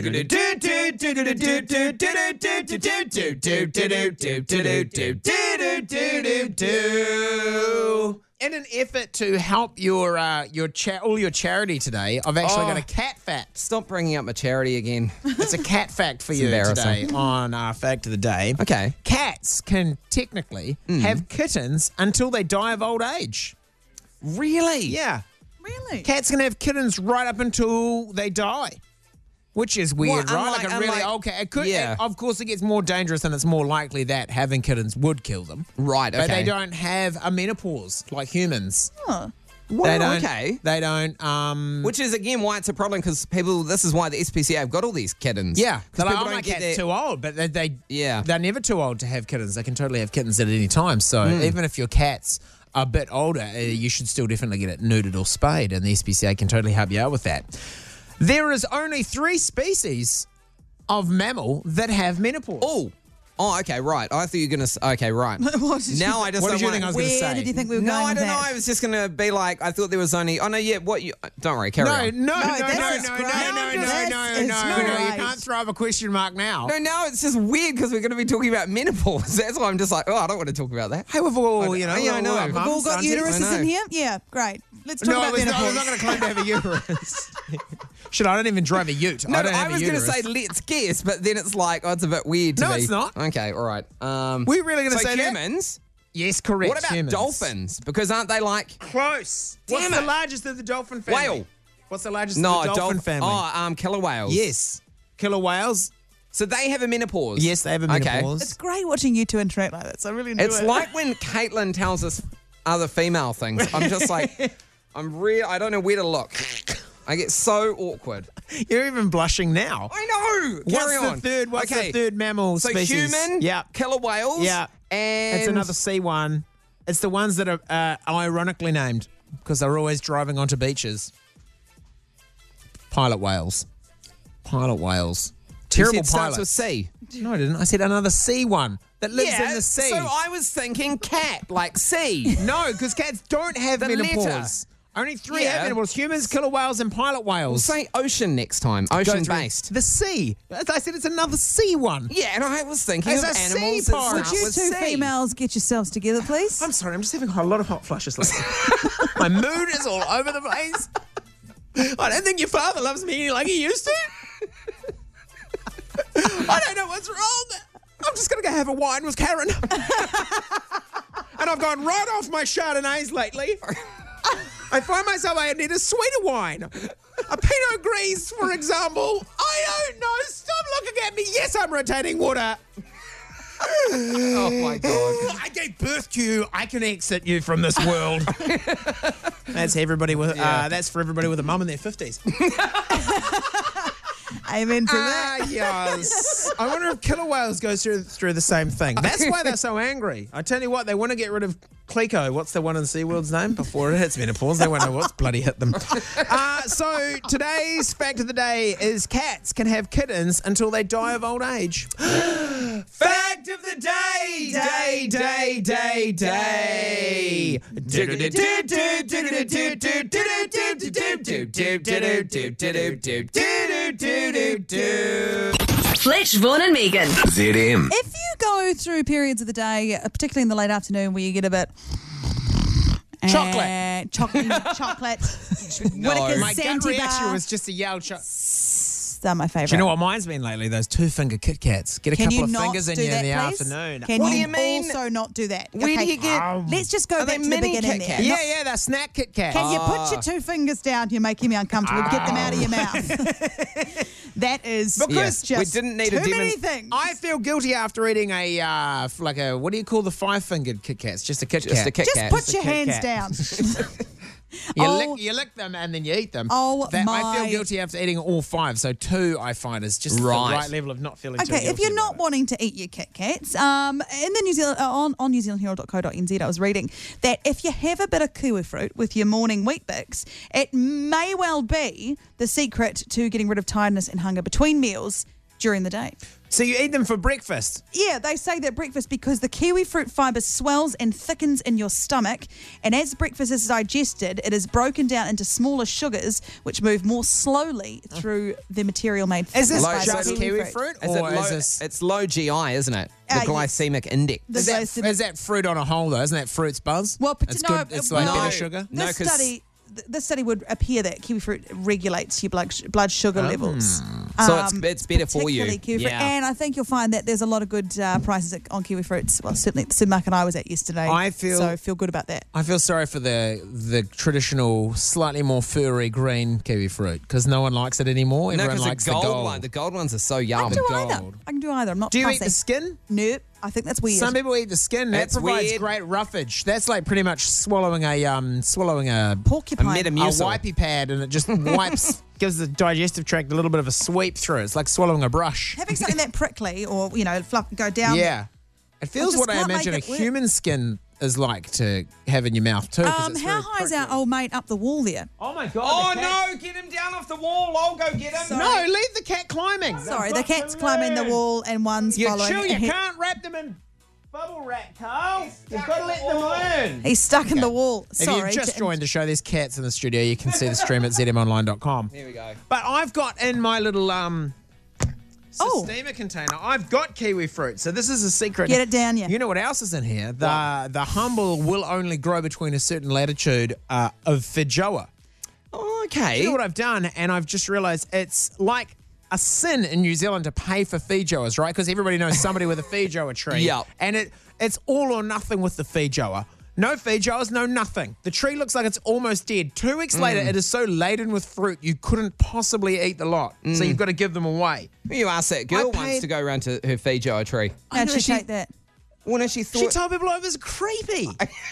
Speaker 5: In an effort to help your uh, your cha- all your charity today, I've actually
Speaker 3: Oh.
Speaker 5: got a cat fact.
Speaker 3: Stop bringing up my charity again.
Speaker 5: It's a cat fact for you
Speaker 3: embarrassing.
Speaker 5: today on uh, Fact of the Day.
Speaker 3: Okay.
Speaker 5: Cats can technically have kittens until they die of old age.
Speaker 3: Really?
Speaker 5: Yeah.
Speaker 4: Really?
Speaker 5: Cats can have kittens right up until they die. Which is weird,
Speaker 3: Well,
Speaker 5: right?
Speaker 3: unlike-
Speaker 5: like a really
Speaker 3: unlike-
Speaker 5: old cat. It could,
Speaker 3: Yeah.
Speaker 5: it- of course, it gets more dangerous and it's more likely that having kittens would kill them.
Speaker 3: Right,
Speaker 5: But
Speaker 3: okay.
Speaker 5: they don't have a menopause like humans.
Speaker 4: Oh.
Speaker 3: Well,
Speaker 5: they don't,
Speaker 3: okay.
Speaker 5: They don't. Um,
Speaker 3: Which is, again, why it's a problem because people, this is why the S P C A have got all these kittens.
Speaker 5: yeah,
Speaker 3: Because
Speaker 5: they're like,
Speaker 3: people
Speaker 5: oh, my
Speaker 3: don't get
Speaker 5: cat's
Speaker 3: their.
Speaker 5: too old, but they, they,
Speaker 3: Yeah.
Speaker 5: they're never too old to have kittens. They can totally have kittens at any time. So
Speaker 3: Hmm.
Speaker 5: even if your cat's a bit older, uh, you should still definitely get it neutered or spayed, and the S P C A can totally help you out with that. There is only three species of mammal that have menopause.
Speaker 3: Oh. Oh, okay, right. I thought you were going to. Okay, right.
Speaker 4: What did
Speaker 3: now
Speaker 4: you-
Speaker 3: I just
Speaker 5: What
Speaker 3: don't
Speaker 5: did you
Speaker 3: want-
Speaker 5: think I was going to
Speaker 4: Where
Speaker 5: say?
Speaker 4: did you think we were
Speaker 3: No,
Speaker 4: going
Speaker 3: I
Speaker 4: with
Speaker 3: don't know.
Speaker 4: that?
Speaker 3: I was just going to be like, I thought there was only. Oh, no, yeah, what you. Don't worry, carry
Speaker 5: No,
Speaker 3: on.
Speaker 5: no, no, no, no,
Speaker 4: that's
Speaker 5: no,
Speaker 4: great.
Speaker 5: no, no,
Speaker 4: That's-
Speaker 5: no, no,
Speaker 4: it's
Speaker 5: no, no. You
Speaker 4: great.
Speaker 5: can't throw up a question mark now.
Speaker 3: No, no, it's just weird because we're going to be talking about menopause. That's why I'm just like, oh, I don't want to talk about that.
Speaker 5: Hey, we've all, you know,
Speaker 3: Yeah, I know.
Speaker 5: we've
Speaker 3: We've
Speaker 4: We've all got
Speaker 3: I
Speaker 4: uteruses
Speaker 3: know.
Speaker 4: in here? Yeah, great. Let's talk
Speaker 5: No, I
Speaker 4: about
Speaker 5: was, not, I was
Speaker 4: menopause.
Speaker 5: not going to claim to have a uterus. Shit, I don't even drive a ute.
Speaker 3: No,
Speaker 5: I don't
Speaker 3: I,
Speaker 5: have
Speaker 3: was
Speaker 5: a
Speaker 3: going to
Speaker 5: uterus.
Speaker 3: say let's guess, but then it's like, oh, it's a bit weird to
Speaker 5: No,
Speaker 3: me.
Speaker 5: it's not.
Speaker 3: Okay, all right. Um,
Speaker 5: We're really going to
Speaker 3: so
Speaker 5: say that?
Speaker 3: humans?
Speaker 5: Yes, correct.
Speaker 3: What about
Speaker 5: humans.
Speaker 3: dolphins? Because aren't they like
Speaker 5: Close. What's
Speaker 3: Damn
Speaker 5: the
Speaker 3: it.
Speaker 5: largest of the dolphin family?
Speaker 3: whale?
Speaker 5: What's the largest
Speaker 3: No,
Speaker 5: of the dolphin
Speaker 3: dolph-
Speaker 5: family?
Speaker 3: Oh, um, killer whales.
Speaker 5: Yes. Killer whales?
Speaker 3: So they have a menopause.
Speaker 5: Yes, they have a menopause.
Speaker 4: It's great watching you two interact like that, so I really enjoy
Speaker 3: It's
Speaker 4: it.
Speaker 3: like when Caitlin tells us other female things. I'm just like, I'm real. I don't know where to look. I get so awkward.
Speaker 5: You're even blushing now.
Speaker 3: I know. Carry
Speaker 5: what's
Speaker 3: on.
Speaker 5: the third? What's
Speaker 3: okay.
Speaker 5: the third mammal
Speaker 3: So
Speaker 5: species?
Speaker 3: human.
Speaker 5: Yeah.
Speaker 3: Killer whales.
Speaker 5: Yeah.
Speaker 3: And
Speaker 5: It's another C one. It's the ones that are uh, ironically named because they're always driving onto beaches. Pilot whales. Pilot whales.
Speaker 3: You
Speaker 5: Terrible
Speaker 3: said starts
Speaker 5: pilots.
Speaker 3: with C.
Speaker 5: No, I didn't. I said another C one that lives
Speaker 3: yeah,
Speaker 5: in the sea.
Speaker 3: So I was thinking cat, like C.
Speaker 5: No, because cats don't have
Speaker 3: The
Speaker 5: menopause.
Speaker 3: letter.
Speaker 5: Only three
Speaker 3: Yeah.
Speaker 5: have menopause. Humans, killer whales, and pilot
Speaker 3: We'll
Speaker 5: whales.
Speaker 3: say ocean next time.
Speaker 5: Go
Speaker 3: Ocean
Speaker 5: through
Speaker 3: based.
Speaker 5: The sea. As I said, it's another C one.
Speaker 3: Yeah, and I was thinking
Speaker 5: It's
Speaker 3: of
Speaker 5: a sea
Speaker 3: animals that
Speaker 5: part.
Speaker 3: start
Speaker 4: Would you
Speaker 3: with
Speaker 4: two
Speaker 3: C.
Speaker 4: females get yourselves together, please?
Speaker 5: I'm sorry, I'm just having a lot of hot flushes lately. My mood is all over the place. I don't think your father loves me like he used to. I don't know what's wrong. I'm just going to go have a wine with Karen. And I've gone right off my Chardonnays lately. I find myself I need a sweeter wine. A Pinot Gris, for example. I don't know. Stop looking at me. Yes, I'm rotating water.
Speaker 3: Oh my god.
Speaker 5: I gave birth to you. I can exit you from this world. That's everybody with. Uh, that's for everybody with a mum in their fifties.
Speaker 4: Amen to that.
Speaker 5: Ah, yes. I wonder if killer whales goes through through the same thing. That's why they're so angry. I tell you what, they want to get rid of Clico. What's the one in SeaWorld's name? Before it hits menopause, they won't know what's bloody hit them. Uh, so today's fact of the day is cats can have kittens until they die of old age. Fact of the day, day, day, day, day.
Speaker 1: Fletch, Vaughan and Megan.
Speaker 2: Z M.
Speaker 4: If you go through periods of the day, uh, particularly in the late afternoon, where you get a bit
Speaker 5: Chocolate.
Speaker 4: uh, chocolate, chocolate,
Speaker 3: No.
Speaker 4: Whittaker's
Speaker 5: My gut
Speaker 4: Santy
Speaker 5: reaction
Speaker 4: bar.
Speaker 5: was just a yell. Cho-
Speaker 4: They're my favourite.
Speaker 5: Do you know what mine's been lately? Those two finger Kit Kats. Get a
Speaker 4: Can
Speaker 5: couple
Speaker 4: you
Speaker 5: of
Speaker 4: not
Speaker 5: fingers in
Speaker 4: do
Speaker 5: you in
Speaker 4: that,
Speaker 5: the
Speaker 4: please?
Speaker 5: afternoon.
Speaker 4: Can
Speaker 3: What
Speaker 4: you
Speaker 3: do you mean?
Speaker 4: also not do that?
Speaker 3: Where do you get-
Speaker 4: Let's just go
Speaker 3: Are
Speaker 4: back
Speaker 3: they
Speaker 4: to the
Speaker 3: mini
Speaker 4: beginning
Speaker 3: Kit
Speaker 4: there.
Speaker 3: Kats?
Speaker 5: Yeah, yeah, they're snack Kit Kats.
Speaker 4: Can you put your two fingers down? You're making me uncomfortable. Get them out of your mouth. That is
Speaker 5: Because
Speaker 4: just
Speaker 3: we didn't need
Speaker 4: too
Speaker 3: a demon-
Speaker 4: many things.
Speaker 5: I feel guilty after eating a uh, f- like a what do you call the five fingered Kit Kats? Just a Kit
Speaker 3: Just
Speaker 5: Kat.
Speaker 3: a Kit
Speaker 4: just
Speaker 3: Kat.
Speaker 4: put
Speaker 5: Just a
Speaker 4: your
Speaker 5: Kit
Speaker 4: hands
Speaker 5: Kat.
Speaker 4: down.
Speaker 5: You
Speaker 4: Oh.
Speaker 5: lick you lick them and then you eat them.
Speaker 4: Oh,
Speaker 5: that, I feel
Speaker 4: my-
Speaker 5: guilty after eating all five. So two I find is just
Speaker 3: Right.
Speaker 5: the right level of not feeling too
Speaker 4: Okay, if
Speaker 5: guilty
Speaker 4: you're not
Speaker 5: about it.
Speaker 4: wanting to eat your Kit Kats, um, in the New Zealand uh, on on new zealand herald dot co dot n z, I was reading that if you have a bit of kiwi fruit with your morning wheat bix, it may well be the secret to getting rid of tiredness and hunger between meals during the day.
Speaker 5: So you eat them for breakfast.
Speaker 4: Yeah, they say that breakfast because the kiwi fruit fibre swells and thickens in your stomach, and as breakfast is digested, it is broken down into smaller sugars, which move more slowly through the material made.
Speaker 5: Is this
Speaker 4: by the
Speaker 5: just kiwi fruit,
Speaker 3: Is it
Speaker 5: or
Speaker 3: low,
Speaker 5: is this?
Speaker 3: it's low G I, isn't it? The
Speaker 4: Uh, yeah.
Speaker 3: glycemic index.
Speaker 4: The
Speaker 5: Is that,
Speaker 4: glycemic-
Speaker 5: is that fruit on a whole though? Isn't that fruit's buzz?
Speaker 4: Well, but
Speaker 5: it's
Speaker 4: no,
Speaker 5: good. It's like
Speaker 4: well,
Speaker 5: bitter
Speaker 3: No.
Speaker 5: sugar.
Speaker 3: No,
Speaker 4: This
Speaker 3: 'cause-
Speaker 4: study, th- this study would appear that kiwi fruit regulates your blood blood sugar levels.
Speaker 3: So it's, it's better for you.
Speaker 4: particularly kiwi fruit.
Speaker 3: Yeah.
Speaker 4: And I think you'll find that there's a lot of good uh, prices at, on kiwi fruits. Well, certainly at the supermarket I was at yesterday.
Speaker 5: I feel-
Speaker 4: so feel good about that.
Speaker 5: I feel sorry for the the traditional, slightly more furry green kiwi fruit because no one likes it anymore.
Speaker 3: No,
Speaker 5: Everyone
Speaker 3: because
Speaker 5: likes
Speaker 3: the gold,
Speaker 5: the gold.
Speaker 3: one, the gold ones are so
Speaker 4: I
Speaker 3: yum.
Speaker 4: can do
Speaker 5: gold.
Speaker 4: either. I can do either. I'm not
Speaker 5: Do you
Speaker 4: fussy.
Speaker 5: eat the skin?
Speaker 4: Nope. I think that's weird.
Speaker 5: Some people eat the skin. That
Speaker 3: That's
Speaker 5: provides
Speaker 3: weird.
Speaker 5: great roughage. That's like pretty much swallowing a um swallowing a
Speaker 4: Porcupine.
Speaker 3: A
Speaker 5: a
Speaker 3: Metamucil.
Speaker 5: wipey pad, and it just wipes, gives the digestive tract a little bit of a sweep through. It's like swallowing a brush.
Speaker 4: Having something that prickly or, you know, fluff go down.
Speaker 5: Yeah, it feels
Speaker 4: just
Speaker 5: what I
Speaker 4: can't make
Speaker 5: imagine a
Speaker 4: it work.
Speaker 5: human skin is like to have in your mouth too. 'cause
Speaker 4: Um,
Speaker 5: it's
Speaker 4: how
Speaker 5: very
Speaker 4: high is
Speaker 5: prickly.
Speaker 4: our old mate up the wall there?
Speaker 5: Oh my god!
Speaker 3: Oh,
Speaker 5: the cat-
Speaker 3: no, get him down off the wall. I'll go get him.
Speaker 5: No, leave the cat climbing.
Speaker 4: Sorry,
Speaker 5: They've
Speaker 4: the
Speaker 5: got
Speaker 4: cat's
Speaker 5: to
Speaker 4: climbing the
Speaker 5: learn.
Speaker 4: wall and one's
Speaker 5: You
Speaker 4: following.
Speaker 5: chew, you
Speaker 4: and he-
Speaker 5: can't wrap them in bubble wrap, Carl. You've got to let them learn.
Speaker 4: He's stuck in the wall.
Speaker 5: If
Speaker 4: Sorry.
Speaker 5: you've just
Speaker 4: to-
Speaker 5: joined the show, there's cats in the studio. You can see the stream at z m online dot com.
Speaker 3: Here we go.
Speaker 5: But I've got in my little um
Speaker 4: Oh.
Speaker 5: steamer container, I've got kiwi fruit. So this is a secret.
Speaker 4: Get it down, yeah.
Speaker 5: You know what else is in here? The the humble will only grow between a certain latitude uh, of feijoa.
Speaker 3: Oh, okay.
Speaker 5: You know what I've done? And I've just realised it's like a sin in New Zealand to pay for feijoas, right? Because everybody knows somebody with a feijoa tree.
Speaker 3: Yep.
Speaker 5: And it it's all or nothing with the feijoa. No feijoas, no nothing. The tree looks like it's almost dead. Two weeks later, it is so laden with fruit, you couldn't possibly eat the lot. So you've got to give them away.
Speaker 3: You asked that girl
Speaker 5: I
Speaker 3: once
Speaker 5: paid-
Speaker 3: to go around to her feijoa tree.
Speaker 4: How'd
Speaker 5: know,
Speaker 4: she
Speaker 5: she-
Speaker 4: take that?
Speaker 3: Well, no, she thought...
Speaker 5: She told people it was creepy.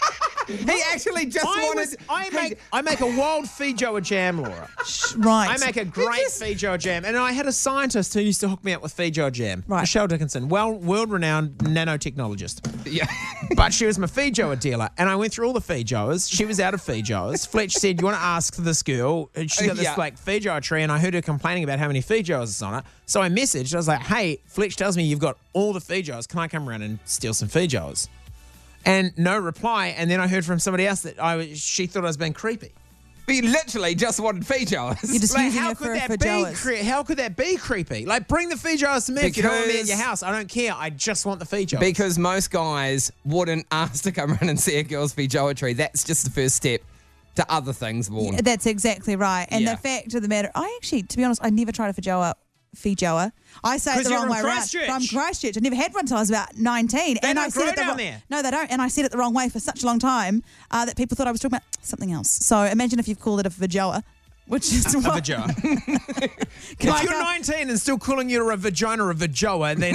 Speaker 3: he actually just
Speaker 5: I,
Speaker 3: wanted...
Speaker 5: was, I, make, I make a wild feijoa jam, Laura.
Speaker 4: Right.
Speaker 5: I make a great feijoa jam. And I had a scientist who used to hook me up with feijoa jam.
Speaker 4: Right.
Speaker 5: Michelle Dickinson, well, world-renowned nanotechnologist.
Speaker 3: Yeah.
Speaker 5: But she was my feijoa dealer. And I went through all the feijoas. She was out of feijoas. Fletch said, you want to ask this girl? And she's got this
Speaker 3: Yeah.
Speaker 5: like feijoa tree. And I heard her complaining about how many feijoas is on it. So I messaged. I was like, hey, Fletch tells me you've got all the feijoas. Can I come around and steal some feijoas? And no reply. And then I heard from somebody else that I was, she thought I was being creepy.
Speaker 3: But you literally just wanted feijoas.
Speaker 4: You're just
Speaker 5: Like,
Speaker 4: using
Speaker 5: how
Speaker 4: it
Speaker 5: could
Speaker 4: for,
Speaker 5: that
Speaker 4: for
Speaker 5: be?
Speaker 4: Joas.
Speaker 5: Cre- how could that be creepy? Like, bring the feijoas to me if you don't want me at your
Speaker 3: Because-
Speaker 5: house. I don't care. I just want the feijoas.
Speaker 3: Because most guys wouldn't ask to come around and see a girl's feijoa tree. That's just the first step to other things, Vaughan.
Speaker 4: Yeah, that's exactly right. And
Speaker 3: Yeah.
Speaker 4: the fact of the matter, I actually, to be honest, I never tried a feijoa. Feijoa. I say it
Speaker 5: 'Cause
Speaker 4: the
Speaker 5: you're
Speaker 4: wrong
Speaker 5: from
Speaker 4: way around.
Speaker 5: Christchurch.
Speaker 4: From Christchurch. I never had one until I was about nineteen.
Speaker 5: They
Speaker 4: and
Speaker 5: don't
Speaker 4: I said
Speaker 5: grow
Speaker 4: it the
Speaker 5: down
Speaker 4: wrong-
Speaker 5: there.
Speaker 4: No, they don't. And I said it the wrong way for such a long time uh, that people thought I was talking about something else. So imagine if you've called it a feijoa, which is
Speaker 5: a
Speaker 4: what,
Speaker 5: vagina.
Speaker 4: Like,
Speaker 5: if you're
Speaker 4: uh,
Speaker 5: nineteen and still calling you a vagina or a vajoa, then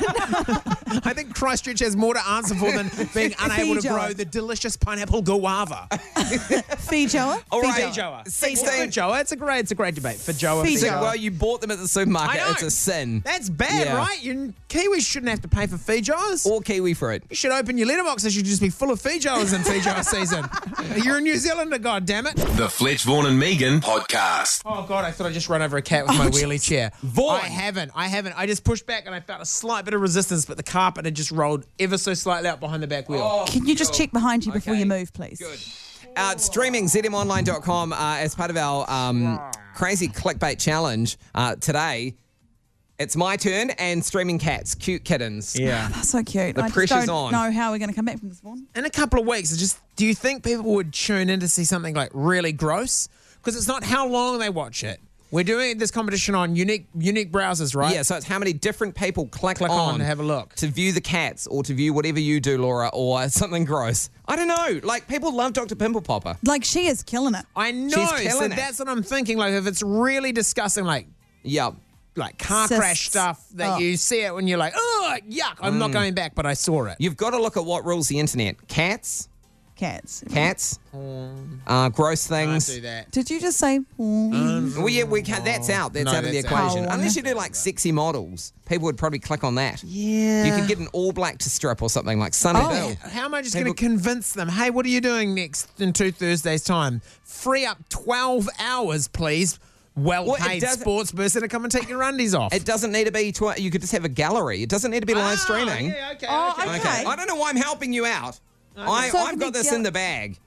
Speaker 5: I think Christchurch has more to answer for than being unable to
Speaker 4: Feijoa.
Speaker 5: grow the delicious pineapple guava.
Speaker 4: Feijoa.
Speaker 3: All right.
Speaker 5: Feijoa.
Speaker 3: sixteen.
Speaker 5: Feijoa. It's a great, it's a great debate. Feijoa.
Speaker 4: Feijoa.
Speaker 3: So,
Speaker 5: Feijoa.
Speaker 3: well, you bought them at the supermarket.
Speaker 5: I know.
Speaker 3: It's a sin.
Speaker 5: That's bad,
Speaker 3: Yeah.
Speaker 5: right? You Kiwis shouldn't have to pay for feijoas.
Speaker 3: Or kiwi fruit.
Speaker 5: You should open your letterbox. It should just be full of feijoas in feijoa season. You're a New Zealander, goddammit.
Speaker 2: The Fletch, Vaughan and Megan podcast.
Speaker 5: Oh, God, I thought I just run over a cat with my
Speaker 4: Oh,
Speaker 5: wheelie chair.
Speaker 3: Vaughan.
Speaker 5: I haven't. I haven't. I just pushed back and I felt a slight bit of resistance, but the carpet had just rolled ever so slightly out behind the back wheel.
Speaker 4: Can you just check behind you before
Speaker 3: Okay.
Speaker 4: you move, please?
Speaker 3: Good. Uh, it's streaming z m online dot com uh, as part of our um, crazy clickbait challenge uh, today. It's my turn and streaming cats, cute kittens.
Speaker 5: Yeah.
Speaker 4: That's so cute.
Speaker 3: The
Speaker 4: I just
Speaker 3: pressure's
Speaker 4: don't
Speaker 3: on.
Speaker 4: know how we're going to come back from this one.
Speaker 5: In a couple of weeks, it's just do you think people would tune in to see something like really gross? Because it's not how long they watch it. We're doing this competition on unique unique browsers, right?
Speaker 3: Yeah, so it's how many different people click,
Speaker 5: Click on to have a look.
Speaker 3: to view the cats or to view whatever you do, Laura, or something gross. I don't know. Like, people love Doctor Pimple Popper.
Speaker 4: Like, she is killing it.
Speaker 5: I know.
Speaker 3: She's
Speaker 5: So
Speaker 3: killing it.
Speaker 5: that's what I'm thinking. Like, if it's really disgusting, like
Speaker 3: Yeah.
Speaker 5: like car
Speaker 4: Cysts.
Speaker 5: crash stuff that
Speaker 4: Oh.
Speaker 5: you see it when you're like, oh, yuck, I'm not going back, but I saw it.
Speaker 3: You've got to look at what rules the internet. Cats,
Speaker 4: Cats.
Speaker 3: cats, uh, gross
Speaker 5: Don't
Speaker 3: things.
Speaker 5: do that.
Speaker 4: Did you just say? "Mm."
Speaker 3: Well, yeah, we can, that's out. That's
Speaker 5: No,
Speaker 3: out of the
Speaker 5: that's out.
Speaker 3: equation.
Speaker 4: Oh,
Speaker 3: Unless you do like sexy models, people would probably click on that.
Speaker 5: Yeah.
Speaker 3: You could get an all black to strip or something like Sunny
Speaker 4: Oh.
Speaker 3: Bill.
Speaker 5: How am I just
Speaker 3: People-
Speaker 5: going to convince them? Hey, what are you doing next in two Thursdays' time? Free up twelve hours, please.
Speaker 3: Well, it
Speaker 5: Well-paid
Speaker 3: doesn't-
Speaker 5: sports person to come and take your undies off.
Speaker 3: It doesn't need to be. Tw- you could just have a gallery. It doesn't need to be live
Speaker 5: Ah,
Speaker 3: streaming.
Speaker 5: Yeah, okay,
Speaker 4: Oh,
Speaker 5: okay.
Speaker 4: okay.
Speaker 3: Okay. I don't know why I'm helping you out. I,
Speaker 4: So it
Speaker 3: I've
Speaker 4: could
Speaker 3: got
Speaker 4: be
Speaker 3: this
Speaker 4: gal-
Speaker 3: in the bag.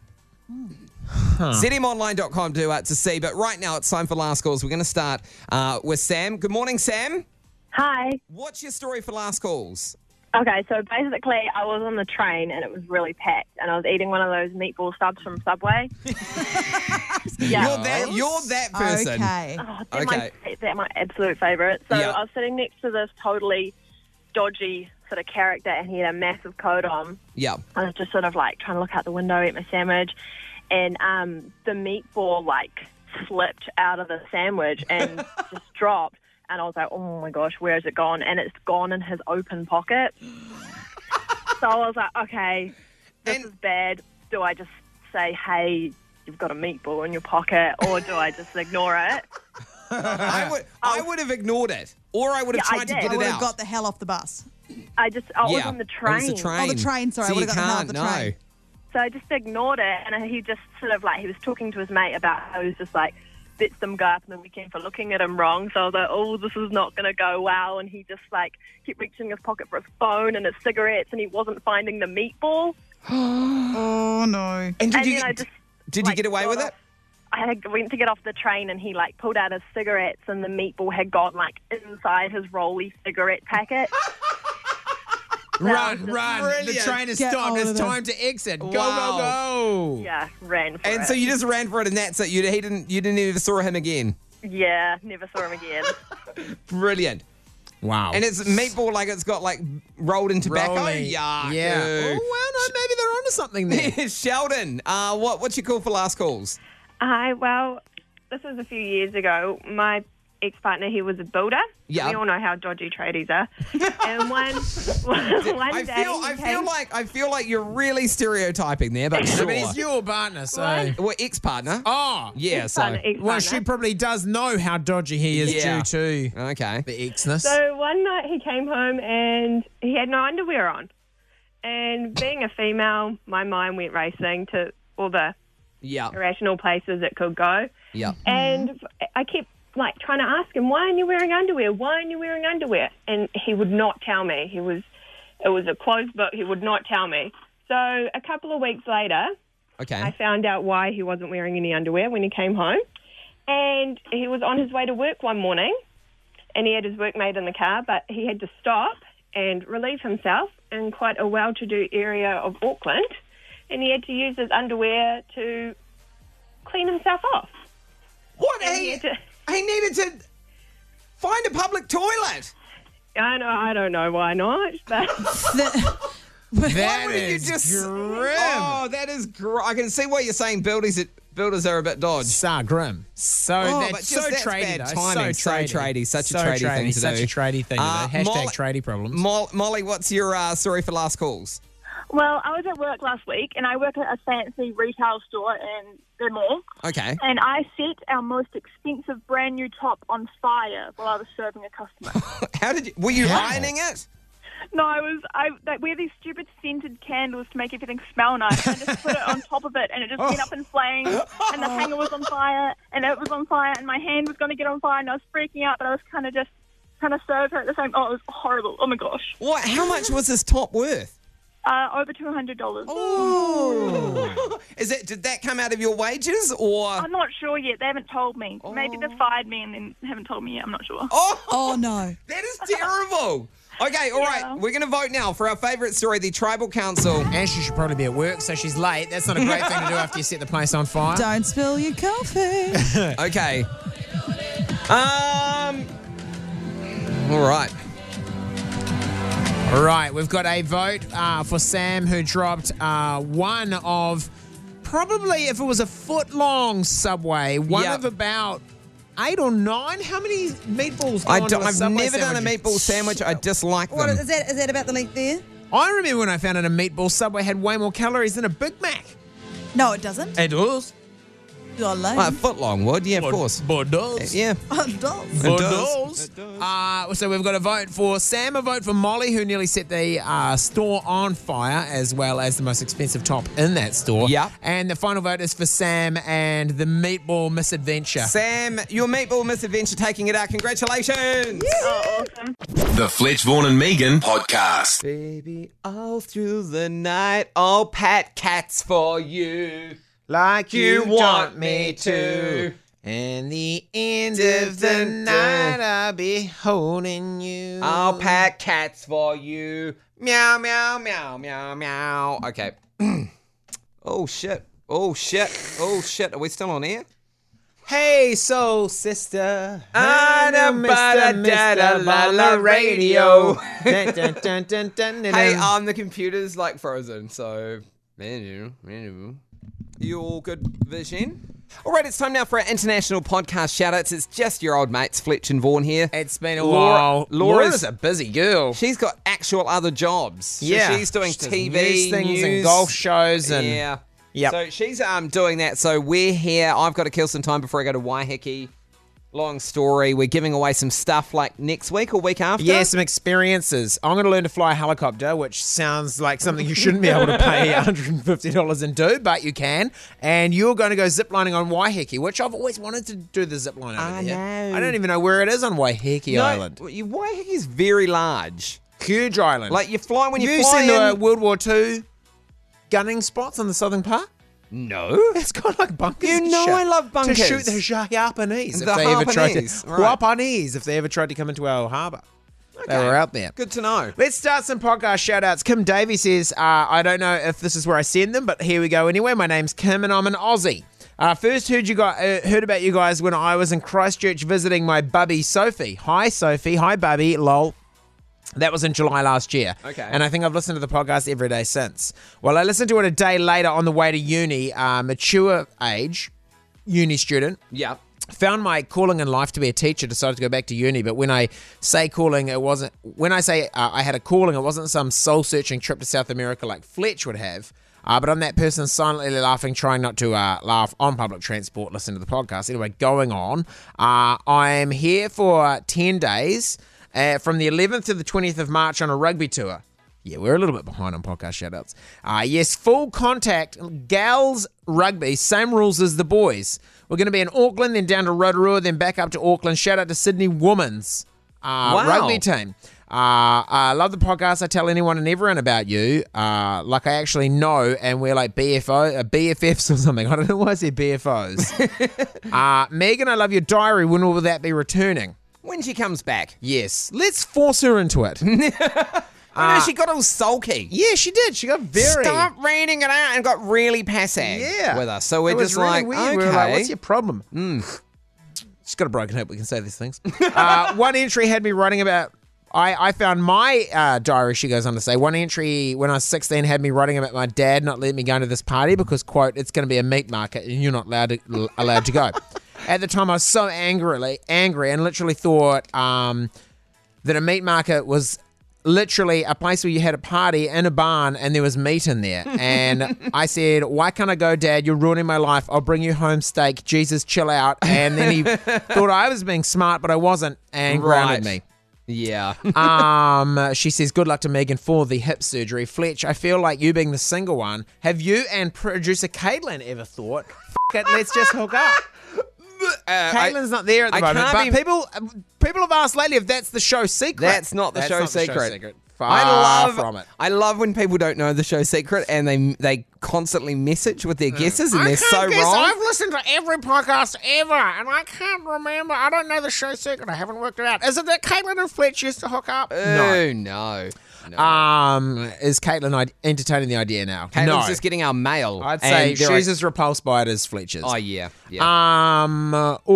Speaker 3: z m online dot com to, uh, to see. But right now it's time for last calls. We're going to start uh, with Sam. Good morning, Sam.
Speaker 8: Hi.
Speaker 3: What's your story for last calls?
Speaker 12: Okay, so basically I was on the train and it was really packed and I was eating one of those meatball subs from Subway. Yeah.
Speaker 3: You're that, you're that person.
Speaker 4: Okay.
Speaker 12: Oh, they're,
Speaker 3: Okay.
Speaker 12: my, they're my absolute favourite. So
Speaker 3: Yeah.
Speaker 12: I was sitting next to this totally dodgy sort of character and he had a massive coat on.
Speaker 3: Yeah.
Speaker 12: I was just sort of like trying to look out the window, eat my sandwich, and um, the meatball like slipped out of the sandwich and just dropped. And I was like, oh my gosh, where has it gone? And it's gone in his open pocket. So I was like, okay, this
Speaker 3: And-
Speaker 12: is bad. Do I just say, hey, you've got a meatball in your pocket, or do I just ignore it?
Speaker 3: I would I would have ignored it, or I would have
Speaker 12: Yeah, I
Speaker 3: tried to
Speaker 12: did.
Speaker 3: get
Speaker 4: I
Speaker 3: it
Speaker 4: would have
Speaker 3: out.
Speaker 4: got the hell off the bus.
Speaker 12: I just, I was
Speaker 3: yeah.
Speaker 12: on the
Speaker 3: Oh,
Speaker 12: train.
Speaker 3: it was the train.
Speaker 4: Oh, the train, sorry, I
Speaker 3: So
Speaker 4: would've
Speaker 3: you
Speaker 4: got the hell off
Speaker 3: can't,
Speaker 4: the train.
Speaker 3: no.
Speaker 12: So I just ignored it, and he just sort of like, he was talking to his mate about how he was just like, bit some guy up on the weekend for looking at him wrong. So I was like, oh, this is not going to go well. And he just like kept reaching in his pocket for his phone and his cigarettes, and he wasn't finding the meatball.
Speaker 4: Oh, no.
Speaker 3: And did
Speaker 12: and
Speaker 3: you
Speaker 12: then I
Speaker 3: get,
Speaker 12: just,
Speaker 3: did you
Speaker 12: like,
Speaker 3: get away
Speaker 12: got
Speaker 3: with
Speaker 12: off-
Speaker 3: it?
Speaker 12: I had, went to get off the train, and he like pulled out his cigarettes, and the meatball had gone like inside his rolly cigarette packet.
Speaker 5: Run,
Speaker 12: just
Speaker 5: run.
Speaker 3: brilliant.
Speaker 5: The train has
Speaker 4: Get
Speaker 5: stopped.
Speaker 4: hold
Speaker 5: It's
Speaker 4: of this.
Speaker 5: time to exit. Go,
Speaker 3: Wow.
Speaker 5: go, go.
Speaker 12: Yeah, ran for
Speaker 3: And
Speaker 12: it.
Speaker 3: so you just ran for it, and that's it. You he didn't you didn't even saw him again.
Speaker 12: Yeah, never saw him again.
Speaker 3: Brilliant.
Speaker 5: Wow.
Speaker 3: And it's meatball like it's got like rolled in tobacco.
Speaker 5: Rolling.
Speaker 3: Yuck.
Speaker 5: Yeah.
Speaker 3: Ew.
Speaker 5: Oh, well, no, maybe they're onto something there.
Speaker 3: Sheldon, uh, what what's your call for last calls?
Speaker 12: Hi, well, this was a few years ago. My ex-partner, he was a builder.
Speaker 3: Yeah.
Speaker 12: We all know how dodgy tradies are. And one, one
Speaker 3: I
Speaker 12: day
Speaker 3: feel
Speaker 12: he
Speaker 3: I
Speaker 12: came,
Speaker 3: feel like I feel like you're really stereotyping there, but
Speaker 5: No,
Speaker 3: sure.
Speaker 5: but he's your partner, so.
Speaker 12: What?
Speaker 3: Well, ex-partner.
Speaker 5: Oh.
Speaker 3: Yeah, so
Speaker 12: ex-partner, ex-partner.
Speaker 5: Well, she probably does know how dodgy he is
Speaker 3: Yeah.
Speaker 5: due to
Speaker 3: okay.
Speaker 5: the exness.
Speaker 12: So one night he came home and he had no underwear on. And being a female, my mind went racing to all the
Speaker 3: Yeah.
Speaker 12: irrational places it could go.
Speaker 3: Yeah.
Speaker 12: And I kept like trying to ask him, why aren't you wearing underwear? Why aren't you wearing underwear? And he would not tell me. He was, it was a closed book. He would not tell me. So a couple of weeks later,
Speaker 3: Okay.
Speaker 12: I found out why he wasn't wearing any underwear when he came home. And he was on his way to work one morning, and he had his workmate in the car, but he had to stop and relieve himself in quite a well-to-do area of Auckland, and he had to use his underwear to clean himself off.
Speaker 3: What?
Speaker 12: And
Speaker 3: He,
Speaker 12: he had to-
Speaker 3: he needed to find a public toilet.
Speaker 12: I know, I don't know why not, but
Speaker 3: Why
Speaker 5: That
Speaker 3: wouldn't you
Speaker 5: is
Speaker 3: just
Speaker 5: grim.
Speaker 3: Oh, that is gr- I can see why you're saying builders builders are a bit dodge.
Speaker 5: So grim. So
Speaker 3: Oh, but
Speaker 5: that's
Speaker 3: just
Speaker 5: so
Speaker 3: that's
Speaker 5: tradie,
Speaker 3: bad
Speaker 5: though.
Speaker 3: timing.
Speaker 5: So
Speaker 3: So
Speaker 5: tradie.
Speaker 3: tradie. Such a
Speaker 5: So
Speaker 3: tradie thing to
Speaker 5: Such
Speaker 3: do.
Speaker 5: a tradie thing
Speaker 3: Uh,
Speaker 5: to do. Hashtag
Speaker 3: Molly-
Speaker 5: tradie problems.
Speaker 3: Mo- Molly, what's your uh, story for last calls?
Speaker 8: Well, I was at work last week, and I work at a fancy retail store in the mall.
Speaker 3: Okay.
Speaker 8: And I set our most expensive brand new top on fire while I was serving a customer.
Speaker 3: How did you? Were you
Speaker 5: How?
Speaker 3: ironing it?
Speaker 8: No, I was. I they wear these stupid scented candles to make everything smell nice. And I just put it on top of it, and it just went up in flames. And the hanger was on fire, and it was on fire, and my hand was going to get on fire, and I was freaking out, but I was kind of just trying to serve her at the same. Oh, it was horrible. Oh my gosh.
Speaker 3: What? How much was this top worth?
Speaker 8: Uh, over two hundred dollars.
Speaker 3: Oh. Is it? Did that come out of your wages or?
Speaker 8: I'm not sure yet. They haven't told me. Maybe they've fired me and then haven't told me yet. I'm not sure.
Speaker 3: Oh,
Speaker 4: Oh, no.
Speaker 3: that is terrible. Okay, all right.
Speaker 8: Yeah.
Speaker 3: We're going to vote now for our favourite story, the Tribal Council.
Speaker 5: And she should probably be at work, so she's late. That's not a great thing to do after you set the place on fire.
Speaker 4: Don't spill your coffee.
Speaker 3: Okay. Um. All right.
Speaker 5: All right, we've got a vote uh, for Sam, who dropped uh, one of probably, if it was a foot long Subway, one
Speaker 3: Yep.
Speaker 5: of about eight or nine. How many meatballs go
Speaker 3: I
Speaker 5: onto
Speaker 3: do,
Speaker 5: a
Speaker 3: I've
Speaker 5: Subway
Speaker 3: never done a
Speaker 5: sandwich?
Speaker 3: meatball sandwich. I dislike
Speaker 4: What
Speaker 3: them.
Speaker 4: is that? Is that about the length there?
Speaker 5: I remember when I found out a meatball Subway had way more calories than a Big Mac.
Speaker 4: No, it doesn't.
Speaker 5: It does.
Speaker 4: You're lame.
Speaker 3: Like a foot long would, yeah, of course.
Speaker 5: But it does.
Speaker 3: Yeah.
Speaker 4: It does.
Speaker 5: But
Speaker 3: does.
Speaker 5: it does. Uh, so we've got a vote for Sam, a vote for Molly, who nearly set the uh, store on fire, as well as the most expensive top in that store.
Speaker 3: Yep.
Speaker 5: And the final vote is for Sam and the meatball misadventure.
Speaker 3: Sam, your meatball misadventure taking it out. Congratulations.
Speaker 8: Oh, awesome.
Speaker 2: The Fletch, Vaughan and Megan podcast.
Speaker 3: Baby, all through the night, I'll pat cats for you.
Speaker 5: Like
Speaker 3: You want me to.
Speaker 5: And the end of the night, I'll be holding you.
Speaker 3: I'll pat cats for you. Meow, meow, meow, meow, meow. Okay. Oh, shit. Oh, shit. Oh, shit. Are we still on air?
Speaker 5: Hey, soul sister.
Speaker 3: I'm
Speaker 5: Mister Mister
Speaker 3: la radio.
Speaker 5: Dun, dun, dun, dun, dun, dun,
Speaker 3: Hey,
Speaker 5: dun.
Speaker 3: um, the computer's like frozen, so menu, menu. You all good, Vision? All right, it's time now for our international podcast shout-outs. It's just your old mates, Fletch and Vaughan here.
Speaker 5: It's been a
Speaker 3: Laura-
Speaker 5: while.
Speaker 3: Laura's-
Speaker 5: Laura's a busy girl.
Speaker 3: She's got actual other jobs. So
Speaker 5: Yeah.
Speaker 3: she's doing
Speaker 5: She does
Speaker 3: T V,
Speaker 5: news things and
Speaker 3: news.
Speaker 5: golf shows and-
Speaker 3: yeah.
Speaker 5: Yep.
Speaker 3: So she's um doing that. So we're here. I've got to kill some time before I go to Waiheke. Long story. We're giving away some stuff like next week or week after.
Speaker 5: Yeah, some experiences. I'm going to learn to fly a helicopter, which sounds like something you shouldn't be able to pay one hundred fifty dollars and do, but you can. And you're going to go ziplining on Waiheke, which I've always wanted to do the zipline over
Speaker 3: I
Speaker 5: there.
Speaker 3: know.
Speaker 5: I don't even know where it is on Waiheke
Speaker 3: No,
Speaker 5: Island.
Speaker 3: Waiheke's very large.
Speaker 5: Huge island.
Speaker 3: Like you fly when you
Speaker 5: Have you
Speaker 3: fly
Speaker 5: seen the
Speaker 3: in.
Speaker 5: World War Two gunning spots on the southern part?
Speaker 3: No.
Speaker 5: It's got like bunkers.
Speaker 3: You
Speaker 5: and
Speaker 3: know
Speaker 5: shit
Speaker 3: I love bunkers.
Speaker 5: To shoot the Japanese if
Speaker 3: The
Speaker 5: they ever tried to
Speaker 3: Japanese, right.
Speaker 5: Japanese if they ever tried to come into our harbour. They
Speaker 3: Okay.
Speaker 5: were out there.
Speaker 3: Good to know.
Speaker 5: Let's start some podcast shout-outs. Kim Davey says, uh, I don't know if this is where I send them, but here we go anyway. My name's Kim and I'm an Aussie. Uh, first heard you guys, uh, heard about you guys when I was in Christchurch visiting my bubby Sophie. Hi, Sophie. Hi, bubby. Lol. That was in July last year.
Speaker 3: Okay.
Speaker 5: And I think I've listened to the podcast every day since. Well, I listened to it a day later on the way to uni, uh, mature age, uni student.
Speaker 3: Yeah.
Speaker 5: Found my calling in life to be a teacher, decided to go back to uni. But when I say calling, it wasn't, when I say uh, I had a calling, it wasn't some soul-searching trip to South America like Fletch would have. Uh, but I'm that person silently laughing, trying not to uh, laugh on public transport, listen to the podcast. Anyway, going on. Uh, I'm here for ten days. Uh, from the eleventh to the twentieth of March on a rugby tour. Yeah, we're a little bit behind on podcast shoutouts. Uh, yes, full contact, gals rugby, same rules as the boys. We're going to be in Auckland, then down to Rotorua, then back up to Auckland. Shout out to Sydney Women's uh,
Speaker 3: Wow.
Speaker 5: rugby team. Uh, I love the podcast. I tell anyone and everyone about you, uh, like I actually know, and we're like B F O, uh, B F Fs or something. I don't know why I said B F Os. uh, Megan, I love your diary. When will that be returning?
Speaker 3: When she comes back.
Speaker 5: Yes. Let's force her into it.
Speaker 3: I know she got all sulky.
Speaker 5: Yeah, she did. She got very...
Speaker 3: Stop reading it out and got really passive
Speaker 5: Yeah.
Speaker 3: with us. So we're
Speaker 5: It was
Speaker 3: just
Speaker 5: really
Speaker 3: like,
Speaker 5: weird.
Speaker 3: okay.
Speaker 5: We were like, what's your problem?
Speaker 3: Mm.
Speaker 5: She's got a broken hip. We can say these things. uh, one entry had me writing about... I, I found my uh, diary, she goes on to say, one entry when I was sixteen had me writing about my dad not letting me go to this party because, quote, it's going to be a meat market and you're not allowed to, allowed to go. At the time, I was so angrily angry and literally thought um, that a meat market was literally a place where you had a party in a barn and there was meat in there. And I said, why can't I go, Dad? You're ruining my life. I'll bring you home steak. Jesus, chill out. And then he thought I was being smart, but I wasn't, and grounded me.
Speaker 3: Yeah.
Speaker 5: um, she says, good luck to Megan for the hip surgery. Fletch, I feel like you being the single one, have you and producer Caitlin ever thought, F it, let's just hook up?
Speaker 3: Uh,
Speaker 5: Caitlin's not there at the
Speaker 3: I
Speaker 5: moment, but
Speaker 3: can't be-
Speaker 5: people people have asked lately if that's the show secret.
Speaker 3: That's not the
Speaker 5: That's
Speaker 3: show
Speaker 5: not the
Speaker 3: secret.
Speaker 5: secret. Far
Speaker 3: I love
Speaker 5: from it.
Speaker 3: I love when people don't know the show secret and they they constantly message with their guesses and
Speaker 5: I
Speaker 3: they're
Speaker 5: can't
Speaker 3: so
Speaker 5: guess.
Speaker 3: wrong.
Speaker 5: I've listened to every podcast ever, and I can't remember. I don't know the show secret. I haven't worked it out. Is it that Caitlin and Fletch used to hook up?
Speaker 3: Oh, no. no.
Speaker 5: Um, is Caitlin I- entertaining the idea now?
Speaker 3: Caitlin's
Speaker 5: no.
Speaker 3: just getting our mail.
Speaker 5: I'd say
Speaker 3: and
Speaker 5: she's
Speaker 3: they're like-
Speaker 5: as repulsed by it as Fletcher's.
Speaker 3: Oh, yeah. yeah.
Speaker 5: Um.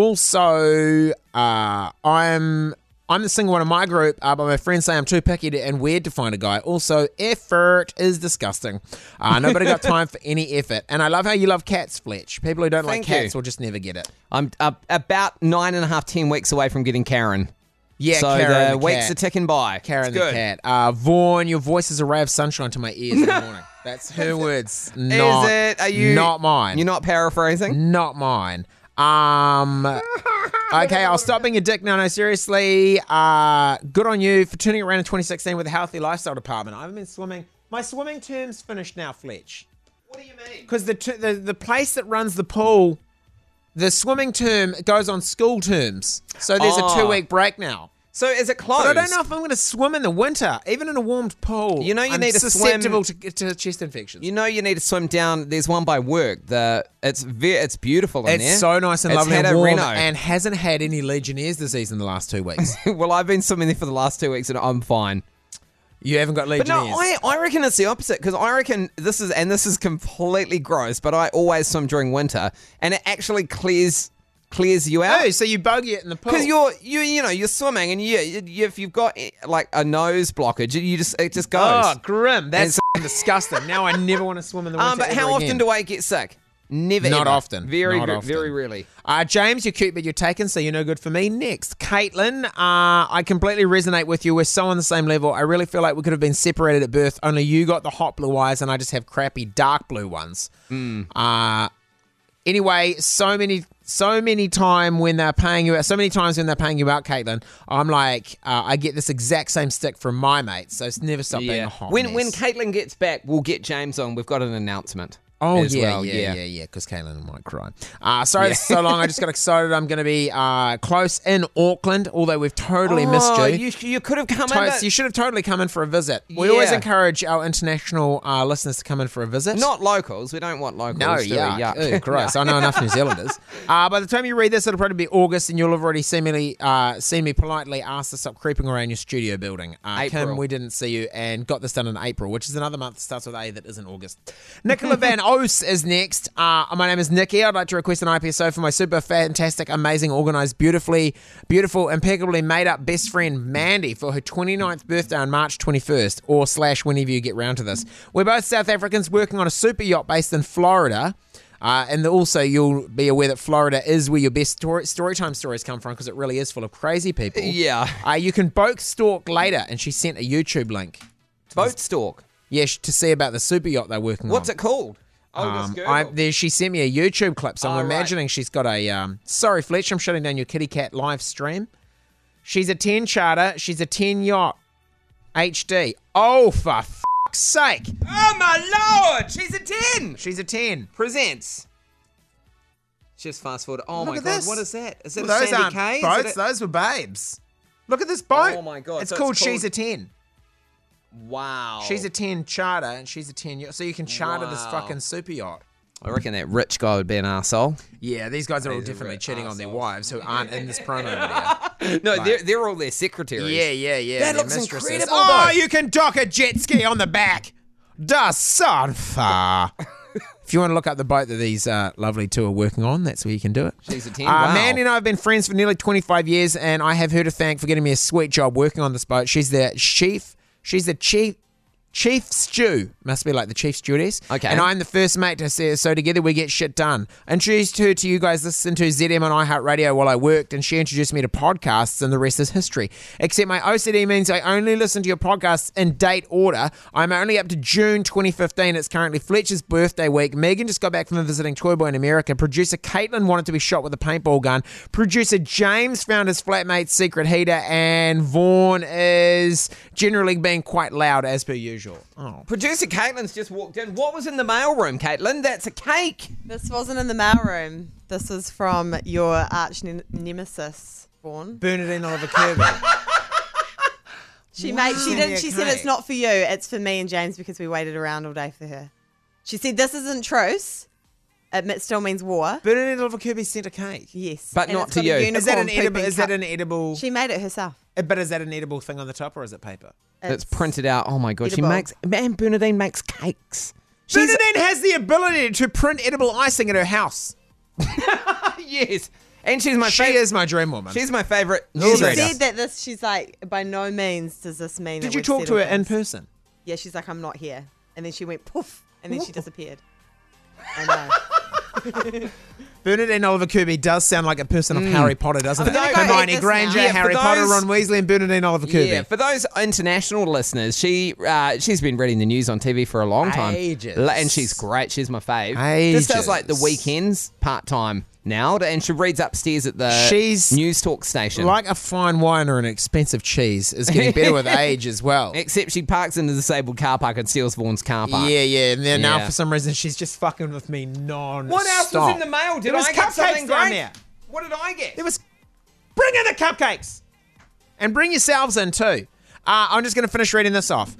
Speaker 5: Also, uh, I'm I'm the single one in my group, uh, but my friends say I'm too picky to, and weird to find a guy. Also, effort is disgusting. Uh, nobody got time for any effort. And I love how you love cats, Fletch. People who don't
Speaker 3: Thank
Speaker 5: like cats
Speaker 3: you.
Speaker 5: will just never get it.
Speaker 3: I'm uh, about nine and a half, ten weeks away from getting Karen.
Speaker 5: Yeah,
Speaker 3: so
Speaker 5: Karen
Speaker 3: the,
Speaker 5: the
Speaker 3: weeks
Speaker 5: cat.
Speaker 3: are ticking by.
Speaker 5: Karen
Speaker 3: It's
Speaker 5: the
Speaker 3: good.
Speaker 5: cat. Uh, Vaughn, your voice is a ray of sunshine to my ears in the morning. That's her words. Not,
Speaker 3: Is it? Are you
Speaker 5: not mine.
Speaker 3: You're not paraphrasing?
Speaker 5: Not mine. Um. Okay, I'll stop being a dick. No, no, seriously. Uh, good on you for turning around in twenty sixteen with a healthy lifestyle department. I haven't been swimming. My swimming term's finished now, Fletch.
Speaker 3: What do you mean?
Speaker 5: Because the, t- the the place that runs the pool, the swimming term goes on school terms. So there's
Speaker 3: Oh.
Speaker 5: a two week break now.
Speaker 3: So is it closed?
Speaker 5: But I don't know if I'm going to swim in the winter, even in a warmed pool.
Speaker 3: You know you
Speaker 5: I'm
Speaker 3: need to
Speaker 5: susceptible
Speaker 3: swim-
Speaker 5: to, to chest infections.
Speaker 3: You know you need to swim down. There's one by work. The it's ve- it's beautiful in
Speaker 5: It's
Speaker 3: there.
Speaker 5: so nice and
Speaker 3: It's
Speaker 5: lovely
Speaker 3: had
Speaker 5: and
Speaker 3: a
Speaker 5: warm,
Speaker 3: reno.
Speaker 5: and hasn't had any Legionnaires disease in the last two weeks.
Speaker 3: Well, I've been swimming there for the last two weeks and I'm fine.
Speaker 5: You haven't got
Speaker 3: But
Speaker 5: Legionnaires.
Speaker 3: no, I, I reckon it's the opposite because I reckon this is, and this is completely gross, but I always swim during winter and it actually clears clears you out.
Speaker 5: Oh, so you bogey it in the pool.
Speaker 3: Because you're you you know you're swimming and you, you if you've got like a nose blockage, you just it just goes.
Speaker 5: Oh, grim. That's
Speaker 3: And
Speaker 5: disgusting. Now I never want to swim in the winter.
Speaker 3: Um, but
Speaker 5: ever
Speaker 3: how often
Speaker 5: again.
Speaker 3: do I get sick? Never.
Speaker 5: Not
Speaker 3: ever.
Speaker 5: often.
Speaker 3: Very
Speaker 5: Not
Speaker 3: ve-
Speaker 5: often.
Speaker 3: very rarely.
Speaker 5: Uh, James, you're cute, but you're taken, so you're no good for me. Next, Caitlin, uh, I completely resonate with you. We're so on the same level. I really feel like we could have been separated at birth. Only you got the hot blue eyes, and I just have crappy dark blue ones.
Speaker 3: Mm.
Speaker 5: Uh, anyway, so many, so many time when they're paying you out, so many times when they're paying you out, Caitlin, I'm like, uh, I get this exact same stick from my mates. So it's never stop being a hot
Speaker 3: When
Speaker 5: mess.
Speaker 3: when Caitlin gets back, we'll get James on. We've got an announcement.
Speaker 5: Oh,
Speaker 3: as
Speaker 5: yeah,
Speaker 3: well.
Speaker 5: yeah, yeah, yeah, because Caitlin might cry. Uh, sorry
Speaker 3: Yeah.
Speaker 5: this is so long. I just got excited. I'm going to be uh, close in Auckland, although we've totally missed
Speaker 3: Oh,
Speaker 5: you.
Speaker 3: you, you could have come
Speaker 5: Totes,
Speaker 3: in.
Speaker 5: you should have totally come in for a visit. We always
Speaker 3: Yeah.
Speaker 5: encourage our international uh, listeners to come in for a visit.
Speaker 3: Not locals. We don't want locals.
Speaker 5: No,
Speaker 3: do we?
Speaker 5: yuck.
Speaker 3: Yuck.
Speaker 5: Ew, gross. I know enough New Zealanders. Uh, by the time you read this, it'll probably be August, and you'll have already seen me, uh, seen me politely ask to stop creeping around your studio building. Uh, Kim,
Speaker 3: April.
Speaker 5: we didn't see you, and got this done in April, which is another month that starts with A that isn't August. Nicola Van Oos is next. Uh, my name is Nikki. I'd like to request an I P S O for my super fantastic, amazing, organised, beautifully, beautiful, impeccably made up best friend Mandy for her twenty-ninth birthday on March twenty-first, or slash whenever you get round to this. We're both South Africans working on a super yacht based in Florida. Uh, and also, you'll be aware that Florida is where your best story, storytime stories come from because it really is full of crazy people.
Speaker 3: Yeah.
Speaker 5: Uh, you can boat stalk later, and she sent a YouTube link.
Speaker 3: Boat stalk?
Speaker 5: Yeah, sh- to see about the super yacht they're working
Speaker 3: What's
Speaker 5: on.
Speaker 3: it called? Oh,
Speaker 5: Um,
Speaker 3: just Google.
Speaker 5: I, there, she sent me a YouTube clip, so
Speaker 3: Oh,
Speaker 5: I'm
Speaker 3: right.
Speaker 5: imagining she's got a. Um, sorry, Fletch, I'm shutting down your kitty cat live stream. She's a ten charter. She's a ten yacht H D. Oh, for fuck's sake!
Speaker 3: Oh my lord! She's a ten.
Speaker 5: She's a ten.
Speaker 3: Presents. Just fast forward. Oh
Speaker 5: Look
Speaker 3: my
Speaker 5: at
Speaker 3: god,
Speaker 5: this.
Speaker 3: what is that? Is it
Speaker 5: Well,
Speaker 3: a
Speaker 5: those
Speaker 3: Sandy
Speaker 5: aren't
Speaker 3: K? Is
Speaker 5: boats.
Speaker 3: it a-
Speaker 5: Those were babes. Look at this boat.
Speaker 3: Oh my god!
Speaker 5: It's
Speaker 3: so
Speaker 5: called She's a ten.
Speaker 3: Wow.
Speaker 5: She's a ten charter, and she's a ten yacht. So you can charter this
Speaker 3: Wow.
Speaker 5: fucking super yacht.
Speaker 3: I reckon that rich guy would be an arsehole.
Speaker 5: Yeah, these guys are all
Speaker 3: These are
Speaker 5: definitely
Speaker 3: rich
Speaker 5: cheating on their
Speaker 3: arseholes.
Speaker 5: wives who aren't in this promo video.
Speaker 3: No,
Speaker 5: Right.
Speaker 3: they're, they're all their secretaries.
Speaker 5: Yeah, yeah, yeah.
Speaker 3: That
Speaker 5: their
Speaker 3: looks
Speaker 5: mistresses.
Speaker 3: incredible,
Speaker 5: Oh,
Speaker 3: though.
Speaker 5: you can dock a jet ski on the back. Das Sunfar. If you want to look up the boat that these uh, lovely two are working on, that's where you can do it.
Speaker 3: She's a ten.
Speaker 5: Uh,
Speaker 3: wow.
Speaker 5: Mandy and I have been friends for nearly twenty-five years, and I have her to thank for getting me a sweet job working on this boat. She's the chief. She's the chief. Chief Stew, must be like the chief stewardess.
Speaker 3: Okay.
Speaker 5: And I'm the first mate to see her, so together we get shit done. Introduced her to you guys, listened to Z M on iHeartRadio while I worked, and she introduced me to podcasts, and the rest is history. Except my O C D means I only listen to your podcasts in date order. I'm only up to June twenty fifteen. It's currently Fletcher's birthday week. Megan just got back from visiting Toy Boy in America. Producer Caitlin wanted to be shot with a paintball gun. Producer James found his flatmate's secret heater, and Vaughn is generally being quite loud as per usual. Oh.
Speaker 3: Producer Caitlin's just walked in. What was in the mailroom, Caitlin? That's a cake.
Speaker 6: This wasn't in the mailroom. This is from your arch ne- nemesis, Vaughn.
Speaker 5: Bernadine Oliver Kirby.
Speaker 6: She made. She
Speaker 5: Wow.
Speaker 6: didn't. She said
Speaker 5: Okay.
Speaker 6: it's not for you. It's for me and James because we waited around all day for her. She said this isn't truce. It mi- still means war.
Speaker 5: Bernadine Oliver Kirby sent a cake.
Speaker 6: Yes,
Speaker 3: But
Speaker 6: And
Speaker 3: not
Speaker 6: it's
Speaker 3: to
Speaker 6: got a
Speaker 3: you.
Speaker 5: Is that an
Speaker 6: unicorn
Speaker 5: edible?
Speaker 6: pooping
Speaker 5: Is that
Speaker 6: cup.
Speaker 5: an edible?
Speaker 6: She made it herself.
Speaker 5: Uh, But is that an edible thing on the top, or is it paper?
Speaker 3: It's printed out. Oh my god,
Speaker 6: Edible.
Speaker 3: she makes. Man, Bernadine makes cakes. She's
Speaker 5: Bernadine has the ability to print edible icing at her house.
Speaker 3: yes, and she's my
Speaker 5: She
Speaker 3: favorite.
Speaker 5: is my dream woman.
Speaker 3: She's my favorite
Speaker 6: She
Speaker 3: newsreader.
Speaker 6: said that this. She's like, by no means does this mean.
Speaker 5: Did
Speaker 6: that
Speaker 5: you
Speaker 6: we've
Speaker 5: talk to
Speaker 6: settled
Speaker 5: her in
Speaker 6: things.
Speaker 5: person?
Speaker 6: Yeah, she's like, I'm not here, and then she went poof, and then she disappeared. I know.
Speaker 5: Bernadine Oliver Kirby does sound like a person of Harry Potter, doesn't
Speaker 6: I'm
Speaker 5: it?
Speaker 6: gonna go eat
Speaker 5: Hermione
Speaker 6: this
Speaker 5: Granger,
Speaker 6: now.
Speaker 3: Yeah, for
Speaker 5: Harry Potter,
Speaker 3: those-
Speaker 5: Ron Weasley, and Bernadine Oliver Kirby.
Speaker 3: Yeah, for those international listeners, she uh, she's been reading the news on T V for a long time,
Speaker 5: Ages.
Speaker 3: L- and she's great. She's my fave.
Speaker 5: Ages.
Speaker 3: Just does like the weekends part time now, and she reads upstairs at the
Speaker 5: She's
Speaker 3: news talk station.
Speaker 5: Like a fine wine or an expensive cheese is getting better with age as well.
Speaker 3: Except she parks in the disabled car park and steals Vaughn's car park.
Speaker 5: Yeah, yeah. And then now
Speaker 3: Yeah.
Speaker 5: for some reason she's just fucking with me non.
Speaker 3: What else was in the mail? Did
Speaker 5: There was
Speaker 3: I get
Speaker 5: cupcakes
Speaker 3: something
Speaker 5: down
Speaker 3: great?
Speaker 5: there.
Speaker 3: What did I get?
Speaker 5: There was. Bring in the cupcakes. And bring yourselves in too. Uh, I'm just going to finish reading this off.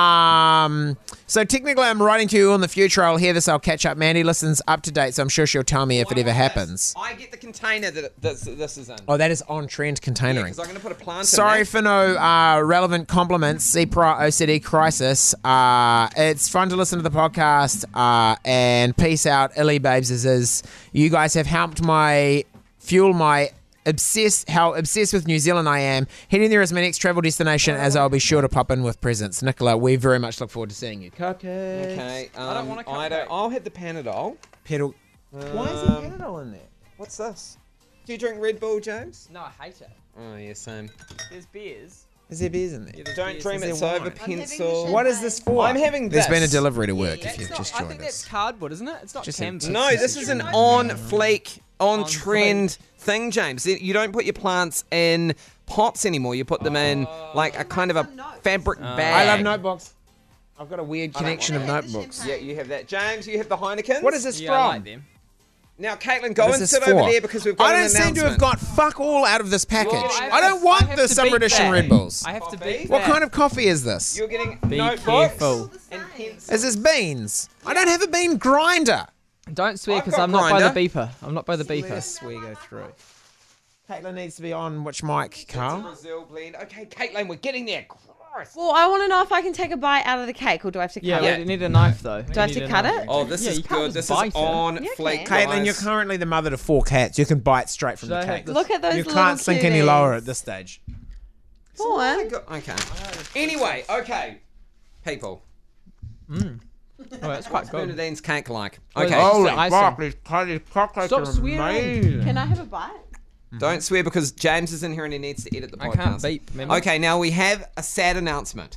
Speaker 5: Um, so technically I'm writing to you in the future. I'll hear this. I'll catch up. Mandy listens up to date, so I'm sure she'll tell me if it ever happens.
Speaker 3: I get the container that this, this is in.
Speaker 5: Oh, that is on-trend containering.
Speaker 3: Because I'm going to put a plant
Speaker 5: Sorry
Speaker 3: in
Speaker 5: for no uh, relevant compliments. C P R O C D crisis. Uh, it's fun to listen to the podcast. Uh, and peace out, Illy Babes. Is you guys have helped my fuel my obsessed how obsessed with New Zealand I am. Heading there is my next travel destination, as I'll be sure to pop in with presents. Nicola, we very much look forward to seeing you. Cupcakes.
Speaker 3: Okay. Um,
Speaker 9: I don't want a
Speaker 3: I
Speaker 9: cupcake.
Speaker 3: don't, I'll have the Panadol.
Speaker 5: Pedal. Why is there Panadol in there?
Speaker 3: What's this? Do you drink Red Bull, James?
Speaker 9: No, I hate it.
Speaker 3: Oh, yeah, same.
Speaker 9: There's beers.
Speaker 5: Is there beers in there?
Speaker 9: Yeah, there's
Speaker 3: Don't
Speaker 9: beers.
Speaker 3: dream
Speaker 9: Is
Speaker 3: it's
Speaker 9: there
Speaker 3: over,
Speaker 9: wine?
Speaker 3: pencil.
Speaker 5: What is this for?
Speaker 3: I'm having
Speaker 5: There's
Speaker 3: this.
Speaker 5: been a delivery to work if
Speaker 9: That's
Speaker 5: you've
Speaker 9: not-
Speaker 5: just
Speaker 9: I
Speaker 5: joined
Speaker 9: think
Speaker 5: us.
Speaker 9: that's cardboard, isn't it? It's not
Speaker 5: Just
Speaker 9: canvas.
Speaker 3: No, this is an on fleek, on,
Speaker 9: On
Speaker 3: trend thing, James. You don't put your plants in pots anymore. You put them in like a kind of a fabric bag.
Speaker 5: I love notebooks. I've got a weird connection of notebooks.
Speaker 3: Yeah, you have that. James, you have the Heineken.
Speaker 5: What is this
Speaker 9: Yeah, I
Speaker 5: from?
Speaker 9: like them.
Speaker 3: Now, Caitlin, go
Speaker 5: What is
Speaker 3: and
Speaker 5: this
Speaker 3: sit
Speaker 5: for?
Speaker 3: over there because we've got
Speaker 5: I
Speaker 3: an
Speaker 5: don't seem to have
Speaker 3: announcement.
Speaker 5: got fuck all out of this package.
Speaker 9: Well, I have
Speaker 5: I don't
Speaker 9: to-
Speaker 5: want
Speaker 9: I have
Speaker 5: the
Speaker 9: to
Speaker 5: summer
Speaker 9: beat
Speaker 5: edition
Speaker 9: that.
Speaker 5: Red Bulls.
Speaker 9: I have to
Speaker 3: Coffee?
Speaker 9: beat
Speaker 5: What
Speaker 9: that.
Speaker 5: kind of coffee is this?
Speaker 3: You're getting
Speaker 9: Be
Speaker 3: notebooks
Speaker 9: careful.
Speaker 3: and pencils.
Speaker 5: Is this beans? I don't have a bean grinder.
Speaker 9: Don't swear
Speaker 3: I've
Speaker 9: because
Speaker 3: got
Speaker 9: I'm not by the
Speaker 3: grinder.
Speaker 9: beeper. I'm not by the
Speaker 5: Let
Speaker 9: beeper.
Speaker 5: us swear go through. Caitlin needs to be on which mic, Carl?
Speaker 3: Brazil blend. Okay, Caitlin, we're getting there. Christ.
Speaker 6: Well, I want to know if I can take a bite out of the cake, or do I have to cut
Speaker 9: Yeah,
Speaker 6: it?
Speaker 9: we need a knife though.
Speaker 6: Do I have to cut it?
Speaker 3: Oh, this
Speaker 9: Yeah,
Speaker 3: is
Speaker 9: you can't
Speaker 3: good.
Speaker 9: just
Speaker 3: This is
Speaker 9: bite it.
Speaker 3: on
Speaker 6: You
Speaker 3: flake.
Speaker 6: can.
Speaker 5: Caitlin, you're
Speaker 3: guys.
Speaker 5: currently the mother to four cats. You can bite straight from
Speaker 9: Should I
Speaker 5: the
Speaker 9: have
Speaker 5: cake.
Speaker 9: this?
Speaker 6: Look at those
Speaker 5: You
Speaker 6: little
Speaker 5: can't sink any
Speaker 6: cuties.
Speaker 5: lower at this stage.
Speaker 6: Go on.
Speaker 3: Okay. Anyway, okay. People.
Speaker 9: Oh, that's quite good.
Speaker 3: Bernadine's cake like.
Speaker 9: Well,
Speaker 3: Okay.
Speaker 9: it's just
Speaker 5: Holy
Speaker 9: the icing.
Speaker 5: fuck, these these chocolates
Speaker 9: Stop
Speaker 5: are
Speaker 9: swearing.
Speaker 5: amazing.
Speaker 6: Can I have a bite?
Speaker 3: Don't swear because James is in here and he needs to edit the
Speaker 9: I
Speaker 3: podcast.
Speaker 9: can't beep, remember?
Speaker 3: Okay, now we have a sad announcement.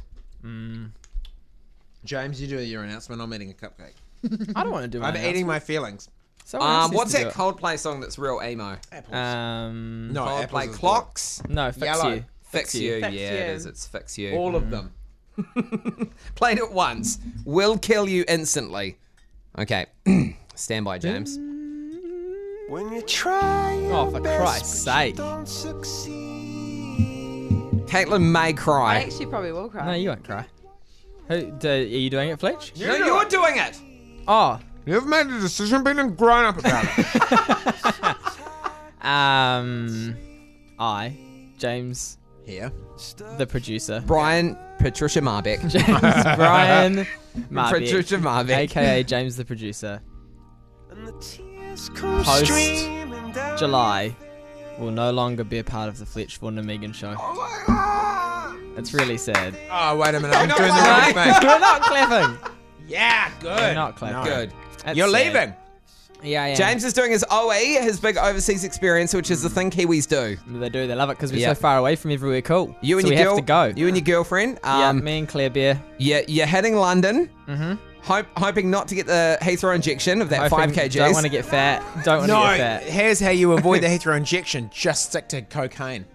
Speaker 5: James, you do your announcement. I'm eating a cupcake.
Speaker 9: I don't want to do my
Speaker 5: I'm eating my feelings.
Speaker 9: Someone else
Speaker 3: Um,
Speaker 9: needs
Speaker 3: what's
Speaker 9: to
Speaker 3: that
Speaker 9: do
Speaker 3: Coldplay song that's real emo?
Speaker 9: it. Um,
Speaker 5: No,
Speaker 3: Coldplay
Speaker 5: apples is
Speaker 3: Clocks.
Speaker 9: no, fix
Speaker 5: Yellow.
Speaker 9: you.
Speaker 3: Fix you.
Speaker 6: Fix
Speaker 3: yeah,
Speaker 6: You.
Speaker 3: it is. It's Fix You.
Speaker 5: all of them.
Speaker 3: Played it once. Will kill you instantly. Okay. Stand by, James.
Speaker 10: When you try
Speaker 9: Oh, for Christ's sake.
Speaker 10: don't succeed.
Speaker 3: Caitlin may
Speaker 6: I
Speaker 3: cry.
Speaker 6: actually probably will cry.
Speaker 9: No, you won't cry. Who, do, are you doing it, Fletch?
Speaker 3: No, you're doing it.
Speaker 9: Oh,
Speaker 5: You've made a decision, been grown up about it.
Speaker 9: um, I, James,
Speaker 5: Here.
Speaker 9: the producer,
Speaker 3: Brian Patricia Marbeck.
Speaker 9: Brian Marbeck,
Speaker 3: Patricia Marbeck.
Speaker 9: aka James the producer,
Speaker 10: And the tears come
Speaker 9: Post
Speaker 10: streaming down.
Speaker 9: July, will no longer be a part of the Fletch Vaughan and Megan show. It's really sad.
Speaker 5: Oh, wait a minute. I'm
Speaker 3: not
Speaker 5: doing the
Speaker 3: clapping.
Speaker 5: right thing.
Speaker 9: We're not clapping.
Speaker 5: Yeah, good.
Speaker 9: We're not clapping.
Speaker 3: Good.
Speaker 9: That's
Speaker 5: You're
Speaker 9: sad.
Speaker 5: leaving.
Speaker 9: Yeah, yeah.
Speaker 3: James is doing his O E, his big overseas experience, which is the thing Kiwis do.
Speaker 9: They do. They love it because we're
Speaker 3: Yeah.
Speaker 9: so far away from everywhere cool.
Speaker 3: You and
Speaker 9: so
Speaker 3: your
Speaker 9: we
Speaker 3: girl,
Speaker 9: have to go.
Speaker 3: You and your girlfriend.
Speaker 9: yeah,
Speaker 3: Um,
Speaker 9: me and Claire Bear.
Speaker 3: yeah, you're heading London.
Speaker 9: Mm-hmm.
Speaker 3: Hope, hoping not to get the Heathrow injection of that
Speaker 9: Hoping-
Speaker 3: five kilograms.
Speaker 9: Don't want to get fat. Don't want to
Speaker 5: No,
Speaker 9: get fat.
Speaker 5: here's how you avoid the Heathrow injection. Just stick to cocaine.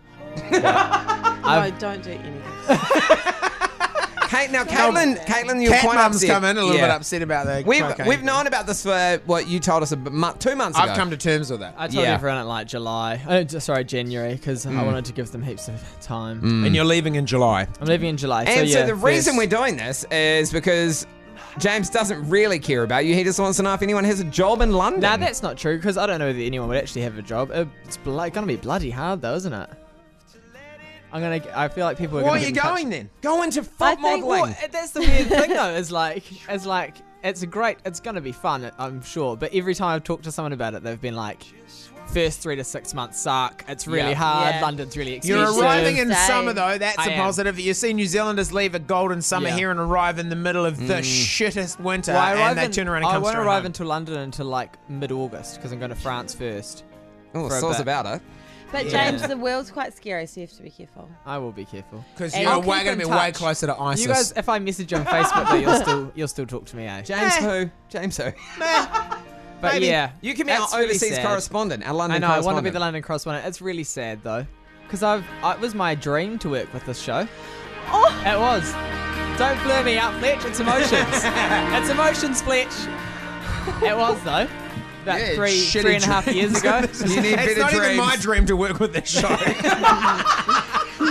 Speaker 6: No, don't do anything.
Speaker 3: Kate, now, Caitlin, Caitlin, you're
Speaker 5: Cat
Speaker 3: quite
Speaker 5: mum's
Speaker 3: upset.
Speaker 5: come in a little
Speaker 3: Yeah.
Speaker 5: bit upset about the
Speaker 3: We've
Speaker 5: cocaine.
Speaker 3: we've known about this for what you told us a b- mo- two months ago.
Speaker 5: I've come to terms with that.
Speaker 9: I told
Speaker 3: Yeah.
Speaker 9: everyone at like July. Uh, j- sorry, January, because
Speaker 3: Mm.
Speaker 9: I wanted to give them heaps of time.
Speaker 5: And you're leaving in July.
Speaker 9: I'm leaving in July.
Speaker 3: and
Speaker 9: so,
Speaker 3: so
Speaker 9: yeah,
Speaker 3: the reason
Speaker 9: first-
Speaker 3: we're doing this is because James doesn't really care about you. He just wants to know if anyone has a job in London.
Speaker 9: Nah, that's not true because I don't know that anyone would actually have a job. Uh, It's blo- gonna be bloody hard though, isn't it? I'm gonna. I feel like people are
Speaker 5: Where
Speaker 9: gonna
Speaker 5: are
Speaker 9: get
Speaker 5: you
Speaker 9: in touch.
Speaker 5: going then?
Speaker 3: Go into
Speaker 6: I
Speaker 3: foot
Speaker 6: think-
Speaker 3: modelling.
Speaker 9: Well, that's the weird thing though. Is like, it's like, it's a great. It's gonna be fun, I'm sure. But every time I've talked to someone about it, they've been like, first three to six months suck. It's really
Speaker 3: Yeah.
Speaker 9: hard.
Speaker 6: Yeah.
Speaker 9: London's really expensive.
Speaker 5: You're arriving in
Speaker 6: Same.
Speaker 5: summer though. That's
Speaker 9: I
Speaker 5: a
Speaker 9: am.
Speaker 5: positive. You see New Zealanders leave a golden summer
Speaker 9: Yeah.
Speaker 5: here and arrive in the middle of the shittest winter,
Speaker 9: Well, I
Speaker 5: and
Speaker 9: arrive
Speaker 5: they
Speaker 9: in-
Speaker 5: turn around and
Speaker 9: I
Speaker 5: come
Speaker 9: won't
Speaker 5: straight
Speaker 9: arrive
Speaker 5: home.
Speaker 9: into London until like mid-August because I'm going to France first.
Speaker 3: Oh,
Speaker 9: for a
Speaker 3: so's
Speaker 9: bit.
Speaker 3: about it.
Speaker 6: But
Speaker 9: Yeah.
Speaker 6: James, the world's quite scary, so you have to be careful.
Speaker 9: I will be careful.
Speaker 5: Because
Speaker 6: And
Speaker 5: you're
Speaker 6: I'll
Speaker 5: way
Speaker 9: keep
Speaker 5: going to
Speaker 9: in
Speaker 5: be way
Speaker 9: touch.
Speaker 5: closer to ISIS.
Speaker 9: You guys, if I message you on Facebook, though, you'll still you'll still talk to me, eh?
Speaker 3: James who? James who?
Speaker 9: But
Speaker 3: Maybe.
Speaker 9: yeah,
Speaker 3: You can be our
Speaker 9: that's really
Speaker 3: overseas
Speaker 9: sad.
Speaker 3: correspondent, our
Speaker 9: I
Speaker 3: London
Speaker 9: know. I want to be
Speaker 3: correspondent.
Speaker 9: the London correspondent. It's really sad though, because I've I, it was my dream to work with this show. Oh, it was. Don't blur me out, Fletch. It's emotions. It's emotions, Fletch. It was though. About
Speaker 5: Yeah,
Speaker 9: three
Speaker 5: shitty
Speaker 9: three and a half
Speaker 5: dream.
Speaker 9: years ago.
Speaker 3: You need
Speaker 5: It's
Speaker 3: better
Speaker 5: not even
Speaker 3: dreams.
Speaker 5: my dream to work with this show.
Speaker 9: I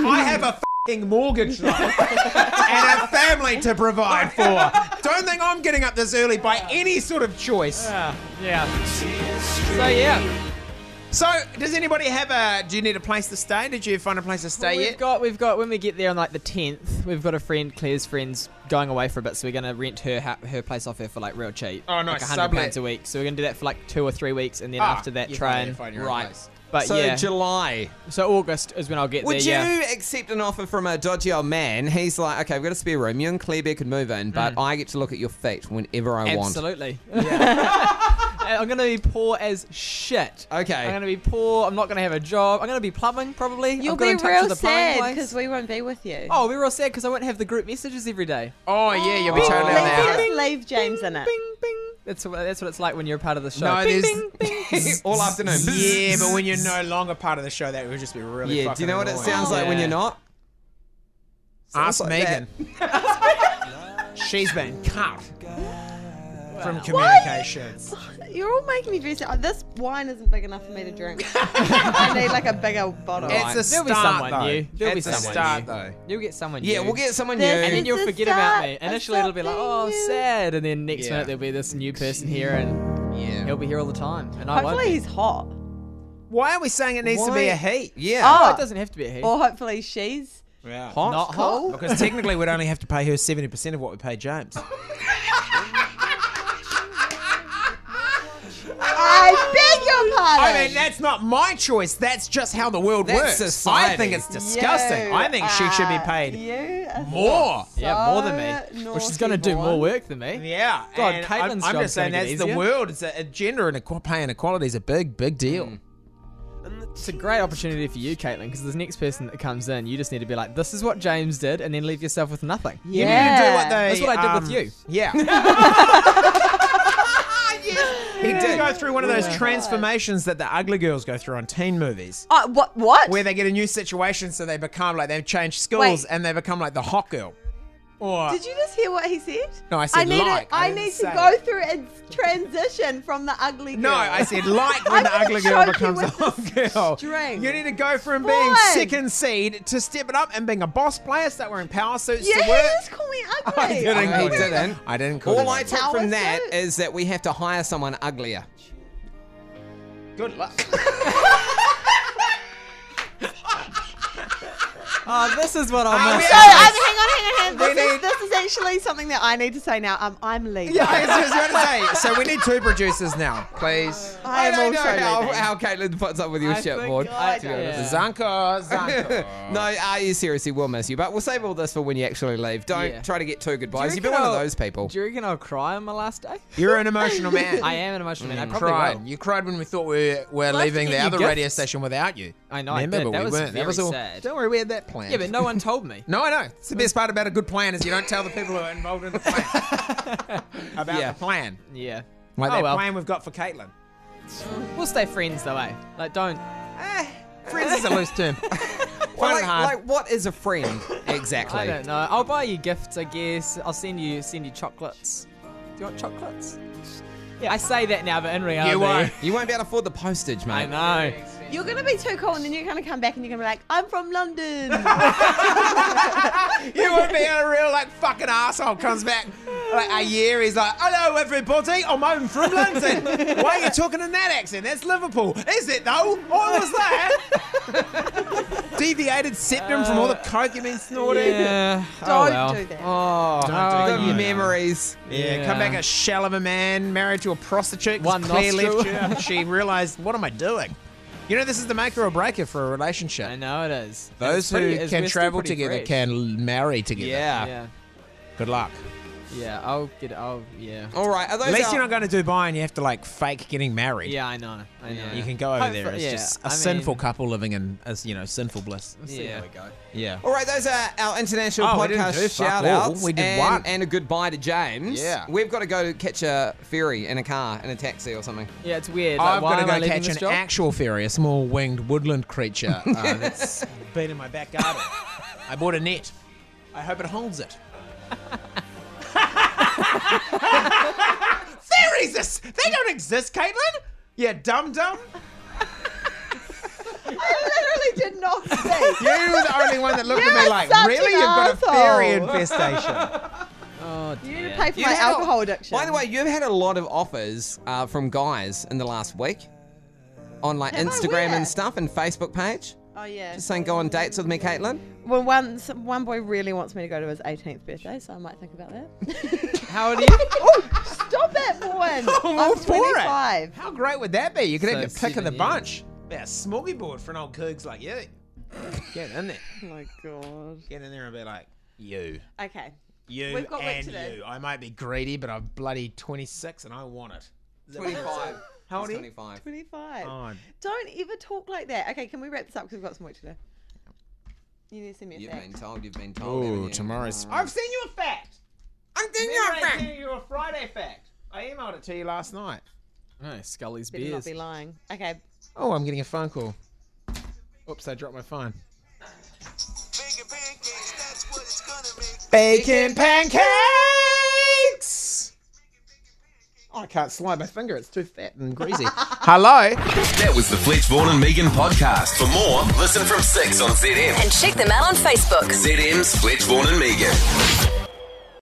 Speaker 5: I have a f***ing mortgage loan and a family to provide for. Don't think I'm getting up this early by any sort of choice.
Speaker 9: Yeah. Yeah. So yeah.
Speaker 5: So, does anybody have a... Do you need a place to stay? Did you find a place to stay
Speaker 9: Well,
Speaker 5: yet?
Speaker 9: we've got, we've got, when we get there on like the tenth, we've got a friend, Claire's friend's going away for a bit, so we're going to rent her ha- her place off her for like real cheap.
Speaker 5: Oh, nice.
Speaker 9: Like one hundred
Speaker 5: Sublet.
Speaker 9: pounds a week. So we're going to do that for like two or three weeks, and then
Speaker 5: Ah,
Speaker 9: after that
Speaker 5: you
Speaker 9: try
Speaker 5: find-
Speaker 9: and...
Speaker 5: find your own
Speaker 3: Right.
Speaker 5: place.
Speaker 9: But
Speaker 3: So
Speaker 9: yeah.
Speaker 3: July.
Speaker 9: So August is when I'll get
Speaker 3: Would
Speaker 9: there,
Speaker 3: you
Speaker 9: yeah.
Speaker 3: accept an offer from a dodgy old man? He's like, okay, I've got a spare room. You and Claire could move in, but
Speaker 9: Mm.
Speaker 3: I get to look at your feet whenever I want.
Speaker 9: Absolutely. I'm going to be poor as shit.
Speaker 3: Okay.
Speaker 9: I'm going to be poor. I'm not going to have a job. I'm going to be plumbing, probably.
Speaker 6: You'll
Speaker 9: I've got
Speaker 6: be
Speaker 9: in touch
Speaker 6: real
Speaker 9: with the plumbing
Speaker 6: sad
Speaker 9: place.
Speaker 6: because we won't be with you.
Speaker 9: Oh, I'll be real sad because I won't have the group messages every day.
Speaker 5: Oh, yeah, you'll be
Speaker 6: Well,
Speaker 5: totally on
Speaker 6: let's
Speaker 5: there.
Speaker 6: just leave James in it.
Speaker 9: Bing, bing. That's what, that's what it's like when you're a part of the show.
Speaker 5: No,
Speaker 9: bing,
Speaker 5: there's-
Speaker 9: bing, bing.
Speaker 3: All afternoon.
Speaker 5: Yeah, but when you're no longer part of the show, that would just be really
Speaker 3: Yeah,
Speaker 5: fucking
Speaker 3: do you know what it
Speaker 5: annoying.
Speaker 3: sounds like when
Speaker 9: Yeah.
Speaker 3: you're not?
Speaker 5: Ask
Speaker 3: like
Speaker 5: Megan. She's been cut from
Speaker 6: What?
Speaker 5: communications.
Speaker 6: You're all making me very sad. Oh, this wine isn't big enough for me to drink. I need like a bigger bottle.
Speaker 5: It's a
Speaker 9: There'll be
Speaker 5: start,
Speaker 9: someone
Speaker 5: though.
Speaker 9: new. There'll
Speaker 5: It's
Speaker 9: be
Speaker 5: a
Speaker 9: someone
Speaker 5: start,
Speaker 9: new.
Speaker 5: though.
Speaker 9: You'll get someone
Speaker 3: Yeah,
Speaker 9: new.
Speaker 3: we'll get someone
Speaker 6: This
Speaker 3: new.
Speaker 9: And then you'll
Speaker 6: It's a
Speaker 9: forget about me.
Speaker 6: start of
Speaker 9: Initially, it'll be like, oh,
Speaker 6: something new.
Speaker 9: sad. And then next
Speaker 5: Yeah.
Speaker 9: minute, there'll be this new person here, and
Speaker 5: Yeah.
Speaker 9: he'll be here all the time. And I won't
Speaker 6: Hopefully
Speaker 9: be.
Speaker 6: he's hot.
Speaker 5: Why are we saying it needs to be
Speaker 3: Why?
Speaker 5: a he?
Speaker 3: Yeah.
Speaker 9: Oh,
Speaker 6: Oh.
Speaker 9: it doesn't have to be a he.
Speaker 6: Or hopefully she's
Speaker 5: Yeah.
Speaker 3: Hot?
Speaker 9: Not hot.
Speaker 5: Because technically we'd only have to pay her seventy percent of what we pay James.
Speaker 6: I beg your pardon.
Speaker 5: I mean, that's not my choice. That's just how the world
Speaker 3: That's
Speaker 5: works.
Speaker 3: society.
Speaker 5: I think it's disgusting.
Speaker 6: You
Speaker 5: I think she should be
Speaker 6: are-
Speaker 5: paid
Speaker 6: you are
Speaker 5: more.
Speaker 9: Yeah, more than me.
Speaker 6: so
Speaker 9: Well, she's going to do
Speaker 6: naughty,
Speaker 9: more
Speaker 6: boy.
Speaker 9: work than me.
Speaker 5: Yeah.
Speaker 9: God,
Speaker 5: and
Speaker 9: Caitlin's
Speaker 5: I'm, I'm
Speaker 9: job's
Speaker 5: just saying
Speaker 9: gonna
Speaker 5: that's
Speaker 9: get
Speaker 5: the
Speaker 9: easier.
Speaker 5: world. It's a, a gender and equ- pay inequality is a big, big deal.
Speaker 9: It's a great opportunity for you, Caitlin, because this next person that comes in, you just need to be like, this is what James did, and then leave yourself with nothing.
Speaker 5: You need to do what they.
Speaker 9: That's what I did with
Speaker 5: um,
Speaker 9: you.
Speaker 5: Yeah. He did go through one of those transformations that the ugly girls go through on teen movies,
Speaker 6: Uh, what? What?
Speaker 5: where they get a new situation, so they become like they've changed schools
Speaker 6: Wait.
Speaker 5: and they become like the hot girl. Or
Speaker 6: Did you just hear what he said?
Speaker 5: no, I said
Speaker 6: need
Speaker 5: like.
Speaker 6: it. I,
Speaker 5: didn't
Speaker 6: need
Speaker 5: say-
Speaker 6: to go through a transition from the ugly girl.
Speaker 5: No, I said like when
Speaker 6: I'm
Speaker 5: the
Speaker 6: gonna
Speaker 5: ugly girl
Speaker 6: choke you
Speaker 5: becomes a
Speaker 6: with
Speaker 5: hot
Speaker 6: this
Speaker 5: girl.
Speaker 6: string.
Speaker 5: You need to go from being
Speaker 6: Boy.
Speaker 5: second seed to step it up and being a boss player, start wearing power suits
Speaker 6: Yeah,
Speaker 5: to
Speaker 6: he
Speaker 5: work.
Speaker 6: just called me ugly.
Speaker 5: I didn't
Speaker 3: No,
Speaker 5: call
Speaker 3: he
Speaker 5: him.
Speaker 3: didn't.
Speaker 5: I didn't call
Speaker 3: All
Speaker 5: him.
Speaker 3: I took
Speaker 6: Power
Speaker 3: from that
Speaker 6: suit.
Speaker 3: is that we have to hire someone uglier.
Speaker 5: Good luck.
Speaker 9: Oh, this is what
Speaker 5: Um,
Speaker 9: I'm
Speaker 6: So,
Speaker 5: yeah.
Speaker 6: um, hang on, hang on, hang on.
Speaker 5: We
Speaker 6: This is,
Speaker 5: need-
Speaker 6: this is actually something that I need to say now. Um, I'm leaving.
Speaker 5: Yeah, I was just going to say. So we need two producers now, please.
Speaker 6: I
Speaker 3: I
Speaker 6: am
Speaker 3: don't know
Speaker 6: also
Speaker 3: how,
Speaker 6: leaving.
Speaker 3: how Caitlin puts up with your
Speaker 9: I
Speaker 3: shit,
Speaker 9: think
Speaker 3: board.
Speaker 9: I-
Speaker 3: to be honest.
Speaker 9: yeah.
Speaker 5: Zanko, Zanko.
Speaker 3: No, uh, you seriously will miss you, but we'll save all this for when you actually leave. Don't
Speaker 9: Yeah.
Speaker 3: try to get two
Speaker 9: Do
Speaker 3: goodbyes.
Speaker 9: you
Speaker 3: You've been
Speaker 9: reckon
Speaker 3: one of
Speaker 9: I'll-
Speaker 3: those people.
Speaker 9: Do you reckon I'll cry on my last day?
Speaker 5: You're an emotional man.
Speaker 9: I am an emotional man. I
Speaker 5: You
Speaker 9: probably
Speaker 5: cried.
Speaker 9: will.
Speaker 5: You cried when we thought we were, were
Speaker 9: I'll have to
Speaker 5: leaving
Speaker 9: get
Speaker 5: the
Speaker 9: you
Speaker 5: other radio
Speaker 9: gifts.
Speaker 5: station without you.
Speaker 9: I know, I
Speaker 5: Remember,
Speaker 9: did.
Speaker 5: but
Speaker 9: That
Speaker 5: we
Speaker 9: was
Speaker 5: weren't. That
Speaker 9: very
Speaker 5: was all.
Speaker 9: sad.
Speaker 5: Don't worry, we had that plan.
Speaker 9: Yeah, but no one told me.
Speaker 5: No, I know. It's the best part about a good plan is you don't tell the people who are involved in the plan about
Speaker 3: Yeah.
Speaker 5: the plan.
Speaker 9: Yeah.
Speaker 5: Like
Speaker 9: Oh,
Speaker 5: that
Speaker 9: well.
Speaker 5: plan we've got for Caitlin.
Speaker 9: We'll stay friends though, eh? Like, don't.
Speaker 5: Friends is a loose term.
Speaker 3: Well,
Speaker 5: Fun
Speaker 3: like,
Speaker 5: hard.
Speaker 3: like, what is a friend exactly?
Speaker 9: I don't know. I'll buy you gifts, I guess. I'll send you send you chocolates. Do you want chocolates? Yeah, I say that now, but in reality,
Speaker 5: You won't.
Speaker 3: You won't be able to afford the postage, mate.
Speaker 9: I know.
Speaker 6: You're going to be too cool, and then you're going to come back and you're going to be like, I'm from London.
Speaker 5: You won't be a real like fucking asshole. Comes back like a year. He's like, "Hello, everybody. I'm home from London. Why are you talking in that accent? That's Liverpool. Is it though? What was that? Deviated septum from all the coke you've been snorting.
Speaker 9: Yeah.
Speaker 6: Don't
Speaker 9: oh, well.
Speaker 6: do that.
Speaker 3: Oh,
Speaker 5: Don't
Speaker 3: oh,
Speaker 5: do
Speaker 3: the
Speaker 5: that.
Speaker 3: memories.
Speaker 5: Yeah,
Speaker 9: Yeah.
Speaker 5: come back a shell of a man, married to a prostitute. 'cause
Speaker 9: One
Speaker 5: Claire
Speaker 9: nostril.
Speaker 5: left you. She realised, what am I doing? You know, this is the maker or breaker for a relationship.
Speaker 9: I know it is. And
Speaker 5: Those
Speaker 9: it's pretty-
Speaker 5: who
Speaker 9: it's-
Speaker 5: can
Speaker 9: we're still
Speaker 5: travel
Speaker 9: pretty
Speaker 5: together
Speaker 9: fresh.
Speaker 5: can marry together.
Speaker 3: Yeah.
Speaker 9: Yeah.
Speaker 5: Good luck.
Speaker 9: Yeah. I'll get. I'll. Yeah.
Speaker 3: All right. Are those
Speaker 5: At least
Speaker 3: our-
Speaker 5: you're not going to Dubai and you have to like fake getting married.
Speaker 9: Yeah, I know. I know.
Speaker 5: You can go over there.
Speaker 9: Hopefully-
Speaker 5: It's
Speaker 9: yeah,
Speaker 5: just a
Speaker 9: I
Speaker 5: sinful
Speaker 9: mean-
Speaker 5: couple living in, as you know, sinful bliss.
Speaker 9: We'll see
Speaker 3: Yeah.
Speaker 9: how we go.
Speaker 5: Yeah.
Speaker 3: All right, those are our international
Speaker 5: Oh, we didn't
Speaker 3: podcast
Speaker 5: do fuck
Speaker 3: shout
Speaker 5: all.
Speaker 3: outs.
Speaker 5: We did
Speaker 3: and,
Speaker 5: one.
Speaker 3: and a goodbye to James.
Speaker 5: Yeah.
Speaker 3: We've got to go catch a ferry in a car, in a taxi or something.
Speaker 9: Yeah, it's weird. Like,
Speaker 5: I've
Speaker 9: why
Speaker 5: got to
Speaker 9: am I
Speaker 5: go
Speaker 9: leaving
Speaker 5: catch
Speaker 9: this
Speaker 5: an
Speaker 9: job?
Speaker 5: actual fairy, a small winged woodland creature uh, that's been in my back garden. I bought a net. I hope it holds it. Fairies! This, they don't exist, Caitlin! You dum dum.
Speaker 6: I literally did not speak.
Speaker 5: You were the only one that looked
Speaker 6: You're
Speaker 5: at me like,
Speaker 6: such
Speaker 5: really?
Speaker 6: an
Speaker 5: You've got a
Speaker 6: asshole."
Speaker 5: fairy infestation.
Speaker 9: Oh,
Speaker 6: You need
Speaker 9: dear.
Speaker 6: to pay for
Speaker 3: You
Speaker 6: my
Speaker 3: had a-
Speaker 6: alcohol addiction.
Speaker 3: By the way, you've had a lot of offers uh, from guys in the last week on like
Speaker 6: Have I?
Speaker 3: Instagram
Speaker 6: Where?
Speaker 3: and stuff and Facebook page.
Speaker 6: Oh yeah.
Speaker 3: Just saying, go on dates with me, Caitlin.
Speaker 6: Well, one some- one boy really wants me to go to his eighteenth birthday, so I might think about that.
Speaker 9: How old are you?
Speaker 6: Oh, stop it, Bowen!
Speaker 5: I'm all
Speaker 6: I'm
Speaker 5: for it.
Speaker 6: twenty-five.
Speaker 5: How great would that be? You could
Speaker 9: So
Speaker 5: have the pick of the
Speaker 9: seven
Speaker 5: bunch. Yeah, a smorgasbord for an old cougs like you. Get in there.
Speaker 6: Oh my god.
Speaker 5: Get in there and be like, you.
Speaker 6: Okay.
Speaker 5: You
Speaker 6: We've got work
Speaker 5: and
Speaker 6: to do.
Speaker 5: you. I might be greedy, but I'm bloody twenty-six and I want it. Is that what it is?
Speaker 3: twenty-five.
Speaker 5: How old are you?
Speaker 3: twenty-five.
Speaker 6: twenty-five.
Speaker 5: Oh,
Speaker 6: Don't ever talk like that. Okay, can we wrap this up because we've got some work to do? You need to send me a
Speaker 3: You've
Speaker 6: fact.
Speaker 3: been told, you've been told. haven't
Speaker 5: oh
Speaker 3: you?
Speaker 5: tomorrow's. I've seen you a fact.
Speaker 3: I'm doing
Speaker 5: Remember
Speaker 3: your
Speaker 5: I
Speaker 3: fact.
Speaker 5: sent you a Friday fact. I emailed it to you last night.
Speaker 9: No, Scully's
Speaker 6: Better not
Speaker 9: beers.
Speaker 6: be lying. Okay.
Speaker 5: Oh, I'm getting a phone call. Oops, I dropped my phone. Bacon pancakes! Oh, I can't slide my finger. It's too fat and greasy. Hello?
Speaker 2: That was the Fletch Vaughan and Megan podcast. For more, listen from six on Z M.
Speaker 1: And check them out on Facebook.
Speaker 2: Z M's Fletch Vaughan and Megan.